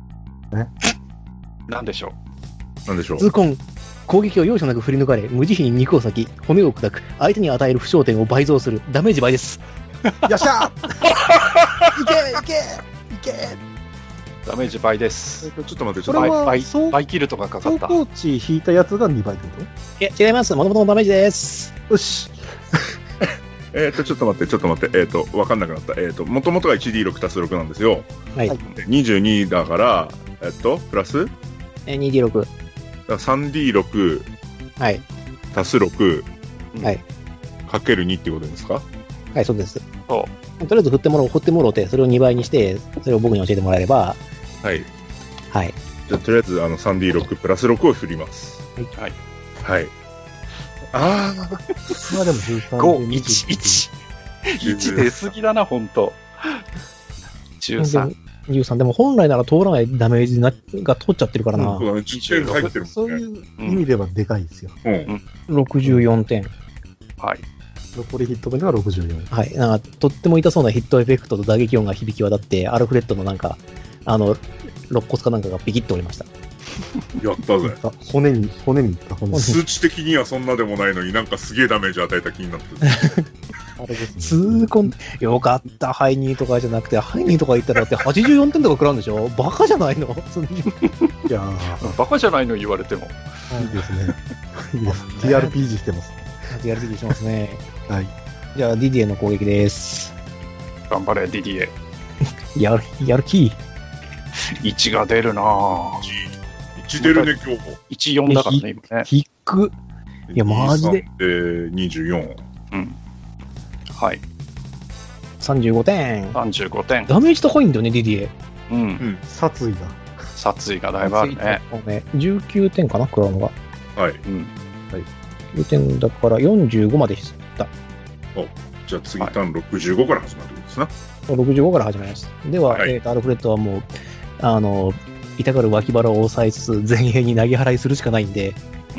なんでしょなんでしょう。 痛恨。攻撃を容赦なく振り抜かれ、無慈悲に肉を裂き、骨を砕く、相手に与える負傷点を倍増する、ダメージ倍です。 よっしゃいけいけいけう。ダメージ倍です。 ちょっと待って、ちょっとこれは倍、 そう倍キルとかかかった。 走行値引いたやつがにばいってこいや、違います。もともとのダメージです。 とよし。 えっと、ちょっと待って、ちょっと待って、えっと、わかんなくなった。えっと、もともとが いちディーろく 足すろくなんですよ。 はい。 はいでにじゅうにだから、えっと、プラスえー、にディーろく。 だから さんディーろくはい。 足すろくはい。 かけるにってことですか？ はい、そうです。 そとりあえず振ってもらおう、振ってもらおうて、それをにばいにして、それを僕に教えてもらえれば、 はい。 はい。 じゃあ、とりあえず、あの、さんディーろく プラスろくを振ります。 はい。 はい。あまあでもじゅうさんう。ご、いち、いち。 ー。 いち出過ぎだな、ほんと。じゅうさん。 じゅうさん。でも本来なら通らないダメージなが通っちゃってるからな。 そうだね、じゅってん入ってるそうもんね。 いう意味ではでかいですよ。 うん。 ろくじゅうよんてん。 はい。 残りヒットポイントがろくじゅうよん。 はい。なんか、とっても痛そうなヒットエフェクトと打撃音が響き渡って、アルフレッドのなんか、あの、肋骨かなんかがピキッと折れました。 やったぜ。 あ骨に、骨にいった骨に。 数値的にはそんなでもないのになんかすげえダメージ与えた気になってる。 あれですね。 痛恨、よかった、ハイニーとかじゃなくて、ハイニーとか言ったらだってはちじゅうよんてんとか食らうんでしょバカじゃないのそのいやー、 バカじゃないの言われても。 いいですね。いいです。ティーアールピージー してます。 やる気がしますね。 はい。 じゃあ、ディディエの攻撃です。 頑張れ、ディディエ。 やる、やる気。 いちが出るなぁ。 いち出るね、今日も。 いち、よんだからね、今ね。 低く。いやマジで。 で、にじゅうよん。 うん。はい。 さんじゅうごてん。 さんじゅうごてん。 ダメージ高いんだよね、ディディエ。 うん。 殺意が。 殺意がだいぶあるね。 ね。じゅうきゅうてんかな、食らうのが。 はい。 うん。 きゅうてんだからよんじゅうごまでした。 じゃあ次、ターンろくじゅうごから始まるんですな。 ろくじゅうごから始まります。では、 はいえーと、アルフレッドはもう、あの、痛がる脇腹を抑えつつ、前衛に投げ払いするしかないんで、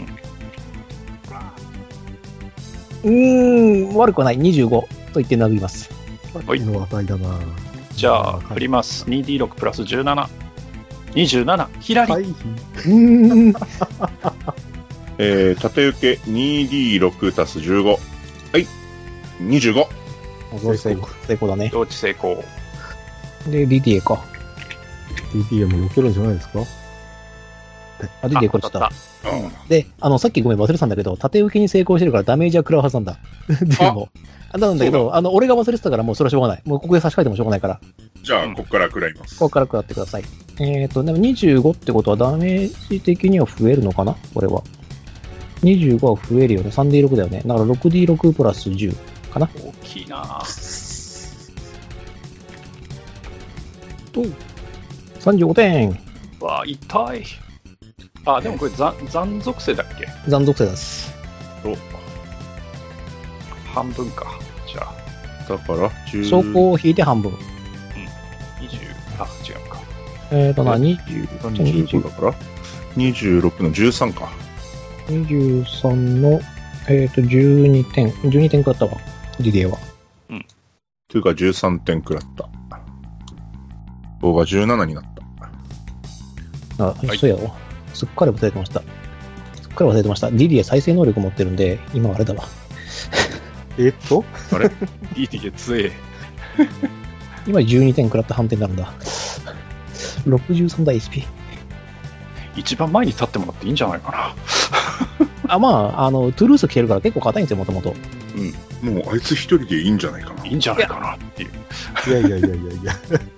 うーん、悪くはない。にじゅうごと言って殴ります。 さっきの値だな。 じゃあ、 はい振ります。にディーろく プラスじゅうなな。 にじゅうなな、左。 はい。 うーん。 えー、縦受け にディーろく 足すじゅうご。はい。にじゅうご。 成功。成功だね。 同値成功。 で、ディディエか。 ディーティー も避けるんじゃないですか？ あ、ディディエこっちだ。 当たった。 で、あの、さっきごめん忘れてたんだけど、縦受けに成功してるからダメージは食らうはずなんだ。でも。あなんだけど、あの、俺が忘れてたからもうそれはしょうがない。もうここで差し替えてもしょうがないから。 じゃあ、ここから食らいます。 ここから食らってください。えっと、でもにじゅうごってことはダメージ的には増えるのかなこれは。にじゅうごは増えるよね。さんディーろく だよね。だから ろくディーろく プラスじゅうかな。 大きいなと、さんじゅうごてん。 ぁ。わあ、痛い。あ、でもこれ残、残属性だっけ？ 残属性です。 お半分か。じゃあ、 だから、じゅう走行を引いて半分。 にじゅう、あ、違うか。 えっとな、にじゅう、 にじゅうごだから、にじゅうろくのじゅうさんか。 にじゅうさんの、えっと、じゅうにてん。じゅうにてん食らったわ。リレーは。 というかじゅうさんてん食らった。棒がじゅうななになった。 あ、 はいそうやわ。すっかり忘れてました。すっかり忘れてました。リリエ再生能力持ってるんで、今あれだわ。 えっとあれいいティケ強え。 今じゅうにてん食らった判定になるんだ。ろくじゅうさんだ エイチピー。 一番前に立ってもらっていいんじゃないかな。 あ、まあ、あの、トゥルース着てるから結構硬いんですよ、もともと。 うん。もう、あいつ一人でいいんじゃないかな。 いいんじゃないかなっていう。 いやいやいやいやいや。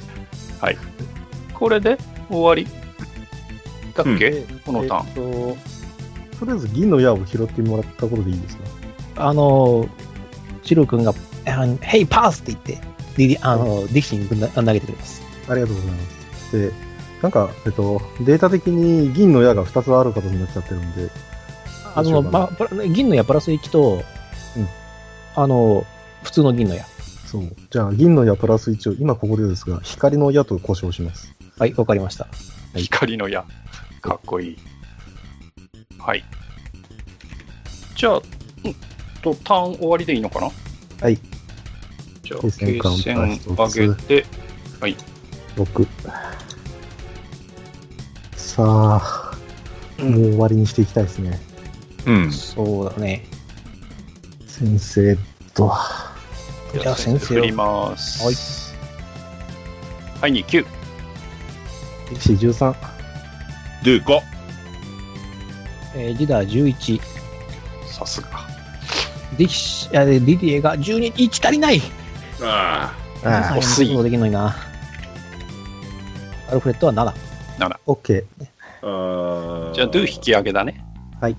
これで終わりだっけ、 うんこのターン。 えっと、とりあえず銀の矢を拾ってもらったことでいいですか？ あの、チロ君が、あのヘイパースって言って、リリあの、ディキシーにぶんな投げてくれます。 ありがとうございます。で、なんか、えっと、データ的に銀の矢がふたつある形になっちゃってるんで、 あの、まあ、銀の矢プラスいちと、 うんあの、普通の銀の矢。 そう。じゃあ、銀の矢プラスいちを、今ここでですが、光の矢と故障します。 はい、わかりました。 光の矢。かっこいい。はい。じゃあ、うんと、ターン終わりでいいのかな？ はい。 じゃあ、 継戦カウンタ継ー戦上げて、はい。 ろく。さあ、もう終わりにしていきたいですね。 うん。 そうだね。 先生と、 じゃあ先生を振ります。 はい。 はい、に、きゅう。 力士じゅうさん。 で、ご。 えー、ジダーじゅういち。 さすが。 ディキシ、あ、ディディエがじゅうに、いち足りないあああ、 惜しいそうできんのにな。アルフレッドはなな。 オッケー。 あ。ああ。 じゃあ、ドゥ引き上げだね。 はい。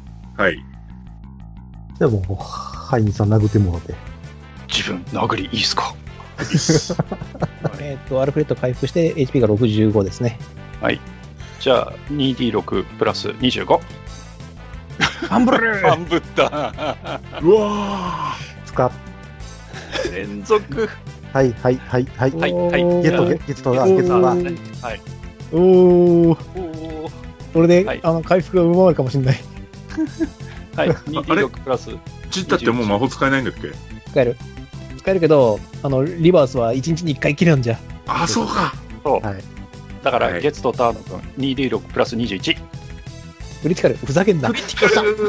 じゃあもう、ハイニさん殴ってもらって。 自分、殴りいいっすか？ えっと、アルフレッド回復して エイチピー がろくじゅうごですね。 じゃあ、にディーろく プラスにじゅうご。 ファンブル半分だ。 うわ使っ、 連続。 はいはいはいはい。 はいはいゲットゲットだ、ゲットだ。 はい。 おー。 おーこれで、 はいあの、回復が上回るかもしれない。 はい。にディーろく プラス。 ー。ちったってもう魔法使えないんだっけ？ 使える。使えるけど、あの、リバースはいちにちにいっかい切れるんじゃ。 あ、そうか。 そう。 はい。 だから、 はい月とターノ君、にディーろく プラスにじゅういち。 クリティカル。ふざけんな。 クリティカル。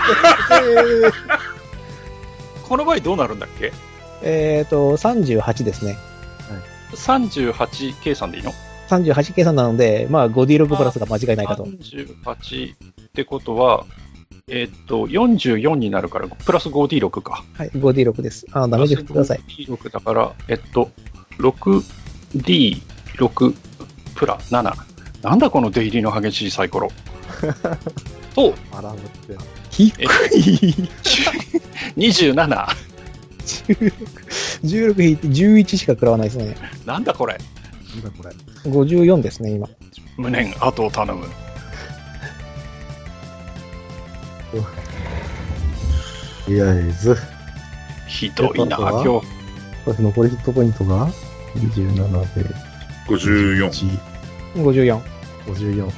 この場合どうなるんだっけ？ えっと、さんじゅうはちですね。 さんじゅうはち計算でいいの？ さんじゅうはち計算なので、まあ ごディーろく プラスが間違いないかと。 さんじゅうはちってことは、えーっと、よんじゅうよんになるから、プラス ごディーろく か。 はい、ごディーろく です。あ、ダメージ振ってください。 ごディーろく だから、えっと、ろくディーろく プラなな。なんだこの出入りの激しいサイコロ。と、 あら、待って。 低えい。 にじゅうなな。 じゅうろく引いてじゅういちしか食らわないですね。 なんだこれ。 なんだこれ。 ごじゅうよんですね、今。 無念、後を頼む。 とりあえず、 ひどいな、 えっと今日。 私残りヒットポイントがにじゅうななで、 ごじゅうよん。 ごじゅうよん。 ごじゅうよん。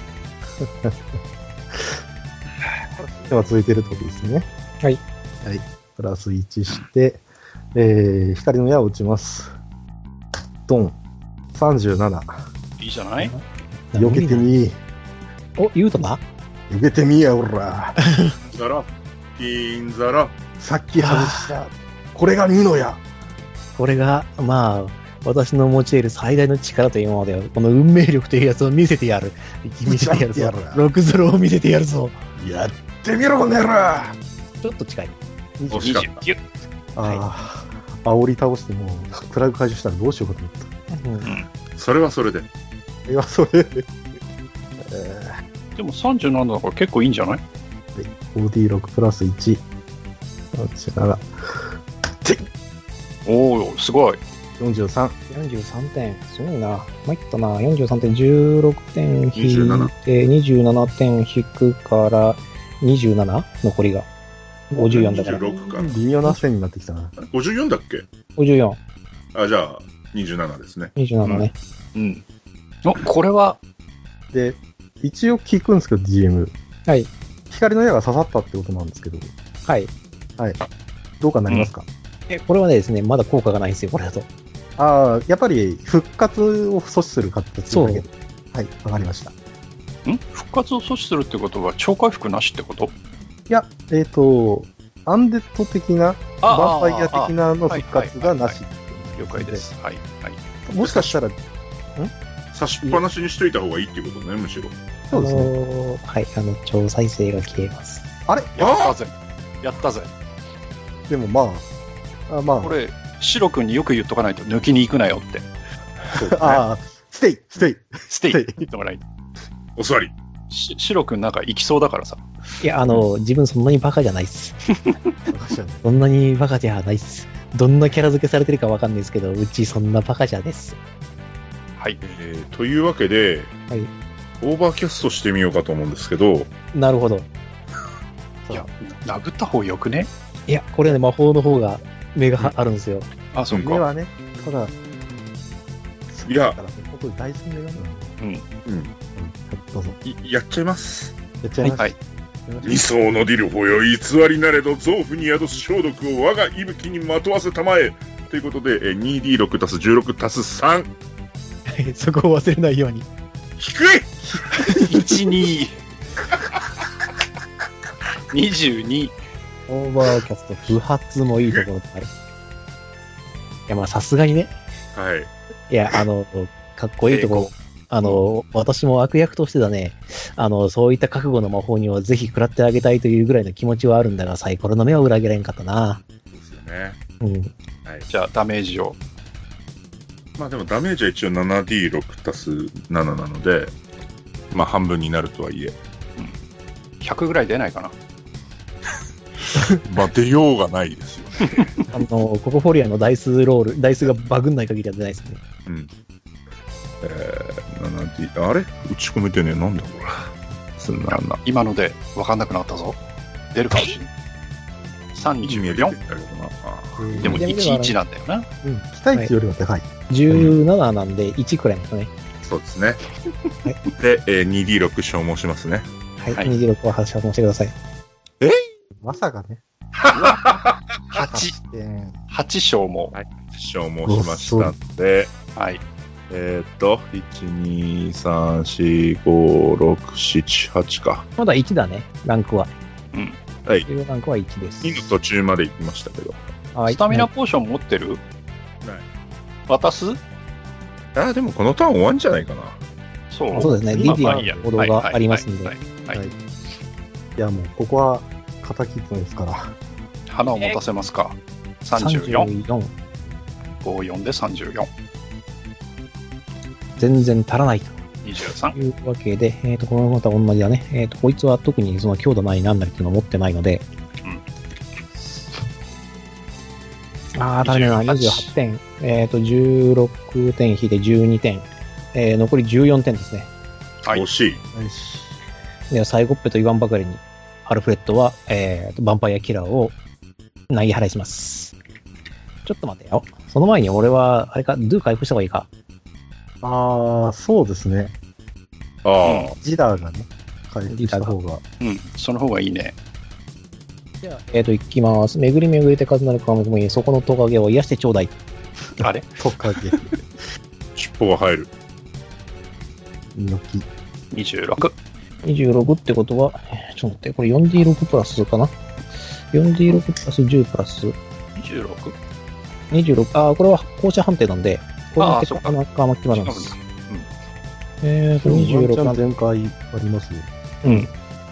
では続いてるとですね。 はい。 はい。プラスいちして、えー、光の矢を打ちます。ドン。さんじゅうなな。 いいじゃない？ 避けてみー。 お、言うとな。 避けてみーや、おら。 ザラ、金ザラ。 さっき外した。これがミノや。 これが、まあ、私の持ち得る最大の力というもので、この運命力というやつを見せてやる。見せてやるぞ。ろくゼロを見せてやるぞ。 やってみろ、この野郎。 ちょっと近い。 惜しかった。 ああ、煽り倒してもう、プラグ解除したらどうしようかと思った。 うん。 それはそれで。 いや、それで。 でもさんじゅうななだから結構いいんじゃない？ フォーディーシックス プラスいち。こちらが。 おお、すごい。 よんじゅうさん。 よんじゅうさんてん。すごいな。参ったな。よんじゅうさんてん、じゅうろくてん引いて、にじゅうななてん引くからにじゅうなな？残りが。ごじゅうよんだから。 にじゅうろくか。 微妙な線になってきたな。 ごじゅうよんだっけ？ ごじゅうよん。 あ、じゃあ、にじゅうななですね。 にじゅうななね。 うん。うん、お、これは。 で、一応聞くんですけど、ディーエム。 はい。 光の矢が刺さったってことなんですけど。 はい。 はい。どうかなりますか？ うん、え、これはねですね、まだ効果がないんですよ、これだと。 ああ、やっぱり復活を阻止する形だけそう。 はい、わかりました。 ん復活を阻止するってことは超回復なしってこと？ いや、えっ、ー、と、アンデッド的な、バンパイア的なの復活がなし。 了解です。はい。はい。 もしかしたら、ん差しっぱなしにしといた方がいいってことね、むしろ。 そうですね。はい、あの、超再生が消えます。 あれやったぜ。やったぜ。 でもまあ、あまあ。 これ、シロ君によく言っとかないと抜きに行くなよって。 そうね、ああ、ステイステイステイって言ってもらい。 お座り。 しシロ君なんか行きそうだからさ。 いや、あの、自分そんなにバカじゃないっす。そんなにバカじゃないっす。どんなキャラ付けされてるかわかんないですけど、うちそんなバカじゃです。 はい。 えー、というわけで、 はい。 オーバーキャストしてみようかと思うんですけど。 なるほど。 いや、殴った方よくね？ いや、これね、魔法の方が目があるんですよ。 あ、そうか。 目はね、ただ、 いや、 本当に大事なようん。うん。 はい、どうぞ。 やっちゃいます。 やっちゃいます。はい。 二層のディルフォよ、偽りなれど臓腑に宿す消毒を我が息吹にまとわせたまえ。ということで、にディーろく 足すじゅうろく足すさん。 そこを忘れないように。 低い !いち、に。 にじゅうに。 オーバーキャスト不発もいいところってある。いや、まあさすがにね。 はい。 いや、あの、かっこいいところ。あの、私も悪役としてだね、あの、そういった覚悟の魔法にはぜひ食らってあげたいというぐらいの気持ちはあるんだが、サイコロの目は裏切らんかったな。 そうですよね。 うん。 はい。じゃあ、ダメージを。 まあでもダメージは一応 ななディーろく 足すなななので、まあ半分になるとはいえ。 うん。ひゃくぐらい出ないかな。 まあ出ようがないですよね。 あの、ココフォリアのダイスロール、ダイスがバグんない限りは出ないですね。 うん。えー、ななディー、あれ打ち込めてねえ、なんだこれ。そんな今ので分かんなくなったぞ。出るかもしれない。さんにじゅうよん。でもいちいちなんだよな。 うん。期待値よりは高い。 じゅうなななんでいちくらいますね。 そうですね。はい、で、えー、にディーろく 消耗しますね。 はい。はい、にディーろく は発射してください。 えまさかね。 はち。はち消耗。 はい。消耗しましたので、 はい。 えー、っと、いち、に、さん、よん、ご、ろく、なな、はちか。 まだいちだね、ランクは。 うん。 はい。 ランクはいちです。 にの途中まで行きましたけど。 スタミナポーション持ってる？ ない。 渡す？ あ、でもこのターン終わんじゃないかな。 そう。そうですね。ディディの行動がありますんで。はい。 はい。いや、もう、ここは、敵ですから。 花を持たせますか。さんじゅうよん。ごじゅうよんでさんじゅうよん。 全然足らないと。 にじゅうさん。 というわけで、えっ、ー、と、この方は同じだね。えっ、ー、と、こいつは特にその強打ないなんなりっていうのを持ってないので。うん。あー、足りないな。にじゅうはちてん。えっ、ー、と、じゅうろくてん引いてじゅうにてん。えー、残りじゅうよんてんですね。 はい。惜しい。 よし。 で、最後っぺと言わんばかりに、アルフレッドは、えーと、ヴァンパイアキラーを投げ払いします。ちょっと待てよ。その前に俺は、あれか、ドゥ回復した方がいいか。 あー、そうですね。 ああ。 ジダーがね、回復した方が。 うん、その方がいいね。 じゃあ、えっ、ー、と、行きます。巡り巡りて数なるかもいい。そこのトカゲを癒してちょうだい。 あれトカゲ。 尻尾が入る。 ニョキ。 にじゅうろく。 にじゅうろくってことは、ちょっと待って、これ よんディーろく プラスかな ?よんディーろく プラスじゅうプラス。 にじゅうろく? にじゅうろく、ああ、これは校舎判定なんで、これの結果あーが甘決まるんです。 違うんだえーと、にじゅうろくワンなんで、 チャン全開ありますね。 うん。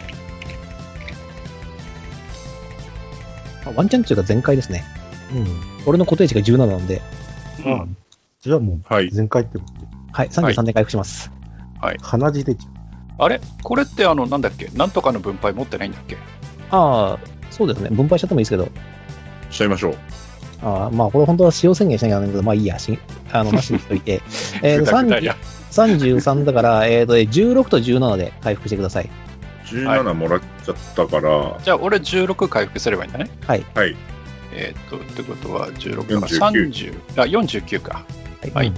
あワンチャンっていうか全開ですね。 うん。 俺の固定値がじゅうなななんで、 うんあじゃあもう、 はい全開ってことで。 はい、さんじゅうさんで回復します。 鼻血出ちゃあれこれってあの、なんだっけなんとかの分配持ってないんだっけ？ ああ、そうですね。分配しちゃってもいいですけど、 しちゃいましょう。 ああ、まあ、これ本当は使用宣言しなきゃいけないけど、まあいいや、しあの、なしにしといて。えーと、 具体的ださんじゅうさんだから、えーと、じゅうろくとじゅうななで回復してください。 じゅうななもらっちゃったから、 じゃあ、俺じゅうろく回復すればいいんだね。 はい。 はい。 えーっと、ってことはじゅうろくからよんじゅうきゅうさんじゅう、あ、よんじゅうきゅうか。 ははいい。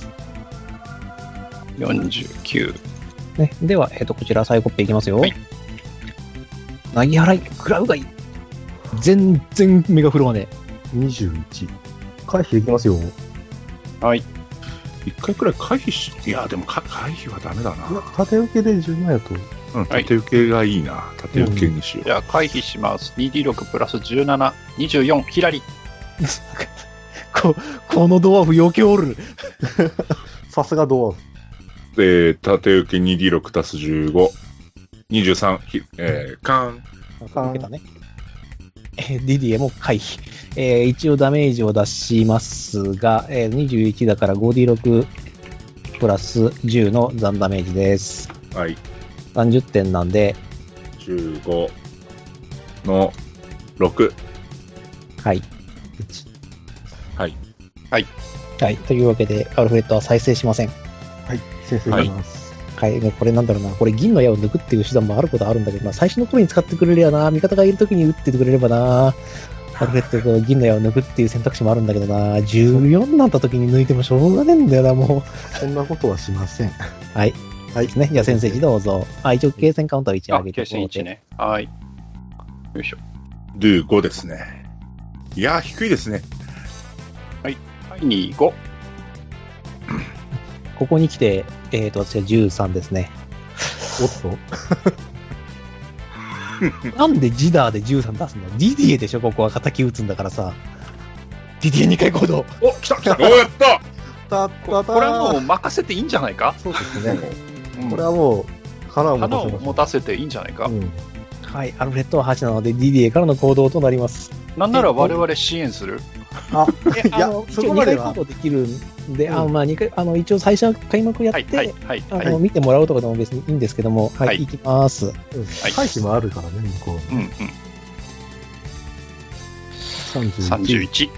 よんじゅうきゅう。 ね、では、えっ、と、こちら、サイコッペいきますよ。 はい。 なぎ払い、クラウガイ。全然目が振るわねう。にじゅういち。回避できますよ。いはい。 一回くらい回避し、いや、でもか回避はダメだやな。、 縦受けで十分やと。 うん、 はい縦受けがいいな。縦受けにしよう。 じゃあ、回避します。にディーろく プラスじゅうなな、にじゅうよん、左。 こ、このドワーフ余計おる。 さすがドア。 で、縦受け にディーろく 足すじゅうご。にじゅうさん、ひえー、カーン。 受けたね。えー、ディディエも回避。えー、一応ダメージを出しますが、えー、にじゅういちだから ごディーろく プラスじゅうの残ダメージです。 はい。 さんじゅってんなんで、 じゅうごのろく。 はい。 はい。 はい。というわけで、アルフレッドは再生しません。 はい。先生します。 はい。もうこれなんだろうな。これ銀の矢を抜くっていう手段もあることはあるんだけど、まあ最初の頃に使ってくれりゃな。味方がいる時に打っててくれればな。アルフレッドと銀の矢を抜くっていう選択肢もあるんだけどな。じゅうよんになった時に抜いてもしょうがねえんだよな、もそんなことはしません。 う。はい。はいですね。じゃあ先生児どうぞ。あ、一応継戦カウンターいちあ上、げて継戦いちね。はい。よいしょ。 ドゥごですね。いやー、低いですね。 はい、に、ご。 ここに来て、えっ、と、私はじゅうさんですね。 おっと。 なんでジダーでじゅうさん出すの？ディディエでしょ、ここは敵打つんだからさ。ディディエにかい行動。 お、来た来たおやったたったこたこれはもう任せていいんじゃないか？ そうですね。 うんこれはもう、花を持花をたせましょう持たせていいんじゃないか？ うん。 はい。アルフレッドははちなので、ディディエからの行動となります。 なんなら我々支援する？ あ、 え、 いやあの、一そ応にこまではかい行動できるんで、あうんまあ、にかい、あの、一応最初は開幕やっはい、 て、 はい、はい。 あの、 はい。 見てもらうとかでも別にいいんですけども、はい、 はい行きます。 うん回避もあるからね、向こう。 うん、うん。 さんじゅういち。 さんじゅういち。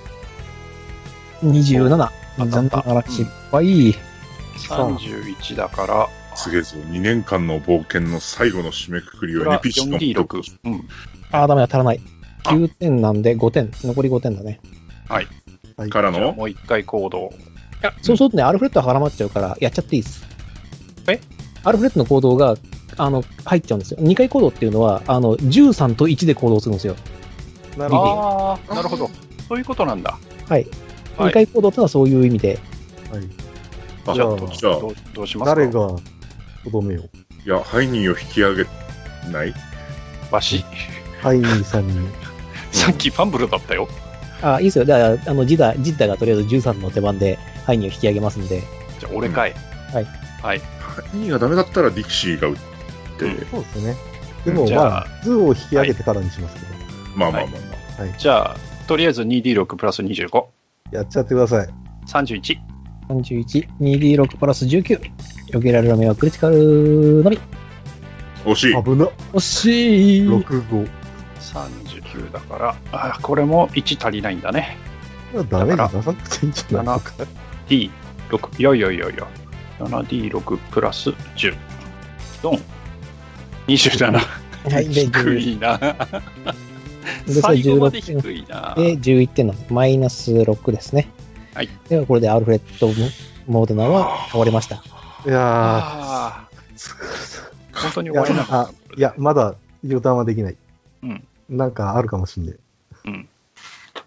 にじゅうなな。 当たった残念ながら失敗。 さんじゅういちだから、 すげえぞ。にねんかんの冒険の最後の締めくくりはこれはリピシトよんディーろく。うん。 あー、ダメだ、足らない。きゅうてんなんでごてん。残りごてんだね。 はいからのじゃあもう一回行動。 いや、そうするとね、アルフレッドは絡まっちゃうから、やっちゃっていいです。 えアルフレッドの行動が、あの、入っちゃうんですよ。にかい行動っていうのは、あの、じゅうさんといちで行動するんですよ。 なるほど。 ああ、なるほど。そういうことなんだ。 はい。 はいにかい行動ってのはそういう意味で。 はい。 あじゃあじゃあどうどうしますか？ 誰がとどめよう。 いや、ハイニーを引き上げないわし。 ハイニーさんに。 さっきファンブルだったよ。 あ、いいですよ。だから、あの、ジダ、ジッダがとりあえずじゅうさんの手番で、ハイニーを引き上げますんで。 じゃあ俺かい。 はい。 はい。 ハイニーがダメだったらディクシーが打って、 うんそうですね。でもじゃあまあ、図を引き上げてからにしますけど。 まあまあまあまあ。 じゃあ、とりあえず にディーろく プラスにじゅうご。 やっちゃってください。 さんじゅういち。 さんじゅういち、にディーろく プラスじゅうきゅう。避けられる目はクリティカルのみ。 惜しい。 危な。 惜しい。 ろくご。 さんじゅうきゅうだから、あこれもいち足りないんだね。 ダメージ出さなくていいんじゃないななディーろく。いやいやいやいや。ななディーろく プラスじゅう。ドン。にじゅうなな。 はい。で、 低いな。 で、それ最後まじゅうろくで低いな。 で、じゅういってんなので、マイナスろくですね。 はい。 では、これでアルフレッドモードナーは倒れました。 いやああ。本当にー。いや終わりなかっあいや、まだ予断はできない。 うん。 なんかあるかもしんない。 た。うん。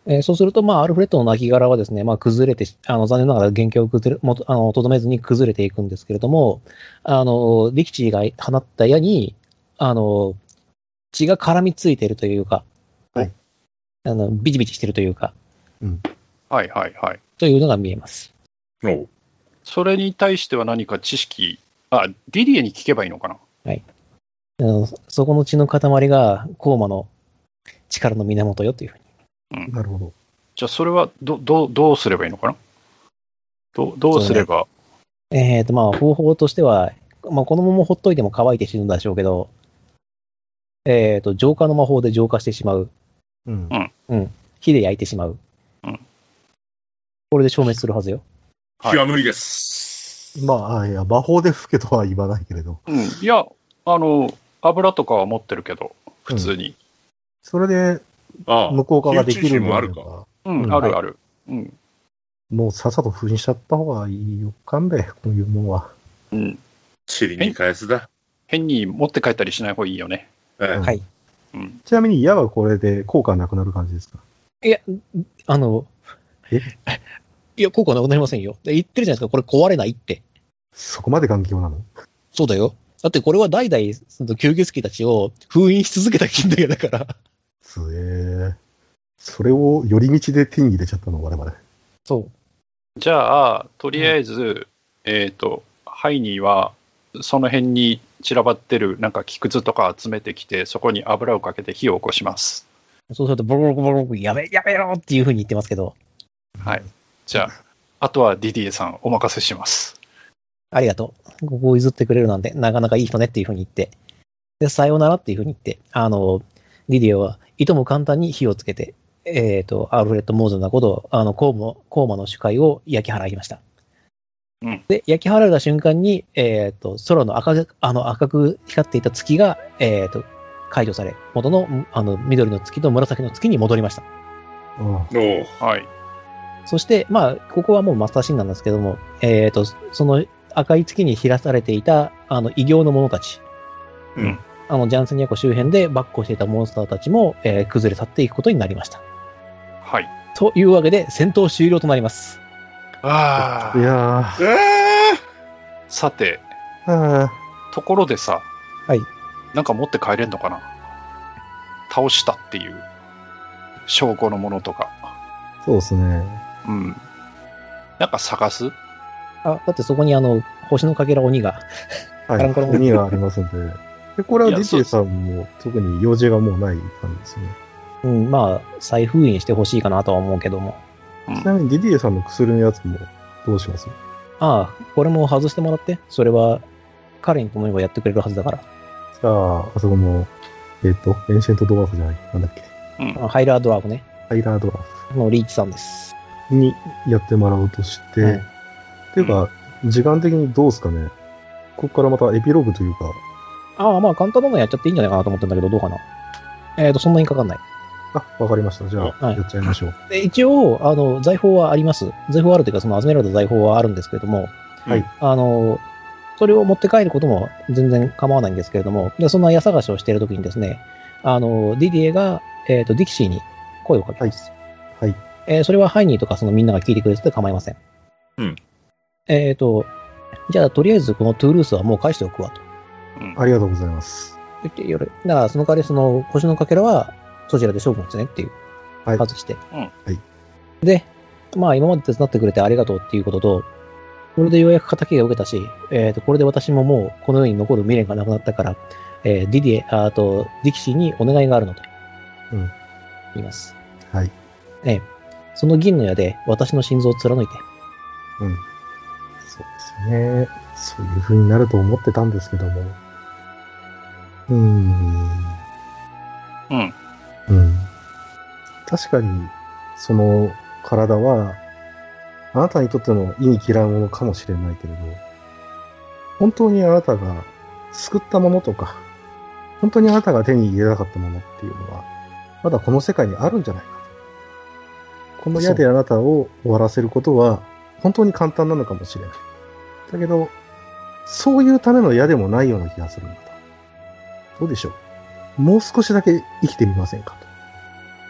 えーそうすると、まあ、アルフレッドの亡骸はですね、まあ、崩れて、あの、残念ながら原型を崩れ、もと、あの、とどめずに崩れていくんですけれども、あの、力士が放った矢に、あの、血が絡みついているというか、 はい。 あの、ビチビチしているというか、 はいはいはい。 というのが見えます。 おうそれに対しては何か知識、あ、ディディエに聞けばいいのかな。 あのそこの血の塊が、コーマの力の源よというふうに。 なるほど。 じゃあそれはど、どう、どうすればいいのかな。どう、どうすれば、 えっ、と、まあ、方法としては、まあ、このままほっといても乾いて死ぬんでしょうけど、えっ、と、浄化の魔法で浄化してしまう。 うん。 うん。火で焼いてしまう。 うんこれで消滅するはずよ。 はい火は無理です。 まあ、あいや、魔法で吹けとは言わないけれど、 うん、いや、あの、油とかは持ってるけど、普通に。 それでああ、 無効化ができるんであれ火打ち石もあるか。 ば、 うん、 うんあるある。うん。 もうさっさと封印しちゃった方がいいよかんべ、こういうもんは。 うん。 塵に返すだ。 変に持って帰ったりしない方がいいよね。 ええうんはい。 うん。 ちなみに矢はこれで効果なくなる感じですか？ いや、あの、 えいや、効果なくなりませんよ。で言ってるじゃないですか、これ壊れないって。 そこまで環境なの？ そうだよ。だってこれは代々、その吸血鬼たちを封印し続けた金だけだから。 すげえ。それを寄り道で手に入れちゃったの、我々。 そう。 じゃあ、とりあえず、えっ、と、ハイニーは、その辺に散らばってる、なんか木くずとか集めてきて、そこに油をかけて火を起こします。 そうすると、ボロボロボロボロ、やめ、やめろっていう風に言ってますけど、 はい。じゃあ、あとはディディエさんお任せします。 ありがとう。ここを譲ってくれるなんて、なかなかいい人ねっていう風に言って、で、さようならっていう風に言って、あの、リディオはいとも簡単に火をつけて、えっ、と、アルフレッド・モーズなことを、あの、コーマ、コーマの主会を焼き払いました。 うんで、焼き払われた瞬間に、えっ、と、空の赤く、あの、赤く光っていた月が、えっ、と、解除され、元の、あの、緑の月と紫の月に戻りました。 あおうはい。 そして、まあ、ここはもうマスターシーンなんですけども、えっ、と、その赤い月に開されていた、あの、異形の者たち、 うん。 あの、ジャンセニア湖周辺で跋扈していたモンスターたちも、えー崩れ去っていくことになりました。 はい。 というわけで、戦闘終了となります。 ああ。 いやー、 えさて、 あところでさ、 はい。 なんか持って帰れんのかな。倒したっていう証拠のものとか。 ーそうですね。 うん。なんか探す。 あ、だってそこにあの、星のかけら鬼が、 はい。 カランコロン鬼がありますんで。で、これはいやディティさんも特に用事がもうない感じですね。 うん、まあ、再封印してほしいかなとは思うけども。 うんちなみにディディエさんの薬のやつもどうします？ ああ、これも外してもらって、それは、彼に頼めばやってくれるはずだから。 じゃあ、あそこの、えっ、と、エンシェントドワーフじゃない、なんだっけ、 うん。 あハイラードラーフね。 ハイラードワーのリーチさんです。 フにやってもらおうとして、 はいっていうか、時間的にどうですかね。ここからまたエピローグというか、 ああ、まあ簡単なのやっちゃっていいんじゃないかなと思ってんだけど、どうかな。えっ、と、そんなにかかんない。 あ、わかりました。じゃあ、 はいやっちゃいましょう。 で一応、あの、財宝はあります。財宝あるというか、その集められた財宝はあるんですけれども、 はい。 あの、それを持って帰ることも全然構わないんですけれども、でそんな矢探しをしているときにですね、あの、ディディエが、えっ、と、ディキシーに声をかけます。 はい。 えーそれはハイニーとかそのみんなが聞いてくれてて構いません。 うん。 えっ、と、じゃあ、とりあえずこのトゥールースはもう返しておくわとうんありがとうございます。 言ってよる。だから、その代わりその星のかけらはそちらで勝負をしてねっていう、 はい外して。 うんはい。 で、まあ今まで手伝ってくれてありがとうっていうことと、これでようやく仇が受けたし、えっ、と、これで私ももうこの世に残る未練がなくなったから、えーディディエ、ああと、ディキシーにお願いがあるのと。 うん。 言います。 はい。 ええその銀の矢で私の心臓を貫いて。 うん。そうですね。そういう風になると思ってたんですけども。うーん。 うん。 うん。確かに、その体は、あなたにとっての意に嫌うものかもしれないけれど、本当にあなたが救ったものとか、本当にあなたが手に入れなかったものっていうのは、まだこの世界にあるんじゃないかと。この矢であなたを終わらせることは、本当に簡単なのかもしれない。だけど、そういうための矢でもないような気がするんだと。どうでしょう。もう少しだけ生きてみませんかと。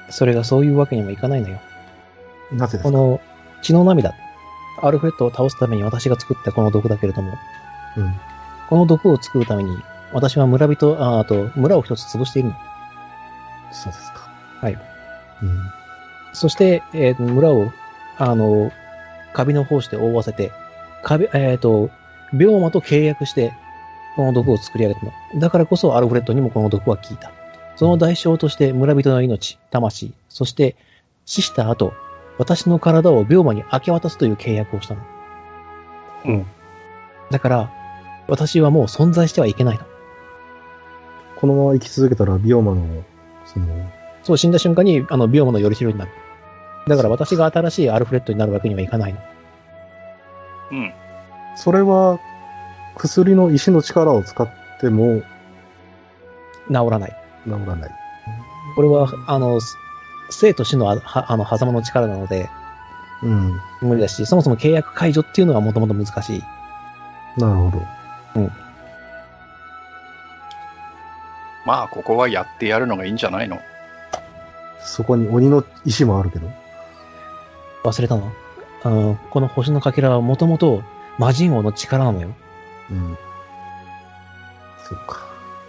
それがそういうわけにもいかないのよ。 なぜですか？ この血の涙、アルフレッドを倒すために私が作ったこの毒だけれども、 うん。 この毒を作るために私は村人、ああと村を一つ潰しているの。 そうですか。 はい。 うん。 そして、えー村を、あの、カビの胞子で覆わせて、カビ、えっ、と、病魔と契約して、この毒を作り上げたの。だからこそアルフレッドにもこの毒は効いた。その代償として村人の命、魂、そして死した後、私の体を病魔に明け渡すという契約をしたの。 うん。 だから、私はもう存在してはいけないの。 このまま生き続けたら、ビオマの、その、 そう、死んだ瞬間に、あの、病魔のよりしろになる。だから私が新しいアルフレッドになるわけにはいかないの。 うん。 それは、薬の石の力を使っても治らない。 治らない。 これは、あの、生と死のあはあの狭間の力なので、 うん。 無理だし、そもそも契約解除っていうのはもともと難しい。 なるほど。 まあ、ここはやってやるのがいいんじゃないの？ そこに鬼の石もあるけど。 忘れたの？あの、この星のかけらはもともと魔人王の力なのよ。 うん。そうか。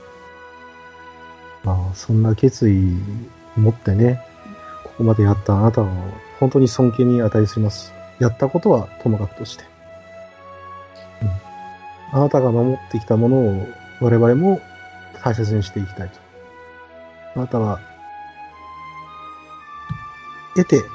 まあ、そんな決意持ってね、ここまでやったあなたは本当に尊敬に値します。やったことはともかくとして。うん。あなたが守ってきたものを我々も大切にしていきたいと。あなたは、得て、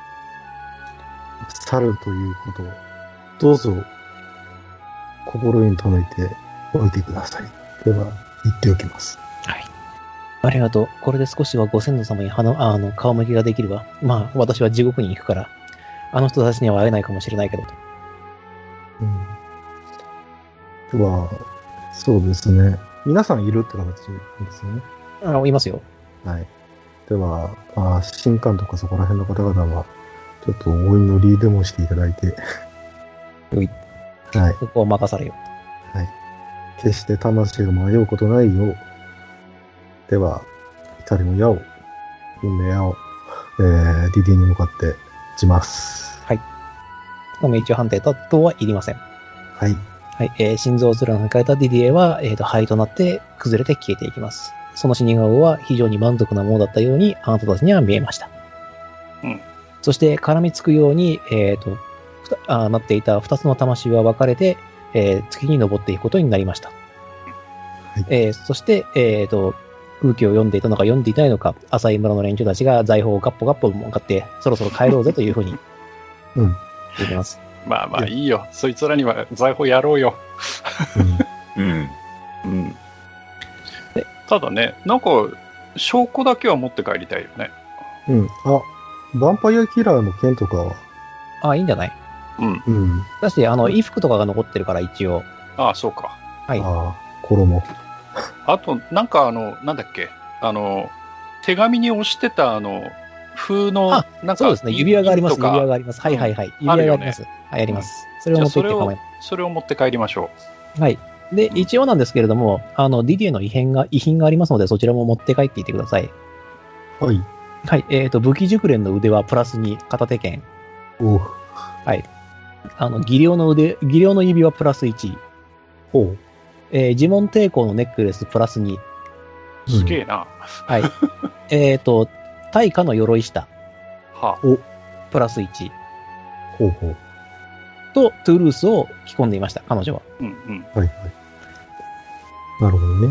去るということを、どうぞ、心に留めておいてください。では、言っておきます。 はい。ありがとう。これで少しはご先祖様にあの、あの、顔向きができるわ。まあ、私は地獄に行くから、あの人たちには会えないかもしれないけど。 うん。では、そうですね。皆さんいるって形ですよね。 あ、いますよ。 はい。では、まあ、神官とかそこら辺の方々は、ちょっとお祈りでもしていただいて、 よい。 はい。 ここを任されよ。 はい。決して魂が迷うことないよう、では、光の矢を、運命矢を、えー、ディディに向かって撃ちます。 はい。この命中判定とはいりません。 はい。 はい。えー、心臓を貫かれたディディエは、えっ、と、灰となって崩れて消えていきます。その死に顔は非常に満足なものだったように、あなたたちには見えました。 うん。 そして、絡みつくように、えっ、と、ふたあなっていた二つの魂は分かれて、えー、月に登っていくことになりました。 はいえー、そして、えっ、と、空気を読んでいたのか読んでいないのか、浅井村の連中たちが財宝をガッポガッポ向かって、そろそろ帰ろうぜというふうにうん。 言っています。 まあまあいいよ。そいつらには財宝やろうよ。 うん。 うん。ただね、なんか、証拠だけは持って帰りたいよね。 うん。うん。あ、ヴァンパイアキラーの剣とかは、 あ、いいんじゃない？ うん。 うん。 だし、あの、衣服とかが残ってるから、一応。 ああ、そうか。 はい。 ああ、衣。 あと、なんかあの、なんだっけ、あの、手紙に押してたあの、風の、 あなんか、 そうですね。指輪があります。 印とか指輪があります。はいはいはい。指輪があります。はい、あります。それを持ってじゃあそれをきて構いま、 それを持って帰りましょす。はい。で、一応なんですけれども、あの、ディディエの遺品が、遺品がありますので、そちらも持って帰っていってください。 はい。 はい。えっ、と、武器熟練の腕はプラスに、片手剣。 おう。 はい。あの、技量の腕、技量の指はプラスいち。 おう。 えー呪文抵抗のネックレスプラスに。 う。すげえな。 はい。えっと、対価の鎧下、 はお、 プラスいち。 ほうほう。 と、トゥルースを着込んでいました、彼女は。 うんうん。 はいはい。なるほどね。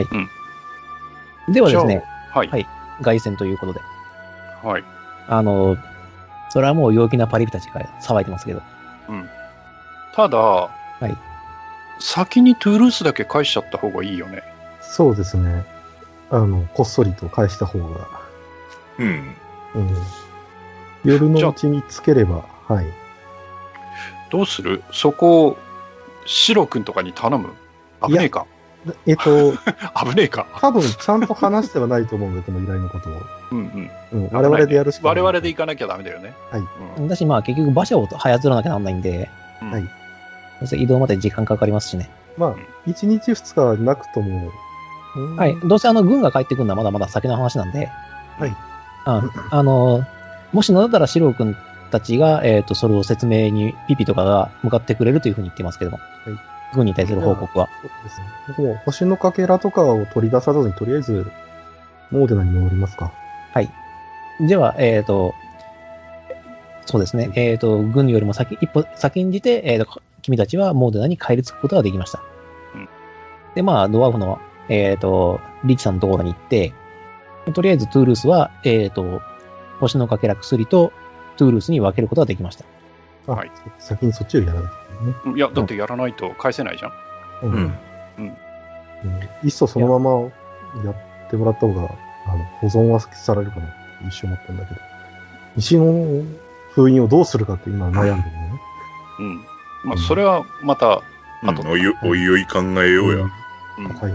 ではですね、 はい。 はい凱旋ということで。 はい。 あの、それはもう陽気なパリピたちが騒いでますけど。 うん。ただ、 い先にトゥールースだけ返しちゃった方がいいよね。 そうですね。あの、こっそりと返した方が、 うん。 うん。夜のうちにつければ、はい。 どうするそこを、シロ君とかに頼む危ねえかえっと、 危ねえか多分ちゃんと話してはないと思うんで、この依頼のことを。 うんうん。 うん、我々でやるしかない。 我々で行かなきゃダメだよね。 はいうん。 だし、まあ結局馬車を操らなきゃなんないんで、 うんはいどうせ移動まで時間かかりますしね。 まあ、一日二日なくとも、うんはい。どうせあの軍が帰ってくるのはまだまだ先の話なんで、 はい。 あ、あの、もしなんだったら四郎君たちが、えっ、と、それを説明にピピとかが向かってくれるというふうに言ってますけども。はい。軍に対する報告は。 そうですね。僕も星のかけらとかを取り出さずに、とりあえず、モーデナに戻りますか。 はい。では、えっ、と、そうですね。えっ、と、軍よりも先、一歩先んじて、えっ、と、君たちはモーデナに帰り着くことができました。うん、で、まあ、ドワーフの、えっ、と、リチさんのところに行って、とりあえずトゥールースは、えっ、と、星のかけら薬とトゥールースに分けることができました。 はい。先にそっちをやらないとね。いや、だってやらないと返せないじゃん。うん。うん。うん。 うん、いっそそのままやってもらった方が、あの、保存はされるかなって一瞬思ったんだけど、石の封印をどうするかって今悩んでるのね。 うん。まあ、それはまた、 あと、うん、おいおいおい考えようや。 うん。はいはい。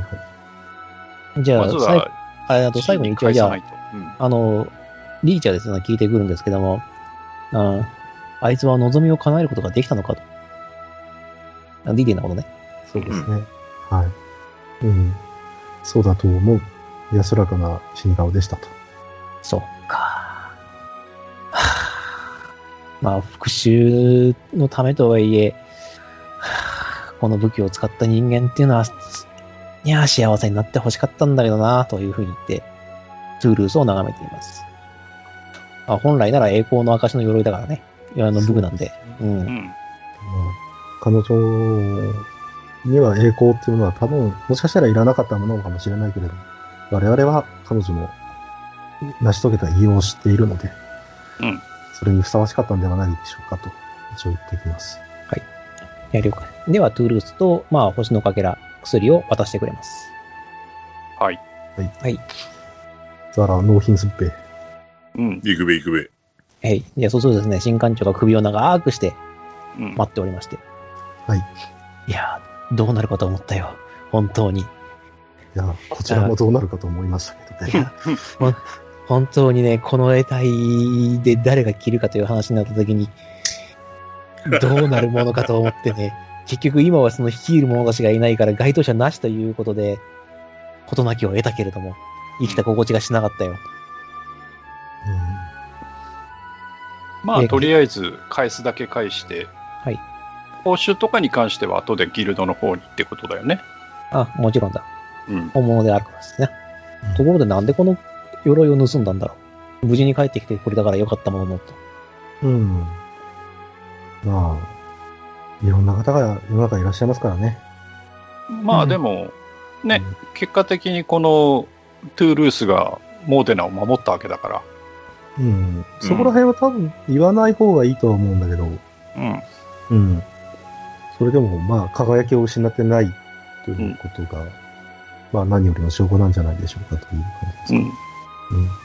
じゃあ、まずはあと最後に一応じゃあ、うん、あの、リーチはですね、聞いてくるんですけども、あ, あいつは望みを叶えることができたのかと。リーディーなことね。 そうですね。うん、はい。うん。そうだと思う。安らかな死に顔でしたと。 そっか。はあ、まあ、復讐のためとはいえ、はあ、この武器を使った人間っていうのは、いや、幸せになって欲しかったんだけどな、というふうに言って、トゥールースを眺めています。あ、本来なら栄光の証の鎧だからね。あの武具なんで。う, うん。うん。まあ、 彼女には栄光っていうのは多分、もしかしたらいらなかったものかもしれないけれど、我々は彼女の成し遂げた偉業を知っているので、うん。それにふさわしかったんではないでしょうかと、一応言ってきます。 はい。いや、了解。では、トゥールースと、まあ、星のかけら、薬を渡してくれます。 はい。 はい。 はい。 ザラ、納品すっぺ。 うん。行くべ行くべ。 はい。じゃあ、そうするとですね、新艦長が首を長くして、待っておりまして。 うん、はい。 いや、どうなるかと思ったよ。本当に。いや、こちらもどうなるかと思いましたけどね。 本当にね、この得体で誰が着るかという話になった時に、どうなるものかと思ってね、結局今はその率いる者たちがいないから該当者なしということで、事なきを得たけれども、生きた心地がしなかったよ。うん、 まあ、とりあえず返すだけ返して、 はい。 報酬とかに関しては後でギルドの方にってことだよね。 あ、もちろんだ。うん。本物であるからですね。うん、ところでなんでこの鎧を盗んだんだろう。無事に帰ってきてくれたからよかったもののと。 うん。まあ、いろんな方が世の中いらっしゃいますからね。 まあでも、うん、ね、うん、結果的にこのトゥールースがモーデナを守ったわけだから。 うん。そこら辺は多分言わない方がいいとは思うんだけど。うん。うん。それでも、まあ、輝きを失ってないということが、うん、まあ、何よりの証拠なんじゃないでしょうかという感じです。うん。うん。 はい。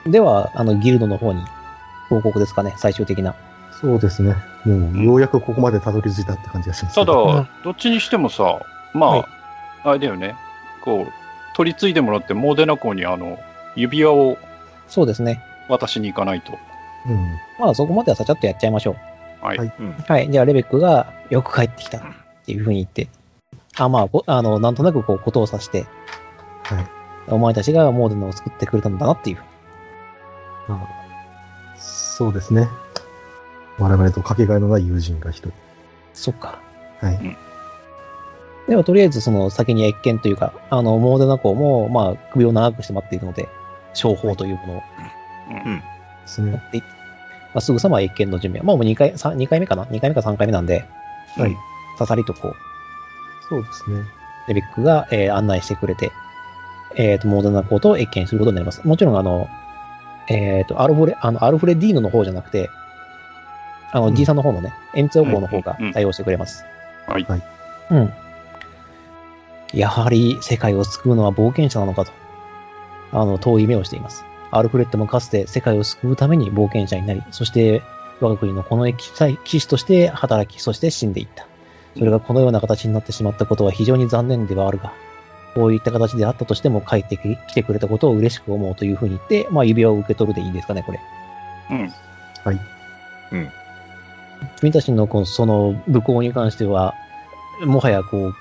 では、あの、ギルドの方に報告ですかね、最終的な。 そうですね。もう、ようやくここまでたどり着いたって感じがします、 ね。ただ、どっちにしてもさ、まあ、はい、あれだよね。こう、取り継いでもらって、モーデナ公にあの、指輪を、 そうですね。 渡しに行かないと。 うん。 まあ、そこまではさちゃっとやっちゃいましょう。 はい。はい。 うん、はい、じゃあ、レベックがよく帰ってきたっていうふうに言って、あ、まあ、あの、なんとなくこう、ことを指して、 はい。 お前たちがモーデナを作ってくれたんだなっていう。 ああ、そうですね。我々とかけがえのない友人が一人。 そっか。 はい。うん、 では、とりあえず、その、先に謁見というか、あの、モーデナ公も、まあ、首を長くして待っているので、商法というものを。 うん。 ですね。まあ、すぐさま謁見の準備は、まあ、もうにかい、にかいめかな ?に 回目かさんかいめなんで、 はい。 ささりとこう。 そうですね。 レベックが、えー、案内してくれて、えっ、ー、と、モーデナ公と謁見することになります。もちろん、あの、えっ、ー、と、アルフレ、あの、アルフレディーノの方じゃなくて、あの、うん、G さんの方のね、エンツオ公の方が対応してくれます。 うんうんうん、はい。 うん。やはり世界を救うのは冒険者なのかと、あの、遠い目をしています。アルフレッドもかつて世界を救うために冒険者になり、そして我が国のこの騎士として働き、そして死んでいった。それがこのような形になってしまったことは非常に残念ではあるが、こういった形であったとしても帰ってきてくれたことを嬉しく思うというふうに言って、まあ指輪を受け取るでいいですかね、これ。 うん。 はい。 うん。 君たちのこのその武功に関しては、もはやこう、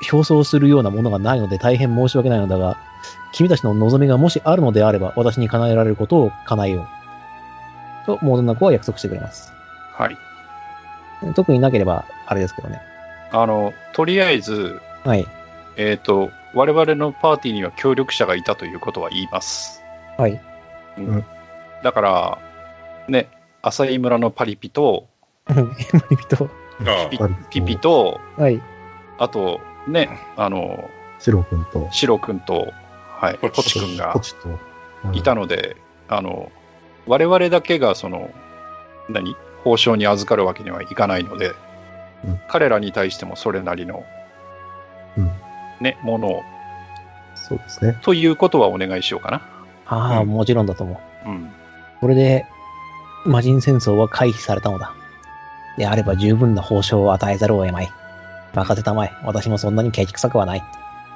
表層するようなものがないので大変申し訳ないのだが、君たちの望みがもしあるのであれば、私に叶えられることを叶えよう。と、モードナコは約束してくれます。 はい。 特になければ、あれですけどね。 あの、とりあえず、 はい。 えっと、我々のパーティーには協力者がいたということは言います。 はい。 うん、だから、ね、浅井村のパリピと、 パリピと、 ピピ、ピピと、 はい。 あと、ね、あの、 シロ君と、 シロ君と、はい、ポチ君がいたので、あの、我々だけが、その、何報奨に預かるわけにはいかないので、うん、彼らに対してもそれなりの、うん、ね、ものを、 そうですね。 ということはお願いしようかな。 ああ、うん、もちろんだと思う。うん。 これで、魔人戦争は回避されたのだ。であれば十分な報奨を与えざるを得まい。任せたまえ。私もそんなにケチくさくはない。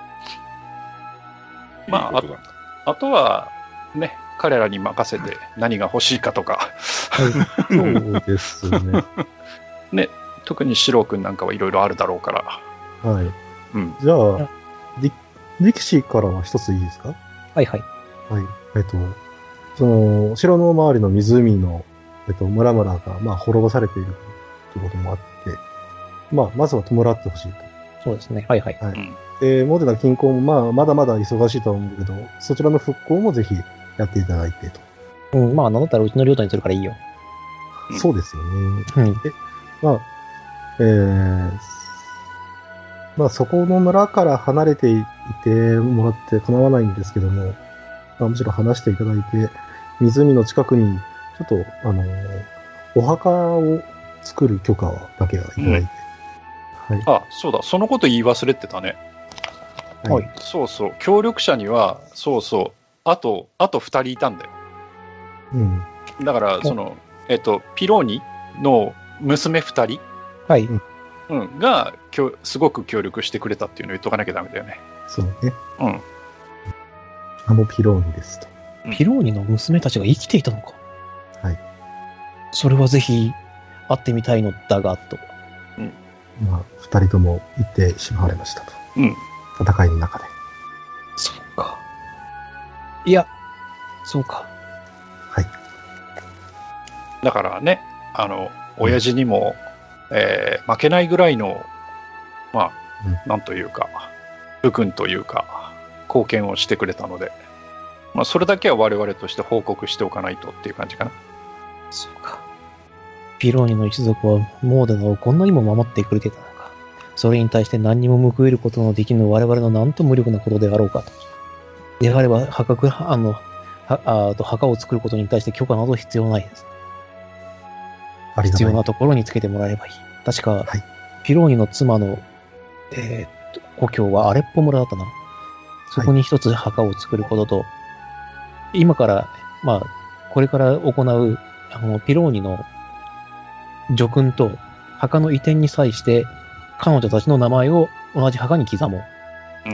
まあ、あ, あとは、ね、彼らに任せて何が欲しいかとか。 はい、そうですね。 ね、特にシロ君なんかはいろいろあるだろうから。 はい。 うん。 じゃあ、ディディキシーからは一ついいですか？ はいはい。 はい。えっと、その、城の周りの湖の、えっと、村々が、まあ、滅ぼされているということもあって、まあ、まずは弔ってほしいと。 そうですね。はいはい。 はい。で、モデナ近郊も、まあ、まだまだ忙しいとは思うけど、そちらの復興もぜひやっていただいてと。 うん、まあ、なんだったらうちの領土にするからいいよ。 そうですよね。 うん。 で、まあ、えー、まあ、そこの村から離れていてもらって構わないんですけども、まあ、むしろ話していただいて、湖の近くに、ちょっと、あの、お墓を作る許可だけはいただいて。 うん、はい。あ、そうだ、そのこと言い忘れてたね。はい。そうそう、協力者には、そうそう、あと、あと二人いたんだよ。 うん。 だから、その、えっと、ピローニの娘二人。 はい。 うん、が、すごく協力してくれたっていうのを言っとかなきゃダメだよね。 そうね。 うん。 あのピローニですと。 ピローニの娘たちが生きていたのか。 はい。 それはぜひ会ってみたいのだが、と。 うん。 まあ、二人とも行ってしまわれましたと。 うん。 戦いの中で。 そうか。いや、そうか。 はい。 だからね、あの、親父にも、うん、えー、負けないぐらいの、まあ、うん、なんというか、武君というか、貢献をしてくれたので、まあ、それだけは我々として報告しておかないとっていう感じかな。 そうか。ピローニの一族はモーデナをこんなにも守ってくれていたのか。それに対して何にも報えることのできぬ我々のなんと無力なことであろうかと。であれば、墓く、あの、は、あと墓を作ることに対して許可など必要ないです。必要なところにつけてもらえればいい。確か、はい、ピローニの妻の、えー、っと、故郷はアレッポ村だったな。そこに一つ墓を作ることと、はい、今から、まあ、これから行う、あの、ピローニの叙勲と墓の移転に際して、彼女たちの名前を同じ墓に刻もう。 うん。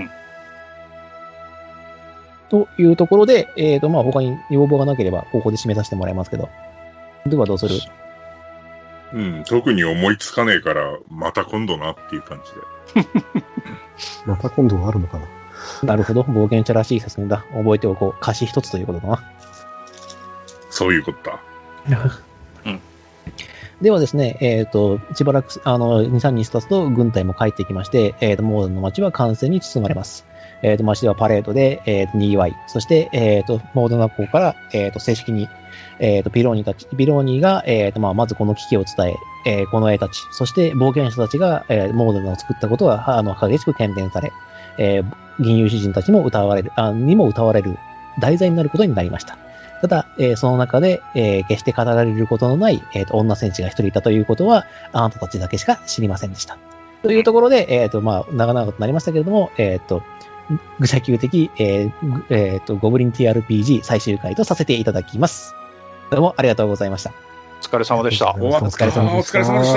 というところで、えっと、まあ、他に要望がなければ、ここで締めさせてもらいますけど。ではどうする？ うん、特に思いつかねえから、また今度なっていう感じで。 また今度はあるのかな？ なるほど。冒険者らしい作戦だ。覚えておこう。歌詞一つということだな。 そういうことだ。 うん。 ではですね、えっと、しばらく、あの、に、さんにち経つと軍隊も帰ってきまして、えっと、モーデンの街は完全に包まれます。えっと、街ではパレードで、えっと、賑わい。そして、えっと、モーデン学校から、えっと、正式に、えっと、ピローニたち、ピローニが、えっと、まあ、まずこの危機を伝え、えー、この絵たち、そして冒険者たちが、えー、モーデンを作ったことは、あの、激しく喧伝され、えー、銀融詩人たちも歌われる、あ、にも歌われる題材になることになりました。ただ、えー、その中で、えー、決して語られることのない、えーと、女戦士が一人いたということは、あなたたちだけしか知りませんでした。というところで、えっと、まあ、長々となりましたけれども、えっと、愚者級的、えーえー、とゴブリン ティーアールピージー 最終回とさせていただきます。どうもありがとうございました。 お疲れ様でした。 お疲れ様でした。お疲れ様でした。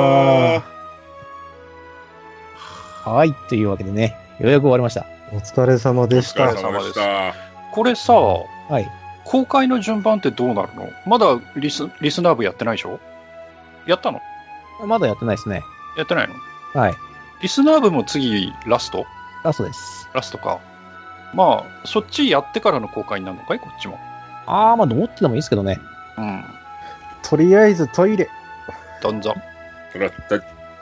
はい、というわけでね、ようやく終わりました。 お疲れ様でした。 お疲れ様でした。 これさ、 はい。 公開の順番ってどうなるの？まだリス、リスナー部やってないでしょ？やったの？ まだやってないですね。 やってないの？ はい。 リスナー部も次、ラストラストです。 ラストか。まあ、そっちやってからの公開になるのかいこっちも。 あー、まあ、どっちでもいいですけどね。 うん。 とりあえずトイレ。 どんぞ。 それはだい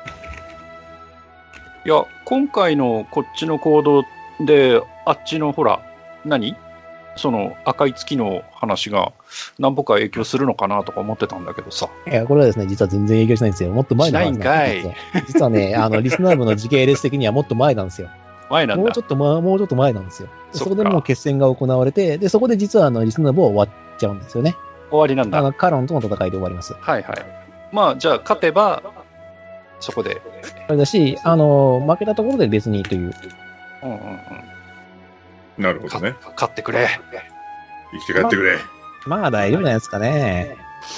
や、今回のこっちの行動で、あっちのほら、何その赤い月の話が何歩か影響するのかなとか思ってたんだけどさ。 いや、これはですね、実は全然影響しないんですよ。もっと前の話なんですよ。 しないんかい。 実は、実はね、あの、リスナー部の時系列的にはもっと前なんですよ。 前なんだ。 もうちょっと、ま、もうちょっと前なんですよ。 そっかそこでもう決戦が行われて、で、そこで実はあの、リスナー部は終わっちゃうんですよね。 終わりなんだ。 あの、カロンとの戦いで終わります。 はいはい。まあ、じゃあ、勝てば、そこで。 それだし、あの、負けたところで別にという。 うんうんうん。 なるほどね。 勝ってくれ。 生きて帰ってくれ。 まあ、まあ大丈夫じゃないですかね。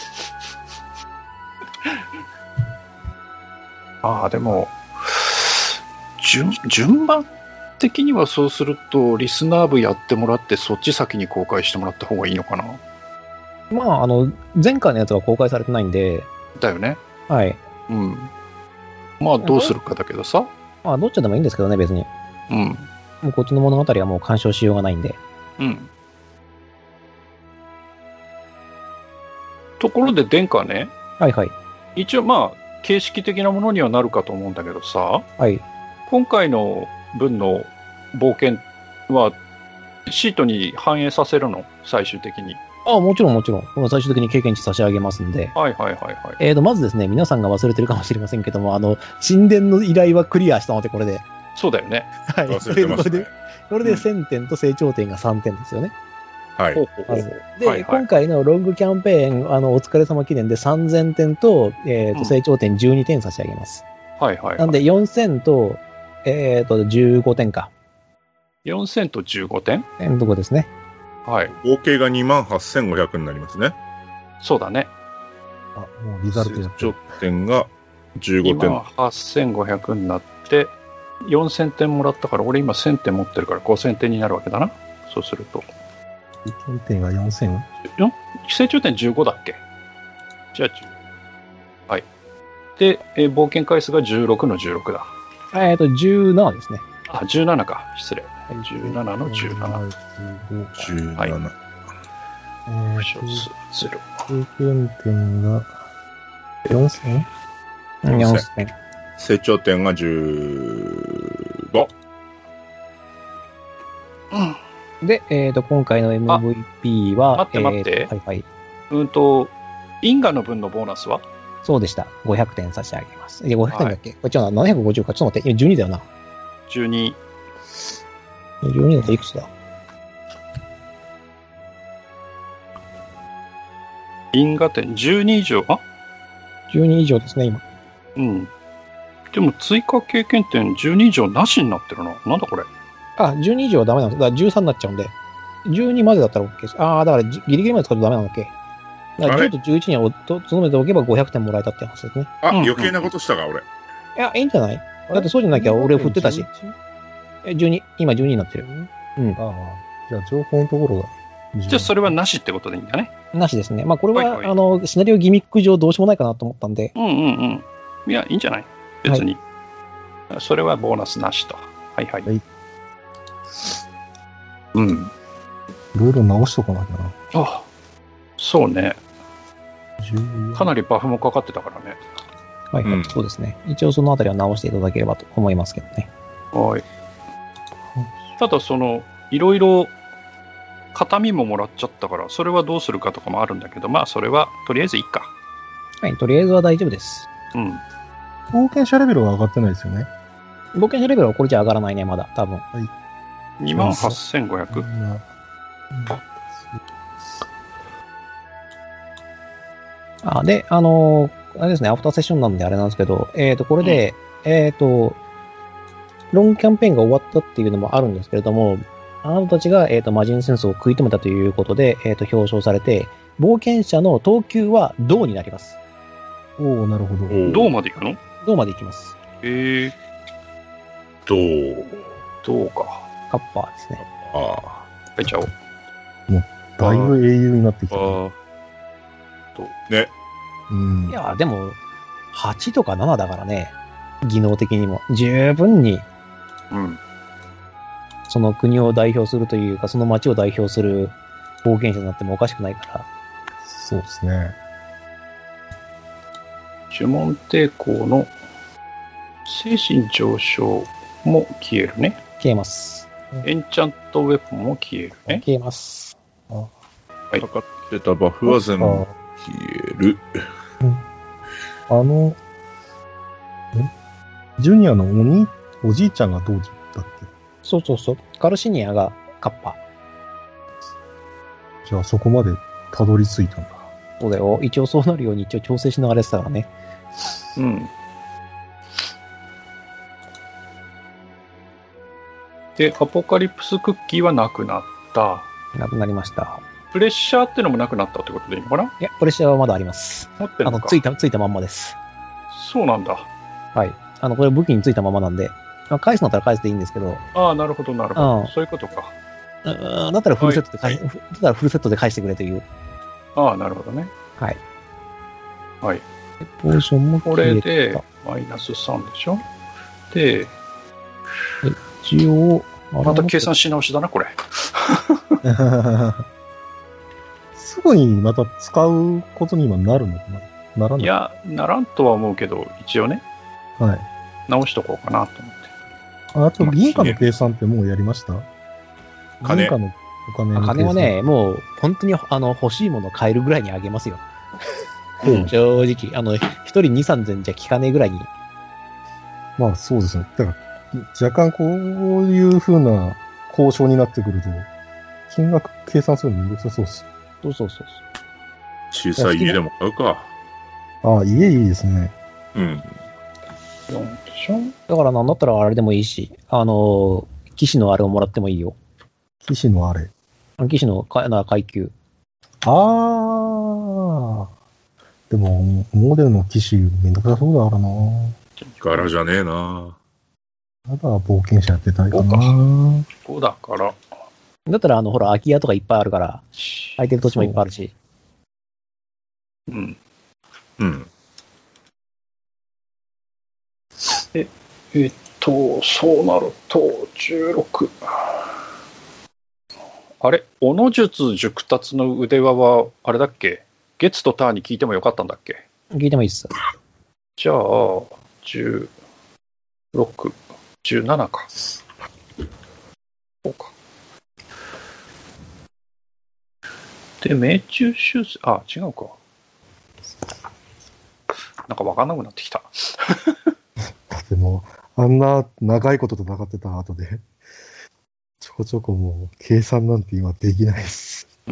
ああ、でも、順、順番的にはそうすると、リスナー部やってもらって、そっち先に公開してもらった方がいいのかな。 まあ、あの、前回のやつは公開されてないんで。 だよね。 はい。 うん。まあ、どうするかだけどさ。 まあ、どっちでもいいんですけどね、別に。 うん。 もうこっちの物語はもう干渉しようがないんで。 うん。ところで、殿下ね。 はいはい。 一応、まあ、形式的なものにはなるかと思うんだけどさ。 はい。 今回の分の冒険は、シートに反映させるの最終的に。 ああ、もちろんもちろん。この最終的に経験値差し上げますんで。 はいはいはいはい。 えーと、まずですね、皆さんが忘れてるかもしれませんけども、あの、神殿の依頼はクリアしたので、これで。 そうだよね。 はい。 忘れてますねこれで、これでせんてんと成長点がさんてんですよね。 はい。 ほうほうほうまず。で、 はいはい今回のロングキャンペーン、あの、お疲れ様記念でさんぜんてんと、えーと、 うん成長点じゅうにてん差し上げます。 はいはいはい。 なんで、よんせんと、えーと、じゅうごてんか。 よんせんとじゅうごてんえーとこですね。 はい。 合計がにまんはっせんごひゃくになりますね。 そうだね。 あ、もうリザルトやって成る。 長点がじゅうごてん。 今はっせんごひゃくになって、よんせんてんもらったから、俺今せんてん持ってるからごせんてんになるわけだな。そうすると。 経験点がよんせん。 よ成長点じゅうごだっけじゃあじゅう。はい。で、えー冒険回数がじゅうろくのじゅうろくだ。 えーと、じゅうななですね。 あ、じゅうななか。失礼。じゅうななのじゅうなな。 じゅうなな。 はいえー少数ゼロ。 経験点がよんせん。 うんよんせん。 成長点がじゅうご。 で、えーと、今回の エムブイピーは、 待って待ってえーとはいはい。 うんと、因果の分のボーナスはそうでした。ごひゃくてん差し上げます。いや、ごひゃくてんだっけ、こっちはななひゃくごじゅうか。ちょっと待って。今じゅうにだよな。 じゅうに。 じゅうにだといくつだ因果点じゅうに以上。あ ?じゅうに 以上ですね、今。 うん。でも追加経験点じゅうに以上なしになってるな。なんだこれ。 あ、じゅうに以上はダメなんです。だからじゅうさんになっちゃうんで。じゅうにまでだったら OK です。ああ、だからギリギリまで使うとダメなんだっけ。だからじゅうとじゅういちにはと努めておけばごひゃくてんもらえたって話ですね。 あ、 うん余計なことしたか、俺。 いや、いいんじゃないだってそうじゃなきゃ俺振ってたし。え、じゅうに、今じゅうにになってる。うん。 ああ、じゃあ情報のところが。 じゃあそれはなしってことでいいんだね。 なしですね。まあこれは、 はいはいあの、シナリオギミック上どうしようもないかなと思ったんで。 うんうんうん。いや、いいんじゃない別に。それはボーナスなしと。はいはい。 はいうん。 いろいろ直しとかなきゃな。 あ、そうね。 じゅうよんかなりバフもかかってたからね。 はいはい、 うんそうですね。一応そのあたりは直していただければと思いますけどね。 はい。ただ、その、いろいろ、形見ももらっちゃったから、それはどうするかとかもあるんだけど、まあ、それは、とりあえずいいか。 はい、とりあえずは大丈夫です。 うん。 冒険者レベルは上がってないですよね。 冒険者レベルはこれじゃ上がらないね、まだ、多分。 にまんはっせんごひゃく。 今あ、で、あのーあれですね、アフターセッションなんであれなんですけど、えっ、と、これで、えっ、と、ロングキャンペーンが終わったっていうのもあるんですけれども、あなたたちが、えっ、と、魔人戦争を食い止めたということで、えっ、と、表彰されて、冒険者の等級は銅になります。 おおなるほど。 どうまで行くの銅まで行きます。 えー、 どうどうか。 カッパーですね。 ああ。 書いちゃおう。 だいぶ英雄になってきた。 あね。 うん。 いや、でも、はちとかななだからね。 技能的にも。十分に、 うん。 その国を代表するというか、その町を代表する冒険者になってもおかしくないから。 そうですね。 呪文抵抗の精神上昇も消えるね。 消えます。 エンチャントウェポンも消えるね。 消えます。 はい。 かかってたバフは全部消える。 うん、あの、えジュニアのお兄、おじいちゃんがどうだっけ？ そうそうそう。カルシニアがカッパ。 じゃあそこまでたどり着いたんだ。 そうだよ。一応そうなるように一応調整しながらやってたからね。 うん。で、アポカリプスクッキーはなくなった。 なくなりました。 プレッシャーってのもなくなったってことでいいのかな？ いや、プレッシャーはまだあります。 持ってんのか？ あの、ついた、ついたまんまです。 そうなんだ。 はい。あの、これ武器についたままなんで、まあ、返すのだったら返していいんですけど。 ああ、なるほど、なるほど。 うん、 そういうことか。 うん、だったらフルセットで返、はい、だったらフルセットで返してくれという。 ああ、なるほどね。 はい。 はい。 ポーションもこれで、マイナスさんでしょ？で、 一応、 また計算し直しだな、これ。 すぐにまた使うことにはなるのかな？ならない？ いや、ならんとは思うけど、一応ね。 はい。 直しとこうかなと思って。 あと、銀貨の計算ってもうやりました？ 金銀貨のお金の計算。 金はね、もう、本当に、あの、欲しいものを買えるぐらいにあげますよ。 うん、 正直。あの、一人二三千じゃ効かねえぐらいに。 まあ、そうですね。だから、若干こういう風な交渉になってくると、金額計算するのめんどくさそうです。 そうそうそう。 小さい家でも買うか。 ああ、家いいですね。 うん。 よんでしょ？ だからなんだったらあれでもいいし、あの、騎士のあれをもらってもいいよ。 騎士のあれ。 騎士のかな階級。 ああ。でも、モデルの騎士めんどくさそうだからな。 柄じゃねえな。 まだ冒険者やってたいかな。 ごだから。 だったら、あの、ほら、空き家とかいっぱいあるから、空いてる土地もいっぱいあるし。 う。うん。 うん。 え、えっと、そうなると、じゅうろく。あれ、おの術熟達の腕輪は、あれだっけ？月とターに聞いてもよかったんだっけ？ 聞いてもいいっす。 じゃあ、じゅうろく、じゅうななか。そうか。で、命中修正、あ、違うか。なんかわかんなくなってきた。 だってもう、あんな長いこと戦ってた後で、ちょこちょこもう、計算なんて今できないです。 うん。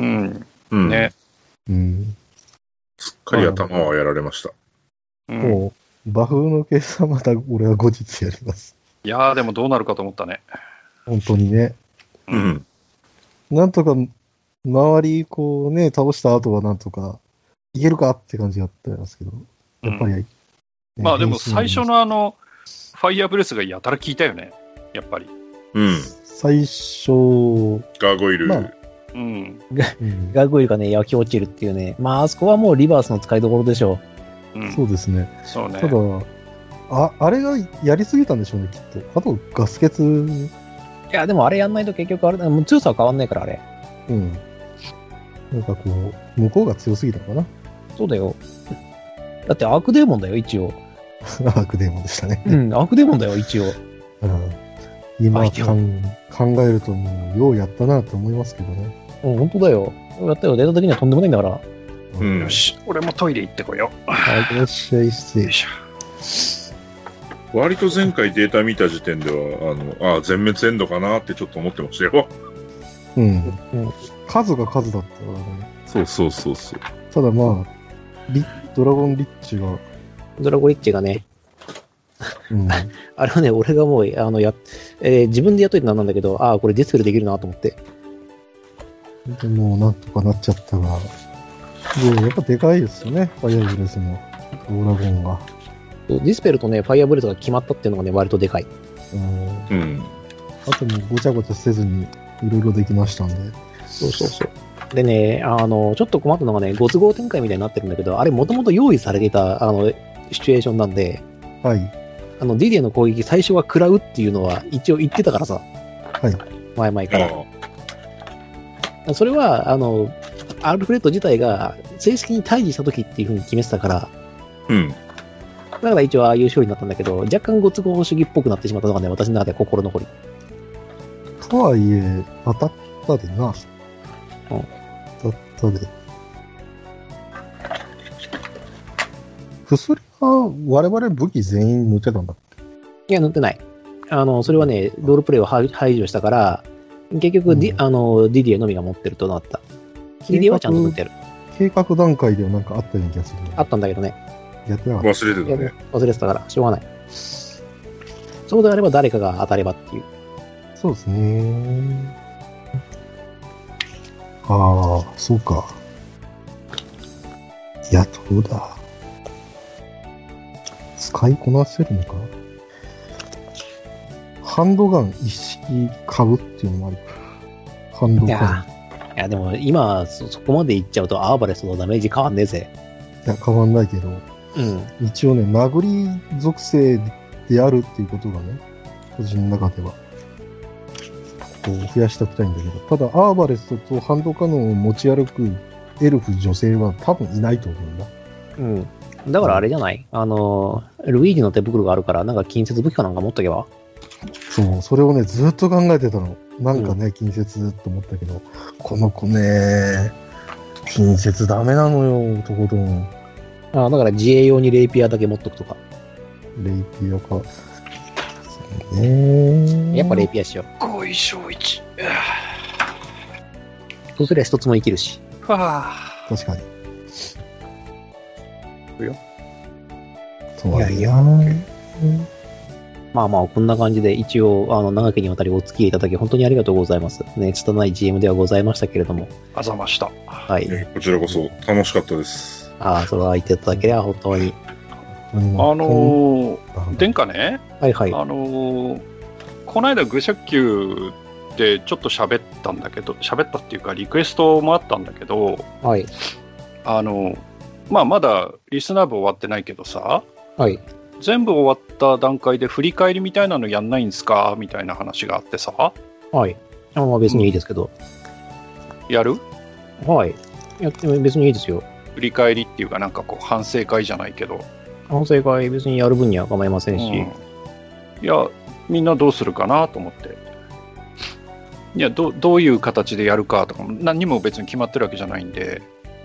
うん、 ね。 うん。 すっかり頭はやられました。 うん、 もう、バフの計算また俺は後日やります。 いやー、でもどうなるかと思ったね。 本当にね。 うん。 なんとか、周り、こうね、倒した後はなんとか、いけるかって感じがあったんですけど、やっぱり、 うんね、 まあでも最初のあの、ファイヤーブレスがやたら効いたよね。やっぱり。 うん。 最初、 ガーゴイル。 まあうん。 ガーゴイルがね、焼き落ちるっていうね。まあ、あそこはもうリバースの使いどころでしょう。うん、 そうですね。 そうね。 ただ、あ、あれがやりすぎたんでしょうね、きっと。あと、ガス欠。いや、でもあれやんないと結局あれ、もう強さは変わんないから、あれ。 うん。なんかこう、向こうが強すぎたのかな。 そうだよ。だってアークデーモンだよ、一応。 アークデーモンでしたね。 うん、アークデーモンだよ、一応。 うん、今かん考えるともう、ようやったなと思いますけどね。 うん、本当だよ。やったよ、データ的にはとんでもないんだから。 うん、 よし、俺もトイレ行ってこよう。 はい、いらっしゃい、失礼。 よいしょ。 割と前回データ見た時点では、あの、あ、全滅エンドかなってちょっと思ってましたよ。 うん。 うん、 数が数だったからね。 そうそうそうそう。 ただまあ、リドラゴンリッチが。 ドラゴンリッチがね。 うん。 あれはね、俺がもう、あの、や、えー、自分でやっといてなんなんだけど、ああ、これディスペルできるなと思って。 でもうなんとかなっちゃったが。でやっぱでかいですよね、ファイアーブレスのドラゴンが。 ディスペルとね、ファイアーブレスが決まったっていうのがね、割とでかい。 うん。 うん。 あともうごちゃごちゃせずに、いろいろできましたんで。 そうそうそう。でね、あの、ちょっと困ったのがね、ご都合展開みたいになってるんだけど、あれもともと用意されていた、あの、シチュエーションなんで、 はい。 あの、ディディアの攻撃最初は食らうっていうのは一応言ってたからさ。 はい。 前々から。それは、あの、アルフレッド自体が正式に退治した時っていう風に決めてたから。 うん。 だから一応ああいう処理になったんだけど、若干ご都合主義っぽくなってしまったのがね、私の中で心残り。 とはいえ、当たったでな。うん。当たったで。薬は我々武器全員塗ってたんだっけ？いや、塗ってない。あの、それはね、ロールプレイを排除したから、結局ディ、うん、あの、ディディエのみが持ってるとなった。ディディエはちゃんと塗ってる。 計画段階ではなんかあったような気がする、ね。あったんだけどね。 やってなかった。忘れてたね。 忘れてたから、しょうがない。そうであれば誰かが当たればっていう。 そうですね。ああ、そうか。いや、どうだ。使いこなせるのか。ハンドガン一式買うっていうのもあるか。ハンドガン。いや、いやでも今そ、そこまでいっちゃうとアーバレスのダメージ変わんねえぜ。 いや、変わんないけど。 うん。 一応ね、殴り属性であるっていうことがね、個人の中では、こう増やしておきたいんだけど、ただアーバレスとハンドカノンを持ち歩くエルフ女性は多分いないと思うんだ。 うん。だからあれじゃない、うん、あの、ルイージの手袋があるから、なんか近接武器かなんか持っとけば。 そう、それをね、ずっと考えてたの。なんかね、うん、近接と思ったけど、この子ね、近接ダメなのよ、とことん。 ああ、だから自衛用にレイピアだけ持っとくとか。 レイピアか。そうね。 やっぱレイピアしよう。ごいしょういち。 そうすりゃ一つも生きるし。 はあ。確かに。 いよ。 そうやいや。 まあまあ、こんな感じで一応、あの、長きにわたりお付き合いいただき、本当にありがとうございます。ね、拙い ジーエム ではございましたけれども。 あざました。 はい。 こちらこそ楽しかったです。 ああ、それは言っていただければ本当に。 あのー、殿下ね。 はいはい。 あのー、この間、愚者級でちょっと喋ったんだけど、喋ったっていうか、リクエストもあったんだけど、 はい。 あの、まあ、まだリスナー部終わってないけどさ、 はい。 全部終わった段階で振り返りみたいなのやんないんですかみたいな話があってさ。 はい。あまあ別にいいですけど。 うん、やる？ はい。やっても別にいいですよ。 振り返りっていうかなんかこう反省会じゃないけど。 反省会別にやる分には構いませんし。うん、 いや、みんなどうするかなと思って。いや、ど、どういう形でやるかとかも何にも別に決まってるわけじゃないんで。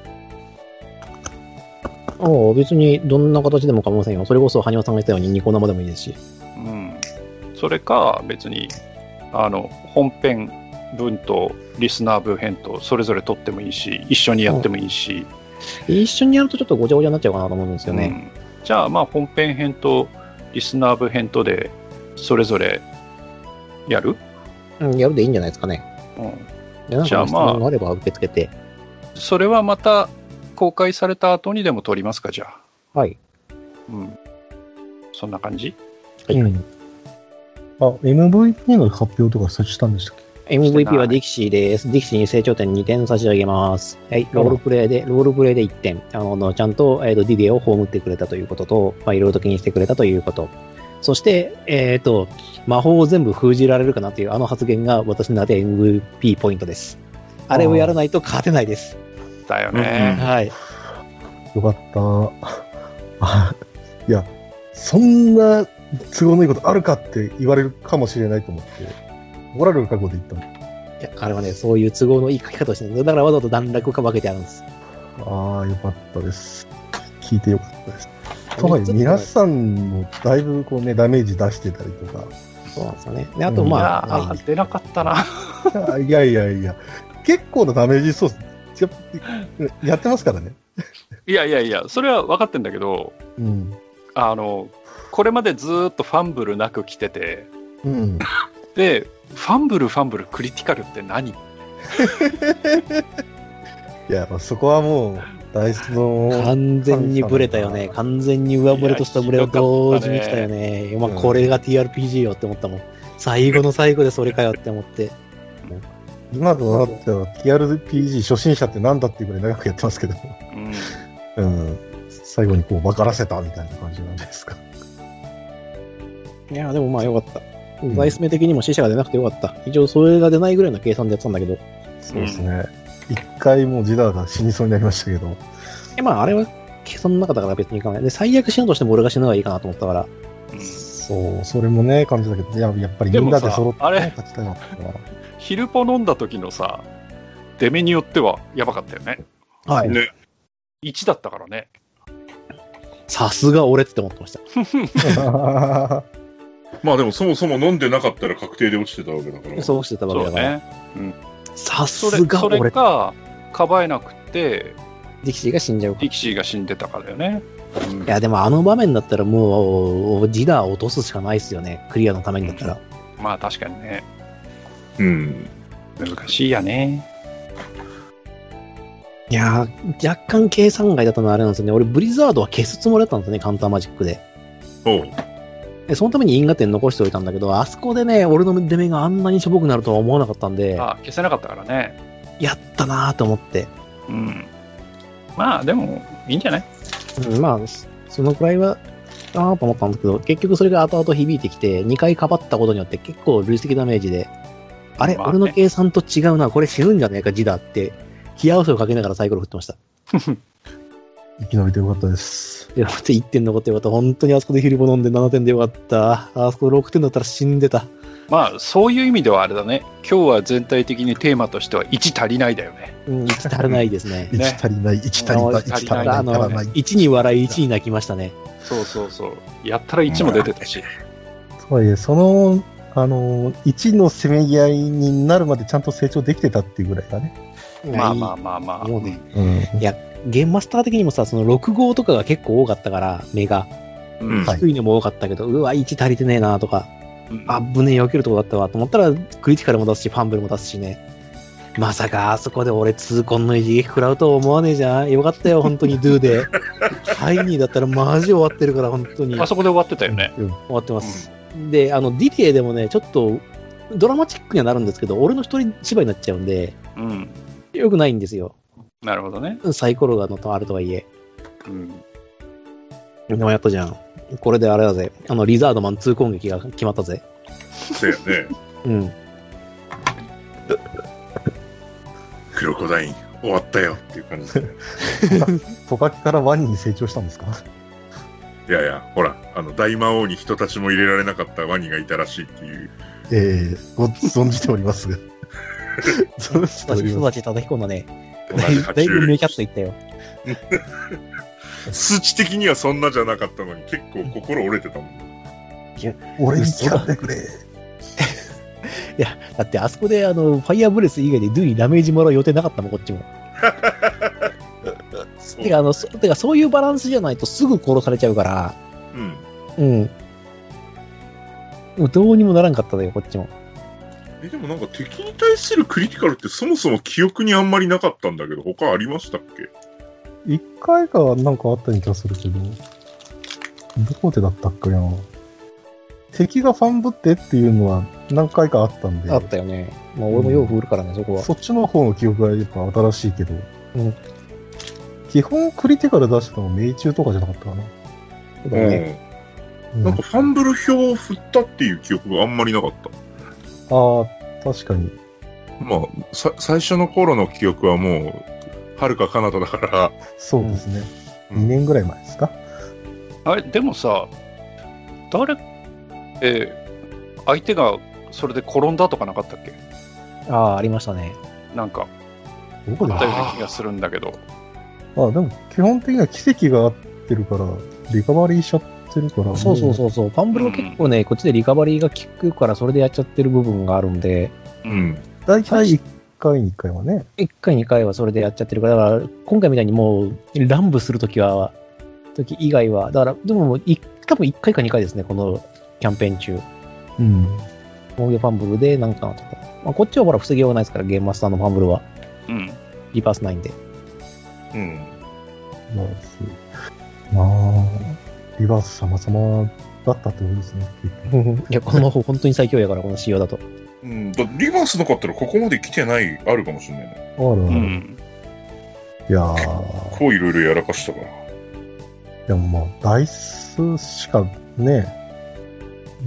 ああ、別にどんな形でも構いませんよ。それこそ羽生さんが言ったようにニコ生でもいいですし。 うん。それか別にあの本編分とリスナー分編とそれぞれ撮ってもいいし、一緒にやってもいいし。 うん、一緒にやるとちょっとごちゃごちゃになっちゃうかなと思うんですよね。 うん、じゃあまあ本編編とリスナー分編とでそれぞれやる？ うん、やるでいいんじゃないですかね。 うん。じゃあまあ、 あれば受け付けて。 それはまた公開された後にでも撮りますか、じゃあ。 はい。 うん。そんな感じ？ はい。うん、あ、エムブイピー の発表とかしたんでしたっけ？ エムブイピー はディキシーです。ディキシーに成長点にてん差し上げます。はい。ロールプレイで、ロールプレイでいってん。あの、ちゃんと、えっと、ディディエを葬ってくれたということと、まあ、いろいろと気にしてくれたということ。そして、えっと、魔法を全部封じられるかなというあの発言が私の中で エムブイピー ポイントです。あれをやらないと勝てないです。 だよね、 うん。はい。 よかった。いや、そんな都合のいいことあるかって言われるかもしれないと思って、怒られる覚悟で言ったの。 いや、あれはね、そういう都合のいい書き方をしてるんです。だからわざと段落を分けてあるんです。 ああ、よかったです。聞いてよかったです。とはいえ、皆さんもだいぶこうね、ダメージ出してたりとか。 そうなんですよね。で、あとまあ。 うん、いや、出なかったな。 いやいやいや、結構なダメージそうやってますからね。 いやいやいや、それは分かってんだけど、 うん、 あの、これまでずーっとファンブルなく来てて、 うん、 で、ファンブル、ファンブル、クリティカルって何？いや、まあ、そこはもう、ダイスの完全にブレたよね。完全に上ブレと下ブレを同時に来たよね。まあ、これが ティーアールピージー よって思ったもん。最後の最後でそれかよって思って。 今となっては ティーアールピージー 初心者ってなんだっていうぐらい長くやってますけど、うんうん、最後にこう分からせたみたいな感じなんですか。 いや、でもまあよかった。ダイス目的にも死者が出なくてよかった。一応それが出ないぐらいの計算でやってたんだけど。 そうですね。一、うん、回もうジダーが死にそうになりましたけど。 え、まああれは計算の中だから別にいかない。で、最悪死ぬとしても俺が死ぬのがいいかなと思ったから。 うん、そう、それもね、感じだけど、やっぱりみんなで揃って、ね、 あれ、勝ちたいなヒルポ飲んだ時のさ、出目によってはやばかったよね。 はい。 ね。いちだったからね。 さすが俺って思ってました。 まあでもそもそも飲んでなかったら確定で落ちてたわけだから。 そう落ちてたわけだから。 ね。うん。 さすが俺。 それか、かばえなくて、 ディキシーが死んじゃうか。 ディキシーが死んでたからよね。 うん、いや、でもあの場面だったらもう、ジダーを落とすしかないですよね。クリアのためにだったら。 うん、まあ確かにね。 うん。 難しいやね。 いやー、若干計算外だったのはあれなんですよね。俺、ブリザードは消すつもりだったんですよね、カウンターマジックで。 おう。 でそのために因果点残しておいたんだけど、あそこでね、俺の出目があんなにしょぼくなるとは思わなかったんで。 ああ、消せなかったからね。 やったなーと思って。 うん。まあ、でも、いいんじゃない？ うん、まあ、そのくらいは、ああと思ったんですけど、結局それが後々響いてきて、にかいかばったことによって結構累積ダメージで、あれ、まあね、俺の計算と違うな、これ死ぬんじゃねえか、ジダーって、冷や汗をかけながらサイコロ振ってました。 生き延びてよかったです。 いや、待って、いってん残ってよかった。本当にあそこでヒルボ飲んでななてんでよかった。あそころくてんだったら死んでた。 まあ、そういう意味ではあれだね。今日は全体的にテーマとしてはいち足りないだよね。 うん、いち足りないですね。 いち足りない、いち足りない、いち足りない。あの、 いちに笑い、いちに泣きましたね。 そうそうそう。やったらいちも出てたし。 とはいえ、その、あの、いちのせめぎ合いになるまでちゃんと成長できてたっていうぐらいだね。 まあまあまあまあ。 もうね、うん、いや、ゲームマスター的にもさ、そのろく号とかが結構多かったから、目が。うん、低いのも多かったけど、うわ、いち足りてねえなとか、うん、あぶねえ、避けるとこだったわと思ったら、クリティカルも出すし、ファンブルも出すしね。まさか、あそこで俺、痛恨の一撃食らうと思わねえじゃん。よかったよ、本当に、ドゥで。ハイニーだったらマジ終わってるから、本当に。 あそこで終わってたよね。 うん、終わってます。うん、で、あの、ディレイでもね、ちょっと、ドラマチックにはなるんですけど、俺の一人芝居になっちゃうんで、うん。よくないんですよ。 なるほどね。 サイコロがのとあるとはいえ。 うん。 でもやったじゃん。これであれだぜ。あの、リザードマンに攻撃が決まったぜ。 そうやね。 うん。 クロコダイン、終わったよっていう感じで。 トカキからワニに成長したんですか？ いやいや、ほら、あの、大魔王に人たちも入れられなかったワニがいたらしいっていう。 ええー、ご存じておりますが。 その人たち叩き込んだね。だいぶメキャッといったよ。 数値的にはそんなじゃなかったのに結構心折れてたもん。 いや、俺に聞かってくれ。いや、だってあそこであの、ファイヤーブレス以外でドゥにダメージもらう予定なかったもん、こっちも。てか、あの、そ、てかそういうバランスじゃないとすぐ殺されちゃうから。うん。うん。もうどうにもならんかったのよ、こっちも。 え、でもなんか敵に対するクリティカルってそもそも記憶にあんまりなかったんだけど、他ありましたっけ？ 一回かなんかあったような気がするけど、どこでだったっけな。敵がファンブってっていうのは何回かあったんで。 あったよね。まあ俺もよう振るからね、うん、そこは。 そっちの方の記憶がやっぱ新しいけど。うん。基本クリティカル出したの命中とかじゃなかったかな。 そうだね。 うん、なんかファンブル表を振ったっていう記憶があんまりなかった。 ああ、確かに。 まあ、さ、最初の頃の記憶はもう、はるか彼方だから。 そうですね。うん、にねんぐらい前ですか？ あれ、でもさ、誰、えー、相手がそれで転んだとかなかったっけ？ ああ、ありましたね。 なんか、 どこであったような気がするんだけど。 ああ、でも基本的には奇跡が合ってるから、リカバリーしちゃってるから。 そうそうそうそう。ファンブルは結構ね、うん、こっちでリカバリーが効くから、それでやっちゃってる部分があるんで。 うん。 だいたいいっかい、にかいはね。 いっかい、にかいはそれでやっちゃってるから、だから、今回みたいにもう、乱舞するときは、時以外は、だから、でも、い多分いっかいかにかいですね、このキャンペーン中。 うん。 防御ファンブルで、なんか、まあ、こっちはほら、防ぎようがないですから、ゲームマスターのファンブルは。 うん。 リバースないんで。 うん。 まあ、まあ、リバース様々だったってことですね。 いや、この魔法本当に最強やから、この仕様だと。 うん、だリバースなかったらここまで来てない、あるかもしれないね。 あるある。うん、いやー。 結構いろいろやらかしたから。 でもまあ、ダイスしかね、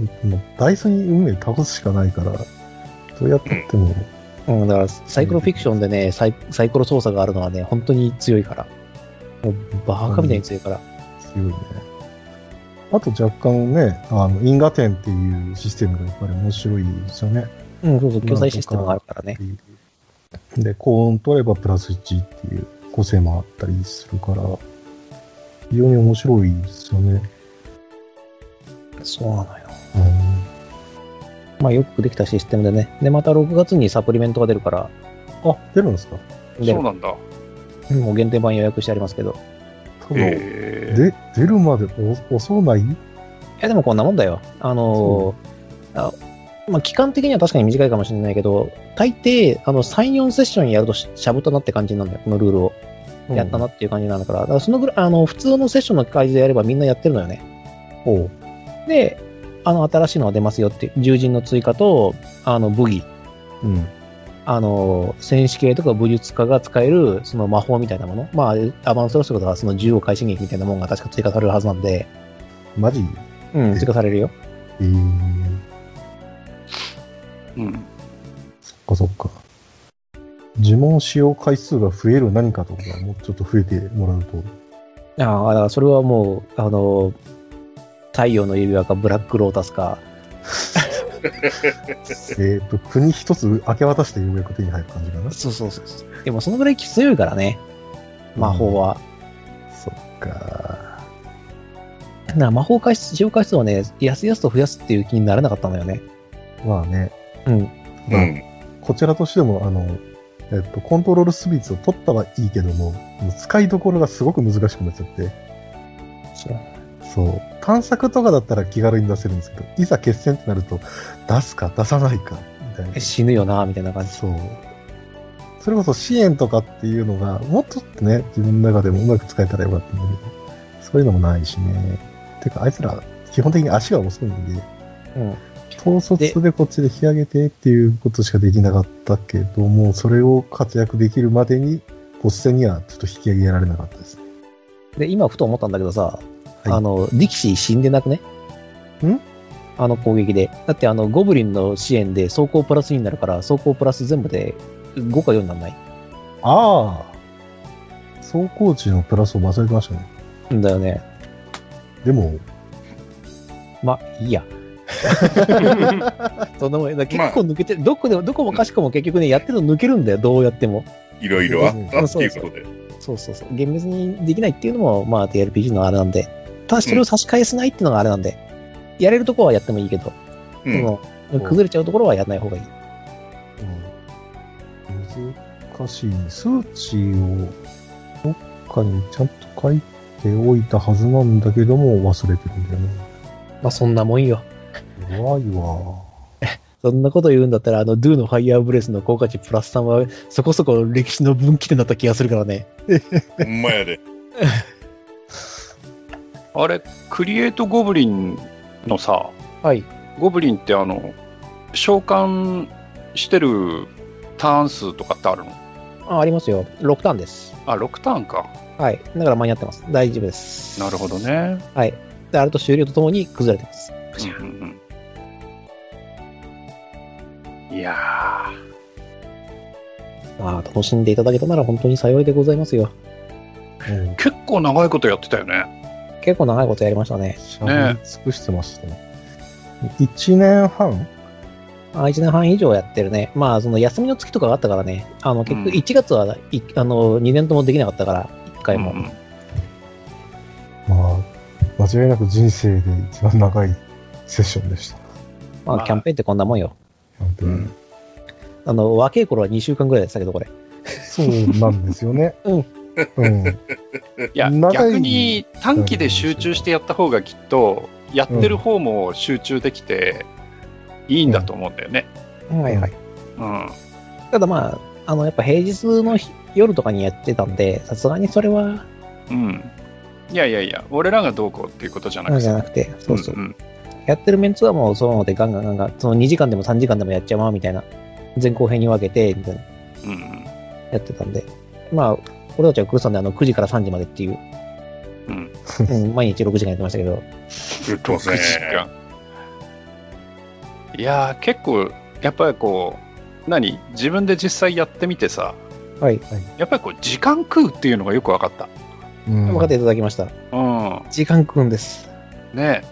もうダイスに運命倒すしかないから、どうやってっても。 うん、だからサイクロフィクションでね、サイサイコロ操作があるのはね、本当に強いから。もうバカみたいに強いから。 強いね。あと若干ね、あの、因果点っていうシステムがやっぱり面白いですよね。 うん、そうそう、共済システムがあるからね。 で、幸運取ればプラスいちっていう個性もあったりするから、非常に面白いですよね。 そうなのよ。 うん、 まあよくできたシステムでね。で、またろくがつにサプリメントが出るから。 あ、出るんですか？ そうなんだ。 もう限定版予約してありますけど。 多分、で、出るまでお遅ない？いや、でもこんなもんだよ。あのー、あまあ、期間的には確かに短いかもしれないけど、大抵、あの、さん、よんセッションやるとししゃぶったなって感じなんだよ、このルールを。やったなっていう感じなんだから。だからそのぐらい、あの、普通のセッションの会場でやればみんなやってるのよね。 おう。 で、あの、新しいのが出ますよっていう、獣人の追加と、あの、武器。 うん。 あの、戦士系とか武術家が使える、その魔法みたいなもの。まあ、アバンスロスとかその銃を快進撃みたいなものが確か追加されるはずなんで。 マジ？ うん、追加されるよ。 えー。 うん。 そっかそっか。呪文使用回数が増える何かとかもうちょっと増えてもらうと。 ああ、だからそれはもう、あの、太陽の指輪かブラックロータスか。 えっと、国一つ明け渡してようやく手に入る感じかな。 そうそうそう。でもそのぐらい強いからね。魔法は。 うん、そっか。 な魔法回数、使用回数をね、やすやすと増やすっていう気にならなかったのよね。 まあね。 うん。 まあ、 うん、 こちらとしても、あの、えっと、コントロールスピーツを取ったはいいけども、使いどころがすごく難しくなっちゃって。 そう。 そう。探索とかだったら気軽に出せるんですけど、いざ決戦ってなると、出すか出さないか、みたいな。 死ぬよな、みたいな感じ。 そう。それこそ支援とかっていうのが、もっとね、自分の中でもうまく使えたらよかったんだけど、そういうのもないしね。てか、あいつら、基本的に足が遅いんで、 うん。 統率でこっちで引き上げてっていうことしかできなかったけども、それを活躍できるまでに、ボス戦にはちょっと引き上げられなかったですね。 で、今ふと思ったんだけどさ、 はい、 あの、力士死んでなくね？ ん？あの攻撃で。だってあの、ゴブリンの支援で走行プラスになるから、走行プラス全部でごかよんにならない？ ああ。走行値のプラスを忘れてましたね。 んだよね。 でも、 ま、いいや。そんなもん、結構抜けてる、まあ、どこでも、どこもかしこも結局ね、やってるの抜けるんだよ、どうやっても。 いろいろあったっていうことで。 そうそうそう。厳密にできないっていうのも、まあ、ティーアールピージー のあれなんで、ただしそれを差し返せないっていうのがあれなんで、うん、やれるところはやってもいいけど、うん、も崩れちゃうところはやらない方がいい。 うん、難しいね。数値をどっかにちゃんと書いておいたはずなんだけども、忘れてるんだよね。 まあ、そんなもんよ。 怖いわ。 そんなこと言うんだったら、あの、ドゥのファイヤーブレスの効果値プラスさんは、そこそこ歴史の分岐点だった気がするからね。 ほんまやで。 あれ、クリエイトゴブリンのさ、 はい。 ゴブリンってあの、召喚してるターン数とかってあるの？ あ、ありますよ。ろくターンです。 あ、ろくターンか。 はい。だから間に合ってます。大丈夫です。 なるほどね。 はい。で、あれと終了とともに崩れてます。 うんうんうん、いやー。まあ、楽しんでいただけたなら本当に幸いでございますよ。 うん、結構長いことやってたよね。 結構長いことやりましたね。 ね、尽くしてましたね。いちねんはんあ、いちねんはん以上やってるね。まあ、その休みの月とかがあったからね。あの、結局いちがつは、うん、あの、にねんともできなかったから、いっかいも。うん、 まあ、間違いなく人生で一番長いセッションでした。 まあ、まあ、キャンペーンってこんなもんよ。 キャンペーン。うん、 あの、若い頃はにしゅうかんぐらいでしたけど、これ。 そうなんですよね。 うん。 うん、 いや、逆に短期で集中してやった方がきっと、やってる方も集中できていいんだと思うんだよね。 うん、はいはい。 うん。 ただまあ、あの、やっぱ平日の夜とかにやってたんで、さすがにそれは。 うん。いやいやいや、俺らがどうこうっていうことじゃなくて。 じゃなくて、そうそう。 うんうん、 やってるメンツはもうそうのでガンガンガンガン、そのにじかんでもさんじかんでもやっちゃまうみたいな。前後編に分けて、みたいな。 うんうん。 やってたんで。まあ、俺たちはクルさんであのくじからさんじまでっていう、 うんうん、毎日ろくじかんやってましたけど。 ろくじかん。 いやー、結構、やっぱりこう、何自分で実際やってみてさ、 はい。 やっぱりこう、時間食うっていうのがよく分かった。 うん分かっていただきました。 うん。 時間食うんです。 ね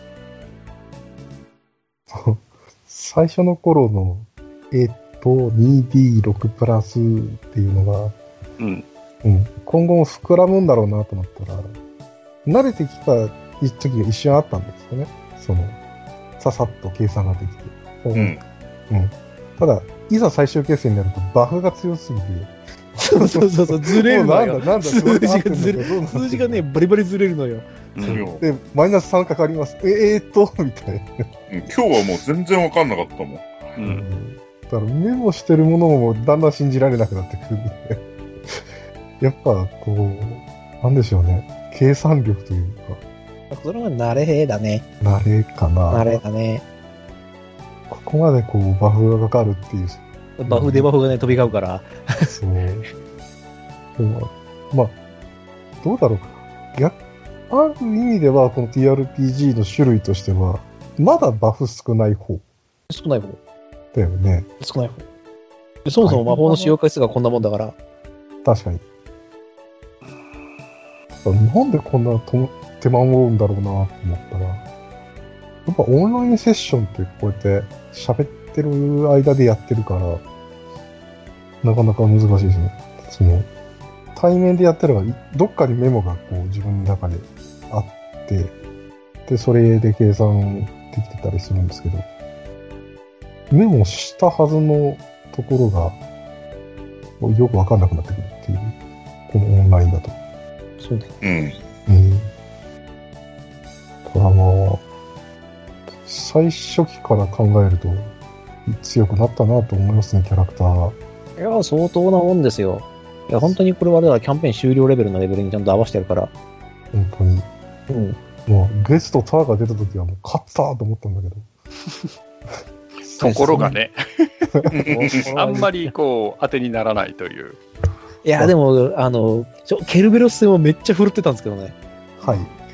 最初の頃の、えっと、にディーろく プラスっていうのが、 うん。 うん、今後も膨らむんだろうなと思ったら、慣れてきた時が一瞬あったんですよね。その、ささっと計算ができて。 うん。 うん。ただ、いざ最終決戦になるとバフが強すぎて、 そうそうそうそう、ずれるのよ。 もうなんだなんだ数字がずれどうなってんの数字がね、バリバリずれるのよ。 うん。 で、マイナスさんかかります。え、えーっと、みたいな。 うん今日はもう全然わかんなかったもん。 う。 うんん。だからメモしてるものもだんだん信じられなくなってくるんで。やっぱ、こう、なんでしょうね。計算力というか、 それは慣れだね。 慣れかな。 慣れだね。 ここまでこう、バフがかかるっていう。 バフデバフがね、飛び交うから。 そう。でも、まあ、どうだろうか。逆、ある意味では、この ティーアールピージー の種類としては、まだバフ少ない方少ない方。 だよね。 少ない方。そもそも魔法の使用回数がこんなもんだから。 確かに。なんでこんなと手間を負うんだろうなと思ったら、やっぱオンラインセッションってこうやって喋ってる間でやってるから、なかなか難しいですね。その、対面でやってれば、どっかにメモがこう自分の中であって、で、それで計算できてたりするんですけど、メモしたはずのところが、よくわかんなくなってくるっていう、このオンラインだと。 そうね。 うん。 うん。ただまあ、最初期から考えると、強くなったなと思いますね、キャラクターが。 いや、相当なもんですよ。いや、本当にこれはだからキャンペーン終了レベルのレベルにちゃんと合わせてるから。 本当に。 うん。 もう、ゲストターが出た時はもう、勝ったと思ったんだけど。 ところがね、あんまり。 りこう、当てにならないという。 いや、でも、あの、ちょケルベロス戦はめっちゃ振るってたんですけどね。 はい。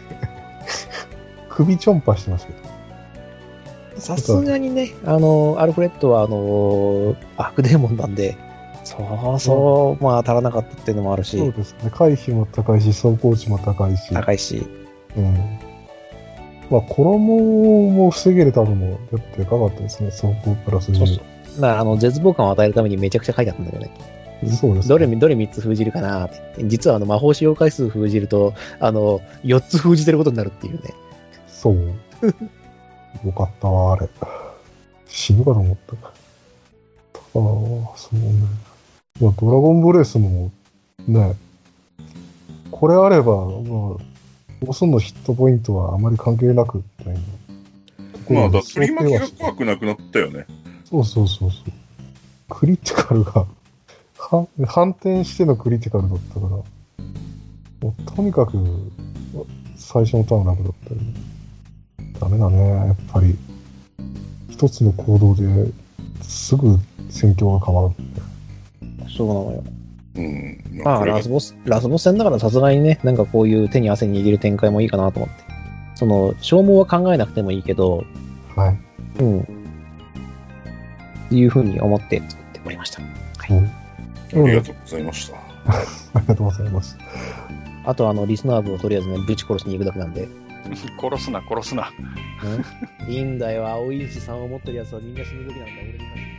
首ちょんぱしてますけど。 さすがにね、あの、アルフレッドは、あの、アークデーモンなんで、そうそう、まあ、足らなかったっていうのもあるし、 そうですね。回避も高いし、走行値も高いし。 高いし、 うん。まあ、衣も防げれたのも、やっぱでかかったですね。走行プラスじゅう。 そうそうまあ、あの、絶望感を与えるためにめちゃくちゃ書いてあったんだけどね。 そうですね。 どれ、どれみっつ封じるかなって。実は、あの、魔法使用回数封じると、あの、よっつ封じてることになるっていうね。 そう。よかったわ、あれ。死ぬかと思った。ただ、そうね。まあ、ドラゴンブレスも、ね、これあれば、まあ、ボスのヒットポイントはあまり関係なく、みたいな。 まあ、だ取り巻きが怖くなくなったよね。 そうそうそうそう。クリティカルが、反反転してのクリティカルだったから、もうとにかく、最初のターン楽だったよね。ダメだね、やっぱり。一つの行動ですぐ戦況が変わる。 そうなのよ。 うん。 まあ、 これがラスボス、ラスボス戦だからさすがにね、なんかこういう手に汗握る展開もいいかなと思って。その、消耗は考えなくてもいいけど、 はい。 うん。っていうふうに思って作っておりました。はい。 うんありがとうございました。 ありがとうございます。 あと、あの、リスナー部をとりあえずね、ぶち殺しに行くだけなんで。 殺すな、殺すな。 うんいいんだよ、青い石さんを持ってる奴はみんな死ぬべきなんだ、俺に。